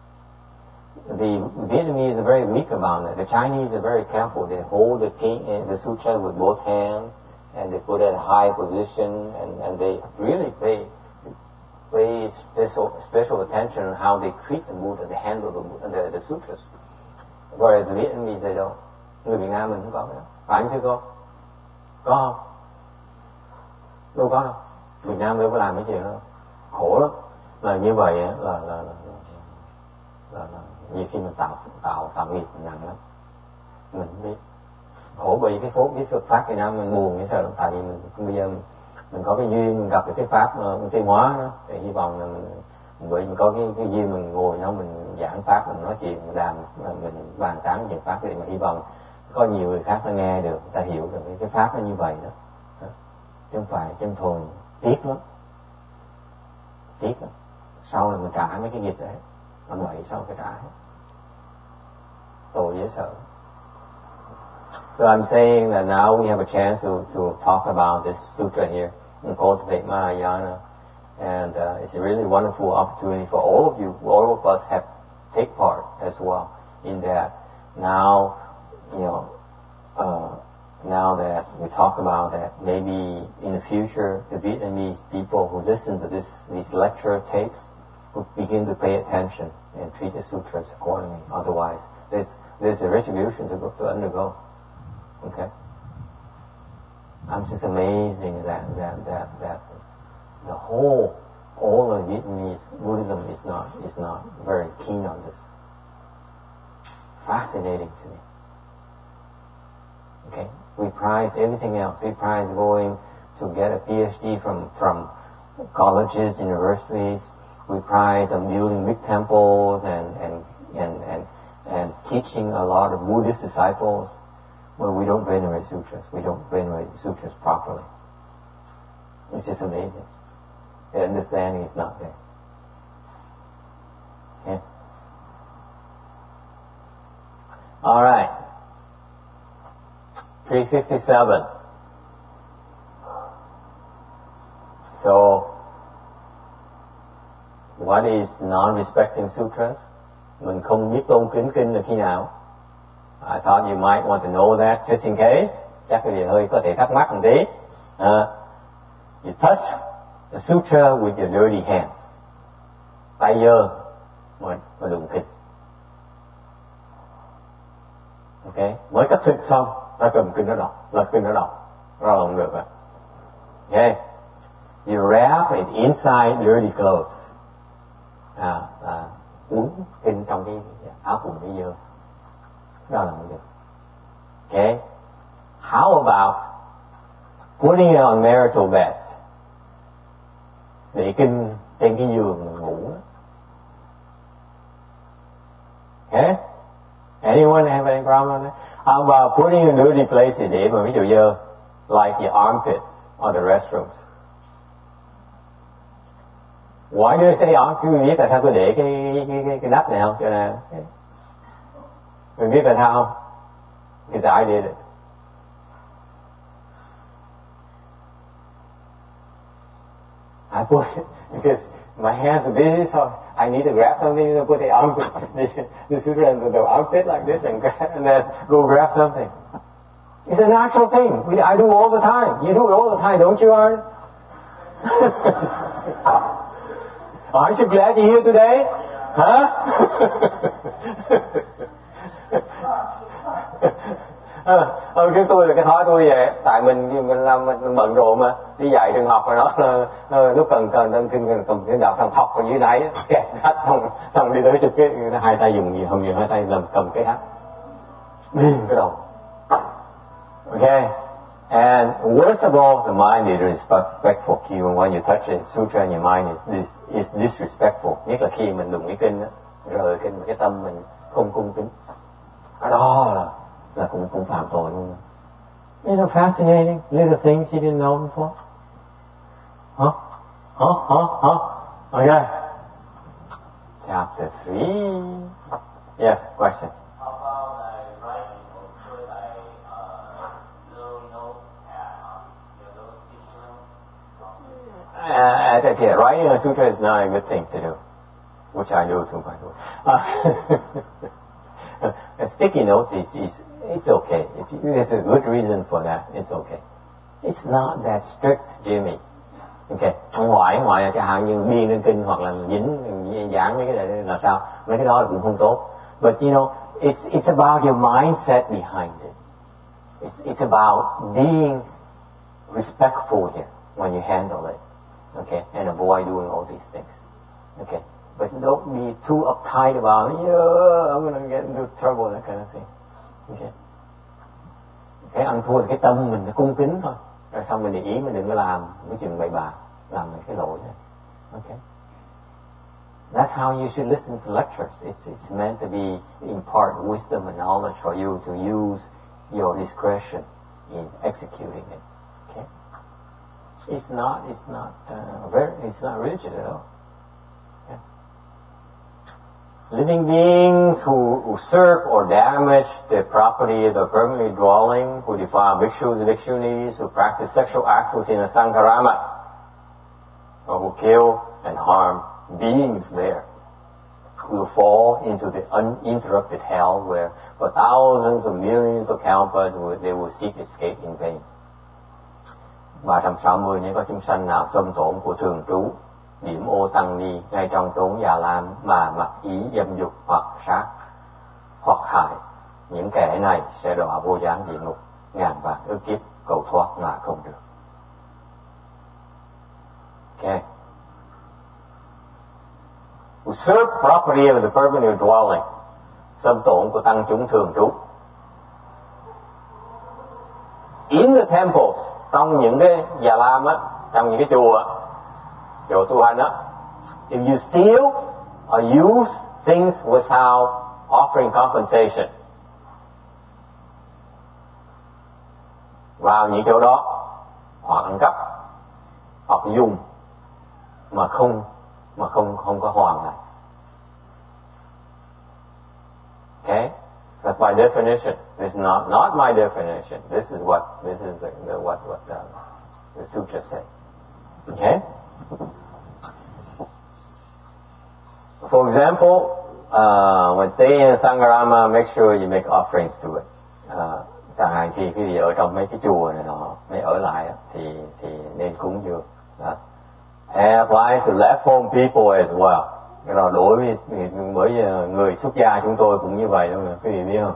[SPEAKER 1] The Vietnamese are very weak about it. The Chinese are very careful. They hold the king, the sutra with both hands, and they put it at a high position, and, and they really pay pay special special attention on how they treat the Buddha, they handle the the, the sutras. Whereas the Vietnamese they don't. Người Việt Nam mình không có cái đó. Phải không sư cô? Có không? Đâu có đâu. Việt Nam đâu có làm cái chuyện đó. Khổ lắm. Là như vậy là là là, là, là, là nhiều khi mình tạo tạo tạo nghiệp nặng lắm. Mình không biết. Khổ bởi vì cái phố cái Phật pháp Việt Nam mình buồn như sao? Tại vì mình bây giờ mình, mình có cái duyên mình gặp được cái pháp uh, tiến hóa đó. Thì hy vọng là mình, bởi mình có cái cái duyên mình ngồi nhau mình giảng pháp, mình nói chuyện, mình đàm, mình bàn tán chuyện pháp để mà hy vọng có nhiều người khác nó nghe được, người ta hiểu được cái pháp nó như vậy đó, đó. Chứ không phải chân thôi tiếc lắm, tiếc lắm. Sau là mình trả mấy cái nghiệp đấy, làm vậy sau phải trả hết, tội dễ sợ. So I'm saying that now we have a chance to to talk about this sutra here and cultivate Mahayana, and uh, it's a really wonderful opportunity for all of you, all of us have take part as well in that. Now. You know, uh, now that we talk about that, maybe in the future, the Vietnamese people who listen to this, these lecture tapes will begin to pay attention and treat the sutras accordingly. Otherwise, there's, there's a retribution to, go, to undergo. Okay? I'm just amazing that, that, that, that the whole, all of Vietnamese Buddhism is not, is not very keen on this. Fascinating to me. Okay, we prize everything else. We prize going to get a PhD from from colleges, universities. We prize um, building big temples and and, and and and teaching a lot of Buddhist disciples. Well, we don't venerate sutras. We don't venerate sutras properly. It's just amazing. The understanding is not there. Okay. All right. three fifty-seven. So, what is non-respecting sutras? Mình không biết tôn kính kinh là khi nào? I thought you might want to know that just in case. Chắc cái gì hơi có thể thắc mắc một tí. Uh, you touch the sutra with your dirty hands. Tay dơ mà, mà đụng kinh. Okay, mới cắt thịt xong, ta cầm kinh nó đọc, lật kinh nó đọc, rồi không được rồi. Okay, you wrap it inside dirty clothes. À, à, uống kinh trong cái áo quần cái dơ, đó là không được. Okay, how about putting it on marital beds? Để kinh trên cái giường mình ngủ. Okay. Anyone have any problem with that? How about putting in dirty places để mà ví dụ như like your armpits or the restrooms? Why do I say armpits? Mình biết tại sao tôi để cái cái cái, cái đắp này không? Cho nên mình biết tại sao không? Because I did it.
[SPEAKER 5] I put it because my hands are busy, so I need to grab something to put the arm, the, the sutra into the armpit like this and grab, and then go grab something. It's a natural thing. We, I do all the time. You do it all the time, don't you, Aaron? Aren't you glad you're here today? Huh? à, cái tôi là cái thói tôi vậy, tại mình mình làm mình bận rộn mà đi dạy trường học rồi đó, là, lúc cần cần cần cần cầm cái đạo thằng học ở dưới đáy kẹp hết xong xong đi tới chụp cái hai tay dùng gì không, dùng hai tay làm cầm cái hát điên cái đầu. Okay, and worst of all, the mind is respectful. Khi when you touch it, sutra in your mind is, is disrespectful. Nhất là khi mình đụng cái kinh đó, rời kinh cái tâm mình không cung kính, đó là là cũng cũng phạm tội luôn. You know, fascinating little things you didn't know before. Huh? Huh? Huh? Huh? Okay. Chapter three. Yes, question.
[SPEAKER 4] How about like writing or put like uh, little note at um, your little sticky notes?
[SPEAKER 5] Uh, okay, writing a sutra is not a good thing to do, which I do too, by the way. Uh, a sticky notes is, is it's okay. If there's a good reason for that, it's okay. It's not that strict, Jimmy. Okay, ngoài ngoài chẳng hạn như biên lên kinh hoặc là dính giảng mấy cái này là sao? Mấy cái đó là cũng không tốt. But you know, it's it's about your mindset behind it. It's it's about being respectful here when you handle it. Okay, and avoid doing all these things. Okay, but don't be too uptight about it. Yeah, I'm gonna get into trouble, that kind of thing. Okay. Cái ăn thua thì cái tâm mình nó cung kính thôi. Rồi xong mình để ý mình đừng có làm cái chuyện bậy bạ, làm cái lỗi này. Okay. That's how you should listen to lectures. It's it's meant to be impart wisdom and knowledge for you to use your discretion in executing it. Okay. It's not it's not uh, very it's not rigid at all. Okay. Living beings who usurp or damage the property of the permanent dwelling, who defile bhikshus and bhikshunis, who practice sexual acts within a sankarama, or who kill and harm beings there, will fall into the uninterrupted hell where for thousands of millions of kalpas they will seek escape in vain. ba trăm sáu mươi nếu có chúng sanh nào xâm tổn của thường trú, điểm ô tăng ni ngay trong chốn già lam mà mặc ý dâm dục hoặc sát hoặc hại, những kẻ này sẽ đọa vô gián địa ngục ngàn vạn ức kiếp cầu thoát mà không được. Okay. Usurp property of the permanent dwelling, xâm tổn của tăng chúng thường trú. In the temples, trong những cái già lam á, trong những cái chùa á, chỗ tu hành á, if you steal or use things without offering compensation, vào những chỗ đó hoặc ăn cắp hoặc dùng mà không mà không không có hoàn lại. Okay, that's my definition. This is not not my definition. This is what this is the, the what what the, the sutra say. Okay. For example, uh, when staying in a sangarama, make sure you make offerings to it. Uh, chẳng hạn khi quý vị ở trong mấy cái chùa này nọ, mới ở lại thì thì nên cúng dường. Uh, and applies to left home people as well. Cái đó đối với với người xuất gia chúng tôi cũng như vậy luôn, quý vị biết không?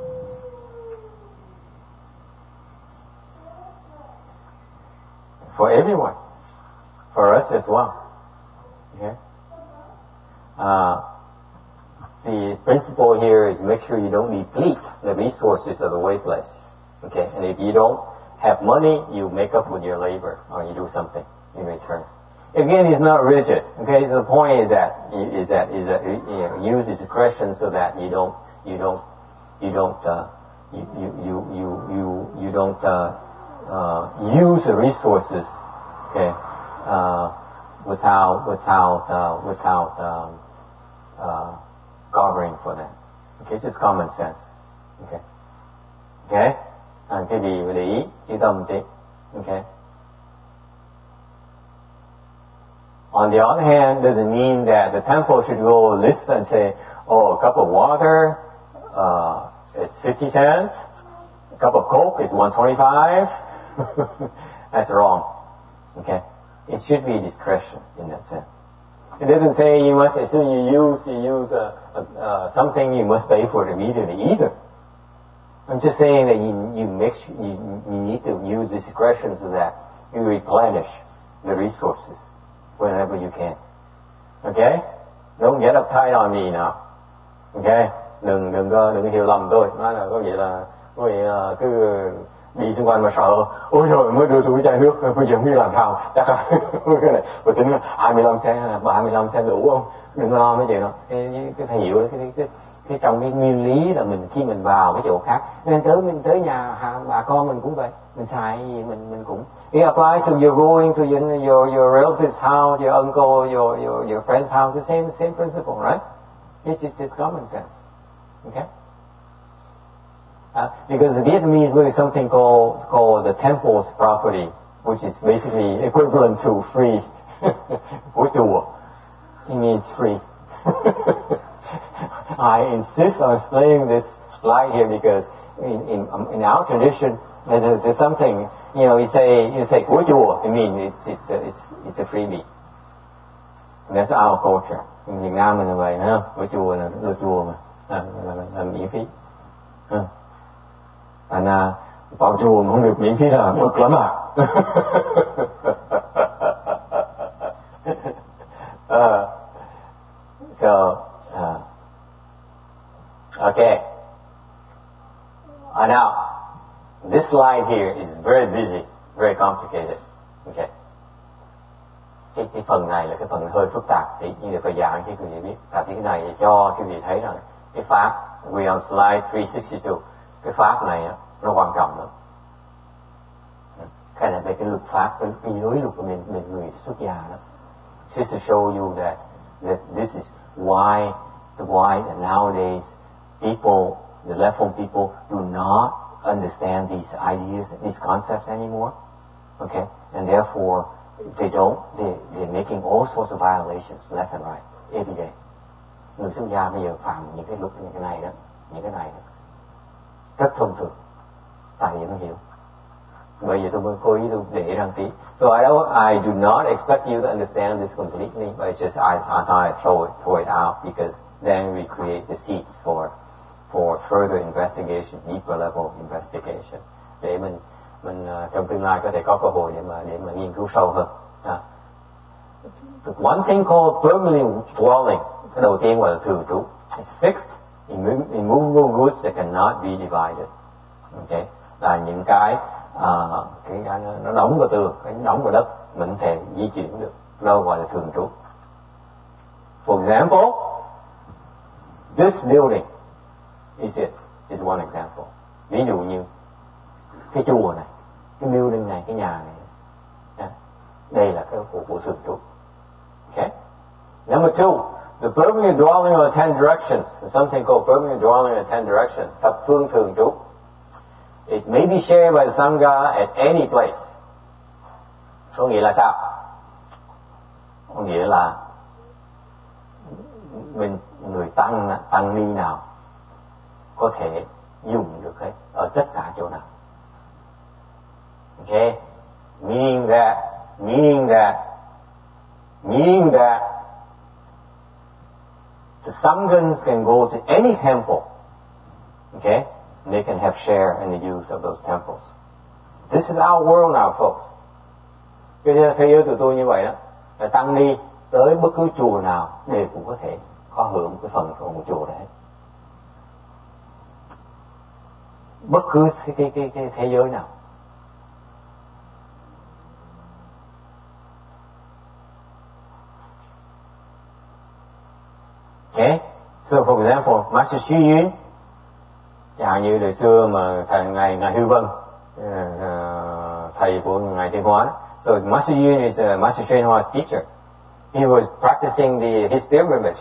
[SPEAKER 5] It's for everyone, for us as well. Okay. Uh, the principle here is make sure you don't deplete the resources of the way place. Okay, and if you don't have money, you make up with your labor or you do something in return. Again, it's not rigid. Okay, so the point is that is that is that you know, use discretion so that you don't you don't you don't uh, you, you you you you you don't uh, uh, use the resources. Okay, uh, without without uh, without um, uh, covering for that. Okay, it's just common sense. Okay, okay, and cái gì để ý chú tâm tí. Okay.
[SPEAKER 1] On the other hand, doesn't mean that the temple should go list and say, oh, a cup of water, uh, it's fifty cents. A cup of Coke is one twenty-five. That's wrong. Okay? It should be discretion in that sense. It doesn't say you must, as soon as you use, you use uh, uh, something, you must pay for it immediately either. I'm just saying that you, you make sure, you, you need to use discretion so that you replenish the resources whenever you can. Okay? Don't get uptight on me now. Okay? Đừng, đừng có, đừng hiểu lầm tôi. Nói là có nghĩa là, có nghĩa là cứ đi xung quanh mà sợ, ôi trời mới đưa tôi chai nước, bây giờ không biết làm sao. Chắc là, cái này, tôi tính hai mươi lăm cent, ba mươi lăm cent đủ không? Đừng lo mấy chuyện đó. Cái, cái phải hiểu cái, cái, cái trong cái nguyên lý là mình khi mình vào cái chỗ khác, nên tới mình tới nhà bà con mình cũng vậy, mình xài gì mình mình cũng. It applies to you're going to your your your relative's house, your uncle, your your your friend's house. The same same principle, right? It's just just common sense. Okay. Uh, because the Vietnamese there is something called called the temple's property, which is basically equivalent to free. Của chùa. It means free. I insist on explaining this slide here because in in, um, in our tradition there's, there's something, you know, you say you say của chùa, I mean it's it's a, it's it's a freebie. And that's our culture. In Việt Nam mình là vậy, ha, của chùa là của chùa mà, là, là, là, là miễn phí. Ha. Thành ra vào chùa mà không được miễn phí là bực lắm à. uh, so uh, okay. Uh, now, this slide here is very busy, very complicated. Okay. Cái, cái phần này là cái phần hơi phức tạp, thì như là phải giảng cho quý vị biết. Tại vì cái này cho quý vị thấy rằng cái pháp, we on slide three sixty-two, cái pháp này nó quan trọng lắm. Cái này về cái luật pháp, cái, cái giới luật của mình, mình người xuất gia đó. Just to show you that that this is why the why that nowadays people, the left-wing people, do not understand these ideas, these concepts anymore. Okay, and therefore they don't. They they're making all sorts of violations left and right every day. Người xuất gia bây giờ phạm những cái luật, những cái này đó, những cái này đó, rất thông thường. Tại vì nó hiểu. Bây giờ tôi mới cố ý tôi để rằng tí. So I don't, I do not expect you to understand this completely, but it's just I, as I throw it, throw it out because then we create the seeds for for further investigation, deeper level investigation. Để mình mình uh, trong tương lai có thể có cơ hội để mà để mà nghiên cứu sâu hơn. À. One thing called permanent dwelling. Cái đầu tiên gọi là thường trú. It's fixed, immovable goods that cannot be divided. Okay, là những cái uh, cái, cái nó đóng vào tường, cái đóng vào đất, mình không thể di chuyển được. Đó gọi là thường trú. For example, this building is it is one example. Ví dụ như cái chùa này, cái building này, cái nhà này, yeah. Đây là cái của, của thường trú. Okay. Number two, the permanent dwelling of the ten directions. There's something called permanent dwelling of the ten directions. Thập phương thường trú. It may be shared by the Sangha at any place. Có nghĩa là sao? Có nghĩa là mình người tăng tăng ni nào có thể dùng được hết ở tất cả chỗ nào. Okay, meaning that, meaning that, meaning that the Sanghas can go to any temple. Okay, and they can have share in the use of those temples. This is our world now, folks. Cái thế giới tụi tôi như vậy đó, là tăng ni tới bất cứ chùa nào đều cũng có thể có hưởng cái phần của một chùa đấy. Bất cứ cái cái cái, cái thế giới nào. Okay, so for example, Master Xu Yun, chẳng như đời xưa mà thầy ngài ngài Hư Vân, uh, thầy của ngài Thiên Hóa. So Master Yun is uh, Master Hsuan Hua's teacher. He was practicing the his pilgrimage.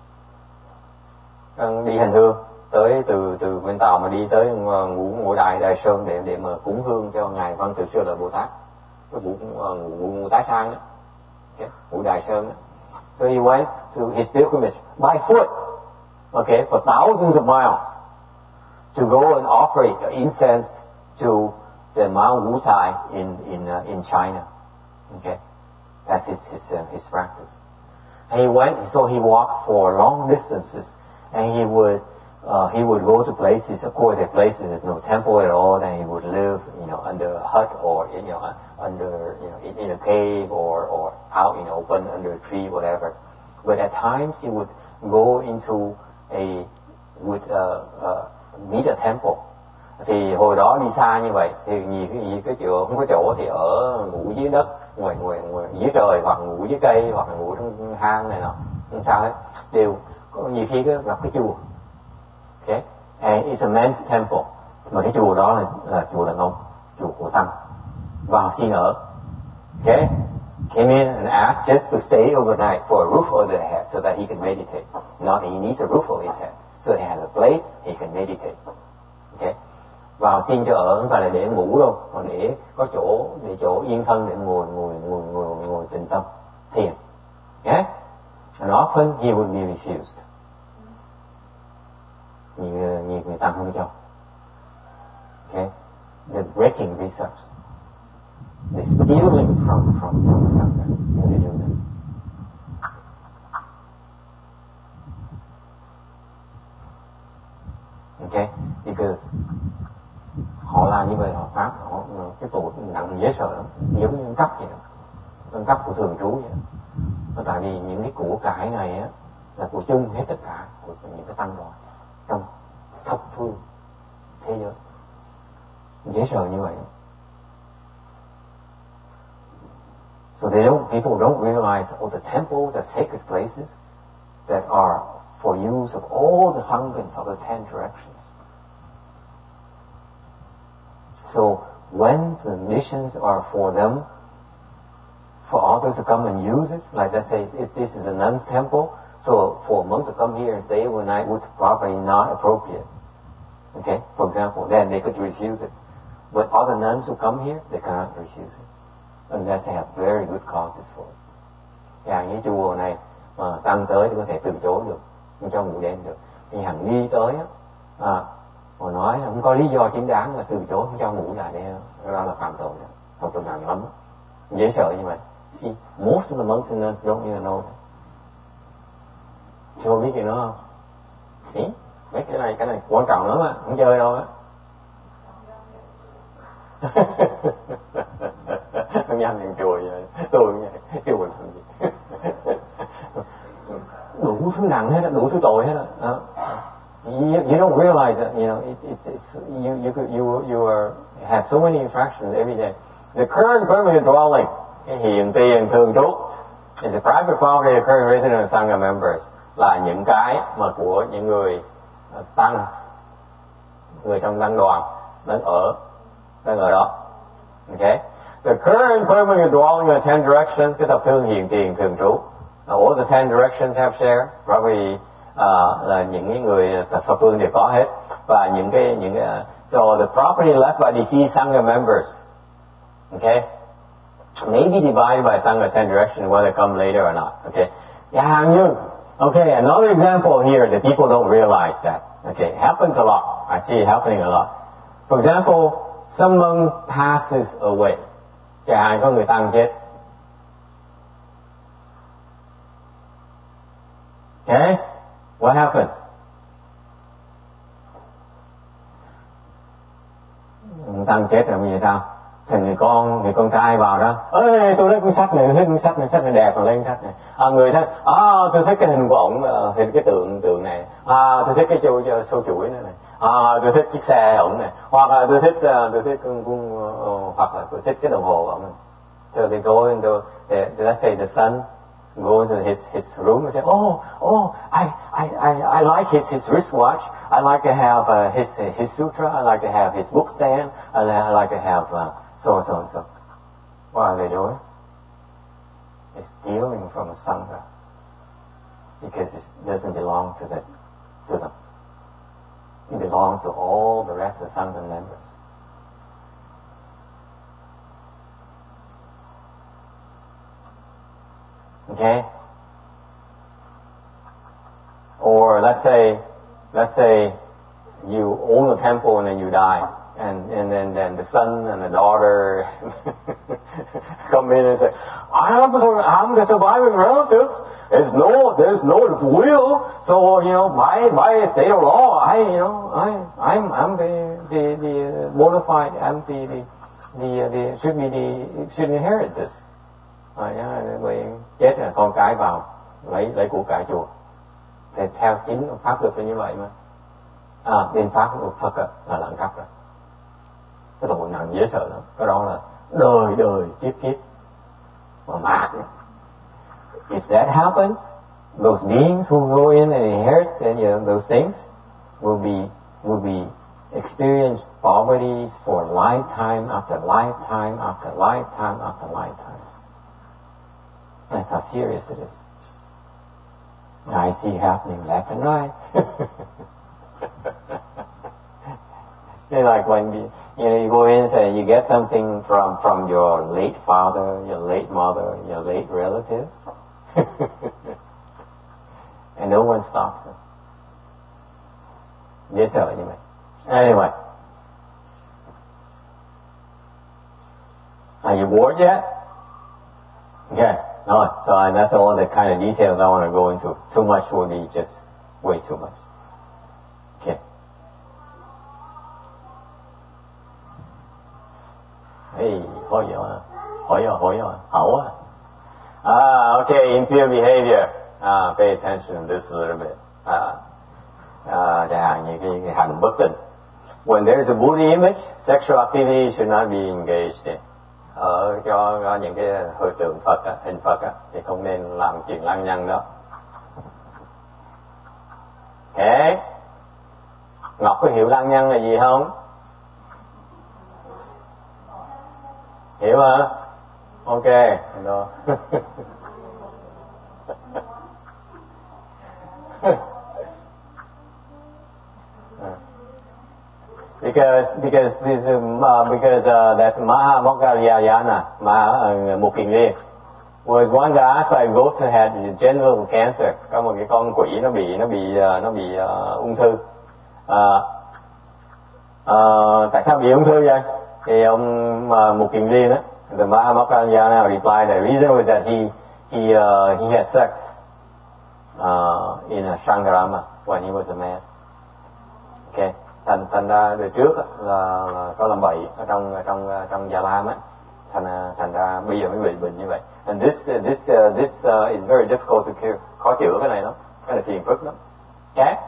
[SPEAKER 1] Uh, đi hành hương tới từ từ bên Tàu mà đi tới ngũ ngũ đại Đại Sơn để để mà cúng hương cho ngài Văn Tự Sư Lợi Bồ Tát, cái ngũ ngũ ngũ Tái Sang đó. Okay, Ngũ Đài Sơn. So he went to his pilgrimage by foot, okay, for thousands of miles to go and offer incense to the Mount Wu Tai in in uh, in China. Okay, that's his his uh, his practice. And he went, so he walked for long distances, and he would uh, he would go to places. Of course, the places there's no temple at all, and he would live, you know, under a hut or you know under you know in, in a cave or or out in open under a tree, whatever. But at times he would go into a would uh, uh, meet a temple. Thì hồi đó đi xa như vậy thì nhiều nhiều cái chỗ không có chỗ thì ở ngủ dưới đất, ngoài ngoài ngoài dưới trời, hoặc ngủ dưới cây, hoặc là ngủ trong hang này nọ, không sao hết, đều có nhiều khi có gặp cái chùa. Okay, and it's a men's temple, mà cái chùa đó là, là chùa đàn ông, chùa của tăng, vào xin ở. Okay, came in and asked just to stay overnight for a roof over their head so that he can meditate. Not that he needs a roof over his head, so he has a place he can meditate. Okay, vào xin cho ở không phải là để ngủ đâu, mà để có chỗ để chỗ yên thân để ngồi ngồi ngồi ngồi ngồi tĩnh tâm thiền. Yeah, and often he would be refused. Nhiều nhiều người tăng không cho. Okay, they're breaking precepts. They're stealing from from from the sangha when they do that. Okay, because họ làm như vậy, họ pháp họ cái tội nặng dễ sợ lắm, giống như ăn cắp vậy đó, ăn cắp của thường trú vậy đó. Tại vì những cái của cải này á là của chung hết tất cả của những cái tăng đoàn trong thập phương thế giới, dễ sợ như vậy đó. So they don't, people don't realize, oh, the temples are sacred places that are for use of all the sanghas of the ten directions. So when the missions are for them, for others to come and use it, like let's say if this is a nun's temple, so for a monk to come here and stay overnight would probably not appropriate. Okay, for example, then they could refuse it. But other nuns who come here, they cannot refuse it, unless they have very good causes for it.อย่างnhư chùa này mà tăng tới thì có thể từ chối được, không cho ngủ đêm được. Nhưng hàng đi tới á, à, mà nói không có lý do chính đáng là từ chối không cho ngủ lại đây, đó là phạm tội đó, phạm tội nặng lắm, dễ sợ như vậy. See, most of the monks and nuns don't even know that. Chưa biết gì nữa không? See, mấy cái này cái này quan trọng lắm á, không chơi đâu á. Không dám lên chùa vậy, tôi cũng vậy, chùa làm gì? Đủ thứ nặng hết, đủ thứ tội hết á. You, you don't realize that, you know, it, it's, it's you you you you are have so many infractions every day. The current permanent dwelling, cái hiện tiền thường trú, is a private property of current resident of sangha members, là những cái mà của những người tăng, người trong tăng đoàn đang ở, đang ở đó. Okay, the current permanent dwelling of ten directions, cái thập phương hiện tiền thường trú. All the ten directions have share, probably. Uh, là những cái người thập phương đều có hết, và những cái những cái, uh, so the property left by deceased sangha members, okay, may be divided by sangha ten direction whether come later or not. Okay, yeah, như okay, another example here that people don't realize that. Okay, it happens a lot. I see it happening a lot. For example, some monk passes away. Chẳng hạn có người tăng chết. Okay. What happens? Tăng chết rồi bây giờ sao? Thì người con, người con trai vào đó, ơi tôi thích cuốn sách này, tôi thích cuốn sách này, sách này đẹp, rồi lên sách này. À, người thích, à tôi thích cái hình của ổng, hình cái tượng tượng này, à tôi thích cái châu sâu chuỗi này, à tôi thích chiếc xe ổng này, hoặc là tôi thích tôi thích uh, hoặc là tôi thích cái đồng hồ của ổng. So they go into, the, let's say the son goes in his his room and say, oh oh I I I I like his his wristwatch. I like to have uh, his his sutra. I like to have his book stand. I, I like to have uh, so so and so. What are they doing? It's stealing from a sangha because it doesn't belong to the to them. It belongs to all the rest of the sangha members. Okay? Or let's say, let's say you own a temple and then you die. And, and then, then the son and the daughter come in and say, I'm the, I'm the surviving relative. There's no, there's no will. So, you know, by, by state of law, I, you know, I, I'm, I'm the, the, the bona fide, I'm the, the, the, the, should be the, should inherit this. À, vì chết là con cái vào, lấy, lấy của cải chùa. Thì theo chính pháp luật là như vậy mà. À, bên pháp luật Phật là lặng cắp rồi. Cái tội nặng dễ sợ lắm. Cái đó là đời đời kiếp kiếp mà mạt. If that happens, those beings who go in and inherit and, you know, those things will be will be experience poverties for lifetime after lifetime after lifetime after lifetimes. That's how serious it is. I see happening left and right. It's like when you, you know, you go in and say you get something from, from your late father, your late mother, your late relatives. And no one stops them. Dễ sợ như vậy. Anyway. Are you bored yet? Okay. No, so that's all the kind of details I want to go into. Too much will be just way too much. Okay. Hey, hỏi rồi, hỏi rồi, hỏi rồi, hảo à. Ah, okay, impure behavior. Ah, pay attention to this a little bit. Ah, ah, chẳng hạn như cái, cái hành bất tịnh. When there is a Buddha image, sexual activity should not be engaged in. Ở cho, cho những cái hồi tượng Phật á, hình Phật á, thì không nên làm chuyện lăng nhăng đó. Ok. Ngọc có hiểu lăng nhăng là gì không? Hiểu hả? Ok. Đó. Because because this uh, because uh, that Maha Moggallana, Maha uh, Một Kiền Liên was one that asked by a ghost who had genital cancer. Có một cái con quỷ nó bị nó bị uh, nó bị uh, ung thư. Uh, uh, tại sao bị ung thư vậy? Thì ông uh, Một Kiền Liên á, the Maha Moggallana replied the reason was that he he uh, he had sex uh, in a Shangarama when he was a man. Okay. Thành thành ra đời trước là, là có làm bậy ở trong trong trong Già Lam á, thành thành ra bây giờ mới bị bệnh như vậy. And this this uh, this uh, is very difficult to cure. Khó chữa cái này lắm, cái này phiền phức lắm. Okay?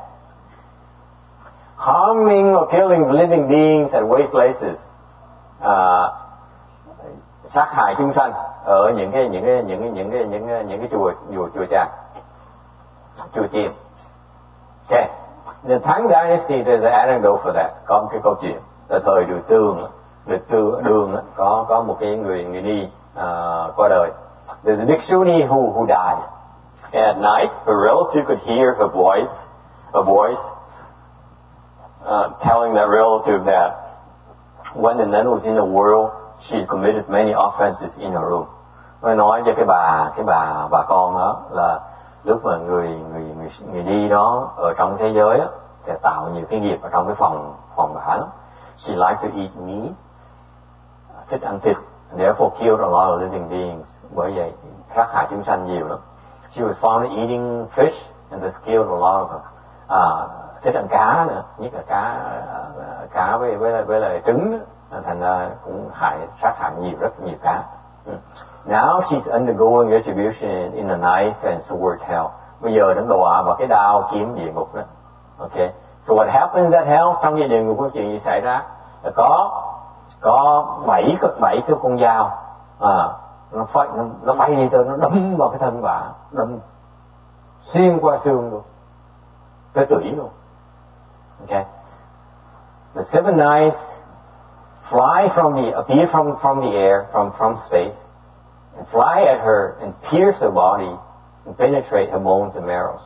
[SPEAKER 1] Harming or killing living beings at way places. Uh, sát hại chúng sanh ở những cái những cái những cái những cái những cái những cái chùa chùa chùa chiền, chùa chiền. Okay. In the Tang Dynasty, there's an anecdote for that. Có một cái câu chuyện là thời Đường Tương, Đường Đường có có một cái người người đi uh, qua đời. There's a Bhikshuni who who died. And at night, her relative could hear her voice, a voice uh, telling that relative that when the nun was in the world, she committed many offenses in her room. Nó nói cho cái bà cái bà bà con đó là lúc mà người người người người đi đó ở trong thế giới á, thì tạo nhiều cái nghiệp ở trong cái phòng phòng bả lắm. She liked to eat meat, thích ăn thịt, and therefore killed a lot of living beings. Bởi vậy sát hại chúng sanh nhiều lắm. She was fond of eating fish and thus killed a lot of them. À, thích ăn cá nữa, nhất là cá cá với với lại với lại trứng đó. Thành ra cũng hại sát hại nhiều rất nhiều cá. Now she's undergoing retribution in, in a knife and sword hell. Bây giờ đang đọa vào cái đao kiếm địa ngục đó. Okay. So what happens in that hell? Trong địa ngục có chuyện gì xảy ra? Là có có bảy bảy cái con dao, à, nó phách nó, nó bay đi tới nó đâm vào cái thân bà, đâm xuyên qua xương luôn, tới tủy luôn. Okay. The seven knives fly from the appear from from the air, from from space. And fly at her and pierce her body and penetrate her bones and marrows.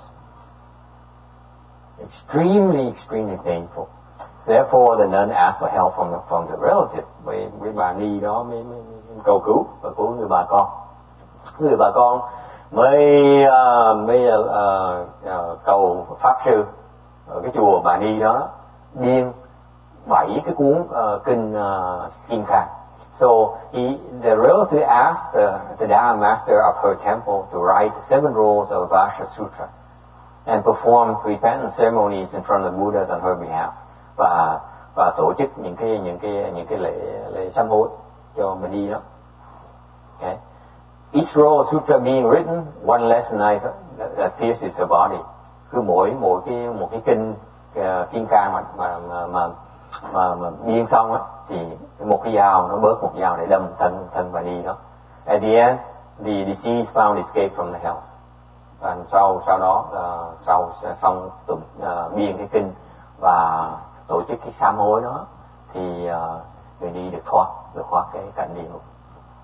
[SPEAKER 1] Extremely, extremely painful. So therefore, the nun asked for help from the, from the relative. Với, với bà ni đó mới, mới cầu cứu và cứu người bà con. Người bà con mới uh, mới uh, uh, cầu pháp sư ở cái chùa Bà Ni đó biên bảy cái cuốn uh, kinh uh, Kim Cang. So he, the relative asked the, the Dharma master of her temple to write seven rolls of Vasha Sutra and perform repentance ceremonies in front of Buddhas on her behalf, và và tổ chức những cái những cái những cái lễ lễ sám hối cho Bà Ni đó. Okay. Each roll of sutra being written, one lesson knife that, that pierces her body. Cứ mỗi mỗi cái một cái kinh uh, Kim Cang mà mà mà, mà mà, mà biên xong á thì một cái dao nó bớt một dao để đâm thân thân Bà Ni đó. At the end, the deceased found escape from the hells. Và sau sau đó uh, sau xong tụng uh, biên cái kinh và tổ chức cái sám hối đó thì uh, người đi được thoát được thoát cái cảnh địa ngục.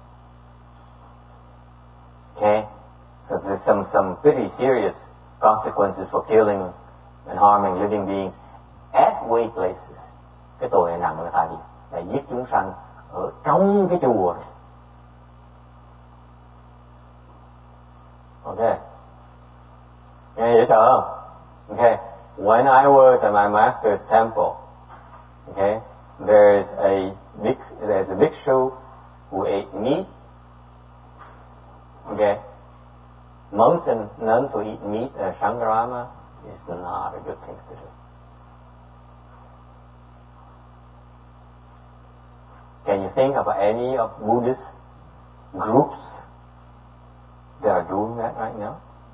[SPEAKER 1] Okay, so there's some some pretty serious consequences for killing and harming living beings at way places. Cái tội này nặng là tại vì là giết chúng sanh ở trong cái chùa này. Okay, nghe dễ sợ không? Okay, when I was at my master's temple, okay, there's a big there's a bhikshu who ate meat. Okay, monks and nuns who eat meat at Shankarama is not a good thing to do. Can you think of any of Buddhist groups that are doing that right now?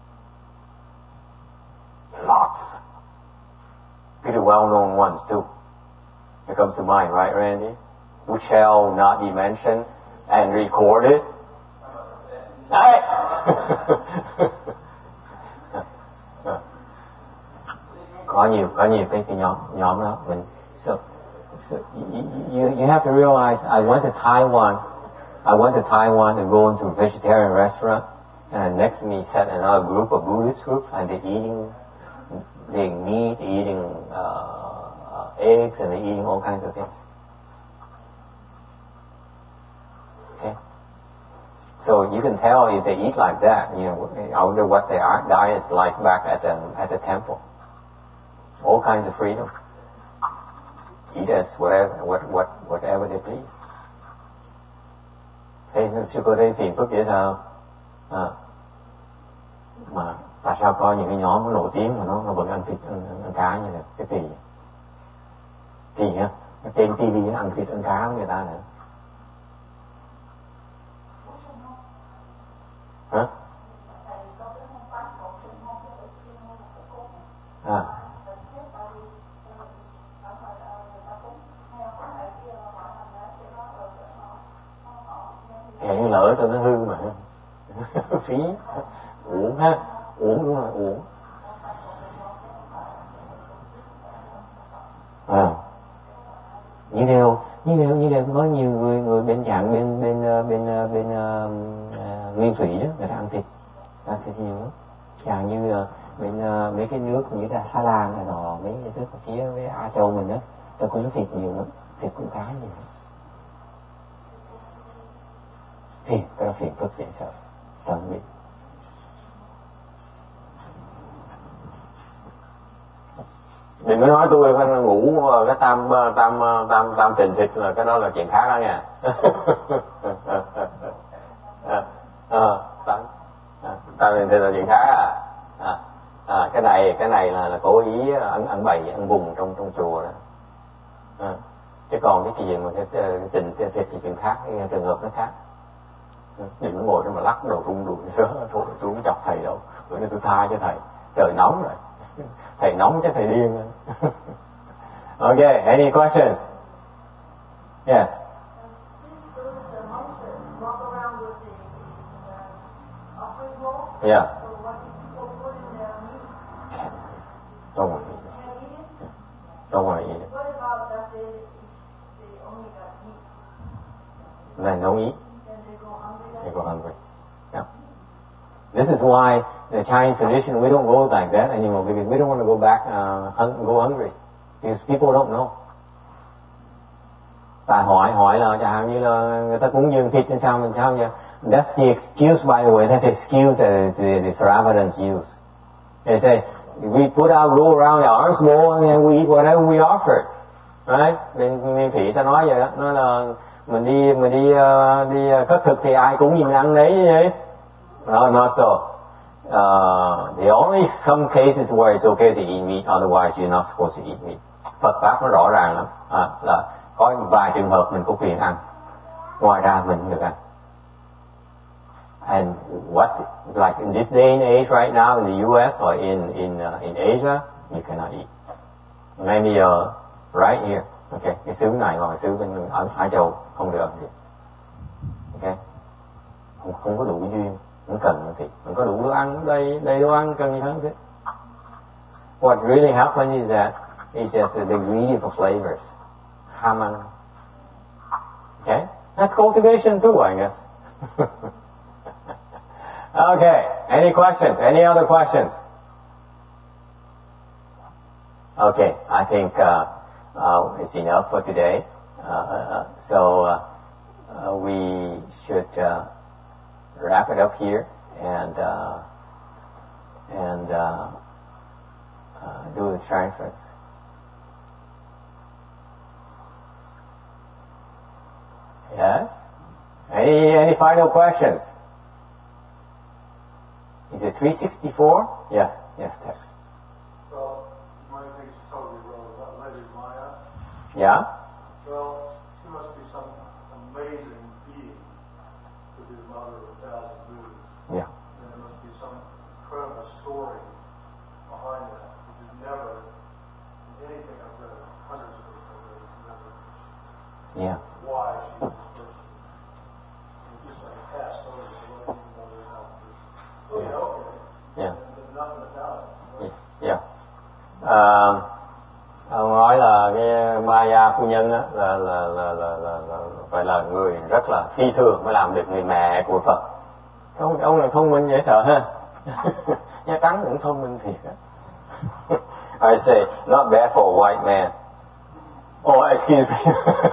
[SPEAKER 1] Lots. Pretty well-known ones too. That comes to mind, right, Randy? Which shall not be mentioned and recorded. Đấy. có nhiều có nhiều cái cái nhóm nhóm đó mình so, so you you have to realize I went to Taiwan I went to Taiwan to go into a vegetarian restaurant and next to me sat another group of Buddhist groups and they're eating they're eating meat, they're eating uh, uh, eggs and they're eating all kinds of things. Okay. So you can tell if they eat like that, you know, I wonder what their diet is like back at the at the temple. All kinds of freedom. Eat as whatever, what, what, whatever they please. Thế sư cô thấy phiền phức vậy sao? À, mà tại sao có những cái nhóm nó nổi tiếng mà nó nó vẫn ăn thịt ăn, ăn, ăn cá như này? Cái kỳ, kỳ ha. Trên ti vi nó ăn thịt ăn cá với người ta nữa. Hả? À. Hẹn lỡ cho nó hư mà. Phí. Uổng ha. Uổng đúng rồi, uổng. À. Như điều, như điều, như điều có nhiều người người bên dạng bên bên bên bên, bên uh, Nguyên Thủy đó, người ta ăn thịt, ăn thịt nhiều lắm. Chẳng như uh, bên uh, mấy cái nước như là Sa Lan này nọ, mấy cái nước ở phía với Á Châu mình đó, ta cũng thịt nhiều lắm, thịt cũng khá nhiều lắm. Phiền, cái đó phiền phức dễ sợ, tận bị. Đừng có nói tôi phải ngủ cái tam tam tam tam trình thịt là cái đó là chuyện khác đó nha. à, à, tam tam trình thịt là chuyện khác à. À, à, cái này cái này là, là cố ý ăn ăn bày ăn vùng trong trong chùa đó. À, chứ còn cái chuyện mà cái, cái trình thịt thì chuyện khác, cái trường hợp nó khác. Đừng có ngồi đó mà lắc đầu rung đùi sớ, thôi tôi không chọc thầy đâu, bữa nay tôi tha cho thầy, trời nóng rồi. Thầy nóng chắc thầy điên rồi. Okay, any questions? Yes. Yeah. Don't want to eat it. Don't want to eat it.
[SPEAKER 3] What about that they, they only got meat?
[SPEAKER 1] Then don't eat.
[SPEAKER 3] Then they go hungry.
[SPEAKER 1] They go hungry. Yeah. This is why the Chinese tradition, we don't go like that anymore because we don't want to go back, uh, hung, go hungry because people don't know.
[SPEAKER 5] ta hỏi hỏi là chẳng hạn như là người ta cúng dường thịt hay sao mình sao vậy? That's the excuse, by the way. That's the excuse that the, the Theravadins use. They say we put our go around the arms bowl and we eat whatever we offered, right? Nên, nên Thủy ta nói vậy đó, nói là mình đi mình đi uh, đi cất thực thì ai cũng nhìn ăn đấy như vậy. No, not so. Uh, the only some cases where it's okay to eat meat, otherwise you're not supposed to eat meat. Phật pháp nó rõ ràng lắm, à, là có vài trường hợp mình có quyền ăn, ngoài ra mình không được ăn. And what, like in this day and age right now in the U S or in in uh, in Asia, you cannot eat. Maybe uh, right here, okay, cái xứ này hoặc cái xứ bên ở Á Châu không được ăn thịt, okay, không, không có đủ duyên, không cần ăn thịt, mình có đủ đồ ăn, đầy đầy đồ ăn cần gì hơn thế. What really happens is that it's just that they're greedy for flavors. Ham ăn. Okay, that's cultivation too, I guess. Okay, any questions? Any other questions? Okay, I think uh, uh, it's enough for today. Uh, uh, so uh, uh, we should uh, wrap it up here and uh, and uh, uh, do the transference. Yes? Any any final questions? Is it three sixty-four? Yes, yes, text.
[SPEAKER 2] Well, my thing's totally wrong about Lady Maya.
[SPEAKER 5] Yeah?
[SPEAKER 2] Well, she must be some amazing being to be the mother of a thousand Buddhas.
[SPEAKER 5] Yeah.
[SPEAKER 2] And there must be some incredible story behind that, which is never, in anything I've read, hundreds of books I've read, never
[SPEAKER 5] Yeah.
[SPEAKER 2] why she was this person. And just like passed over to let you know their health. Oh, yeah, okay.
[SPEAKER 5] Yeah.
[SPEAKER 2] And there's nothing about it.
[SPEAKER 5] Yeah. Uh, ông nói là cái Maya phu nhân á, là, là, là, là, là, là phải là người rất là phi thường mới làm được người mẹ của Phật. Ông ông là thông minh dễ sợ ha. Nha Tắng cũng thông minh thiệt á. I say not bad for a white man. Oh, excuse me.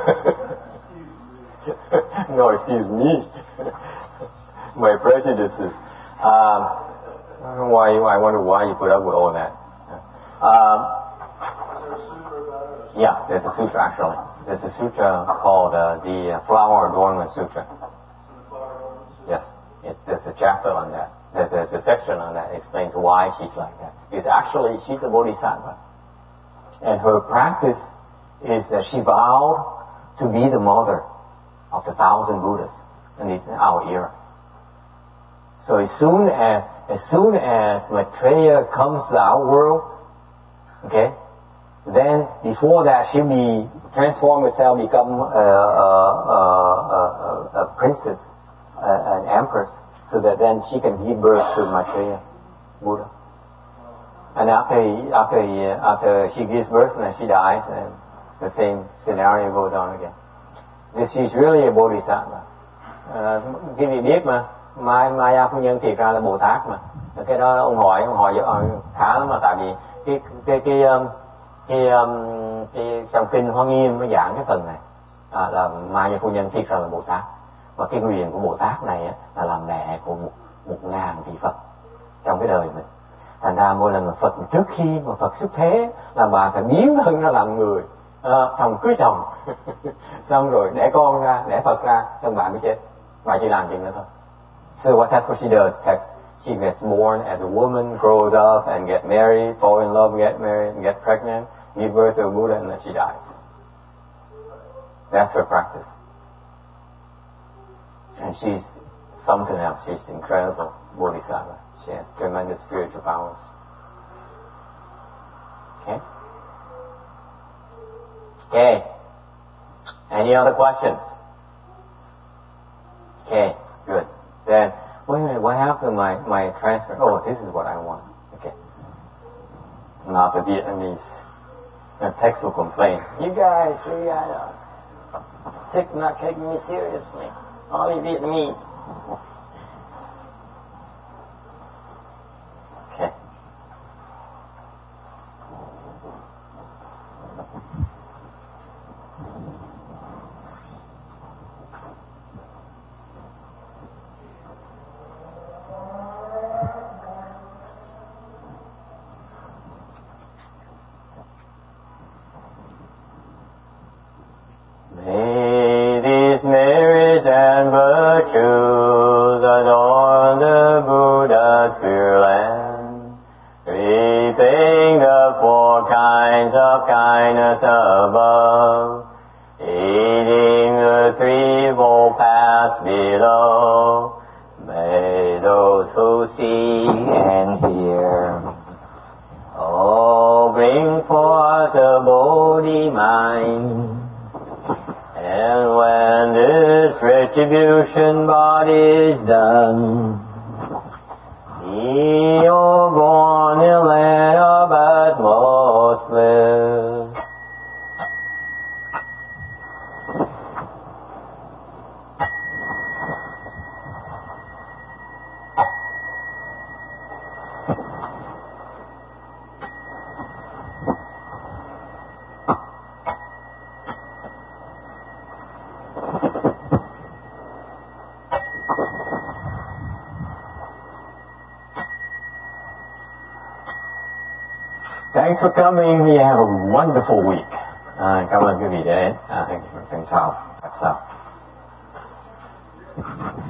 [SPEAKER 5] No, excuse me. My prejudices. Um, why I wonder why you put up with all that. Um,
[SPEAKER 2] Is there a sutra about it?
[SPEAKER 5] yeah, there's a sutra actually. There's a sutra called uh, the Flower Adornment Sutra.
[SPEAKER 2] In the flower garden?
[SPEAKER 5] Yes, it, there's a chapter on that. There, there's a section on that that explains why she's like that. Because actually she's a bodhisattva. And her practice is that she vowed to be the mother of the thousand Buddhas in this, our era. So as soon as as soon as Maitreya comes to our world, okay, then before that she'll be transform herself, become a, a, a, a, a princess, a, an empress, so that then she can give birth to Maitreya Buddha. And after he, after he, after she gives birth and she dies, and the same scenario goes on again. This she's really a bodhisattva. Uh, quý vị biết mà. Mai Maya phu nhân thiệt ra là Bồ Tát mà. Cái đó ông hỏi ông hỏi khá lắm mà, tại vì cái cái cái cái, cái, cái, cái trong kinh Hoa Nghiêm mới giảng cái phần này à, là Maya phu nhân thiệt ra là Bồ Tát, và cái quyền của Bồ Tát này á, là làm mẹ của một, một ngàn vị Phật trong cái đời mình. Thành ra mỗi lần mà Phật trước khi mà Phật xuất thế là bà phải biến thân ra làm người, à, xong cưới chồng xong rồi đẻ con ra, đẻ Phật ra, xong bà mới chết. Bà chỉ làm chuyện đó thôi. So what that's what she does. Text. She gets born as a woman, grows up, and get married, fall in love, get married, and get pregnant, give birth to a Buddha, and then she dies. That's her practice. And she's something else. She's incredible bodhisattva. She has tremendous spiritual powers. Okay? Okay. Any other questions? Okay, good. Then, wait a minute, what happened to my, my transfer? Oh, this is what I want. Okay. Now the Vietnamese. The text will complain. You guys, you guys are take, not taking me seriously. All you Vietnamese. Okay.
[SPEAKER 1] virtues adorn the Buddha's Pure Land, reaping the four kinds of kindness above, aiding the threefold paths below. May those who see and hear all bring forth the Bodhi mind. And when this retribution body is done, ye are born in land of utmost bliss. Thanks for coming. You have a wonderful week. À, cảm ơn quý vị đã đến. À, tuần sau, gặp sau.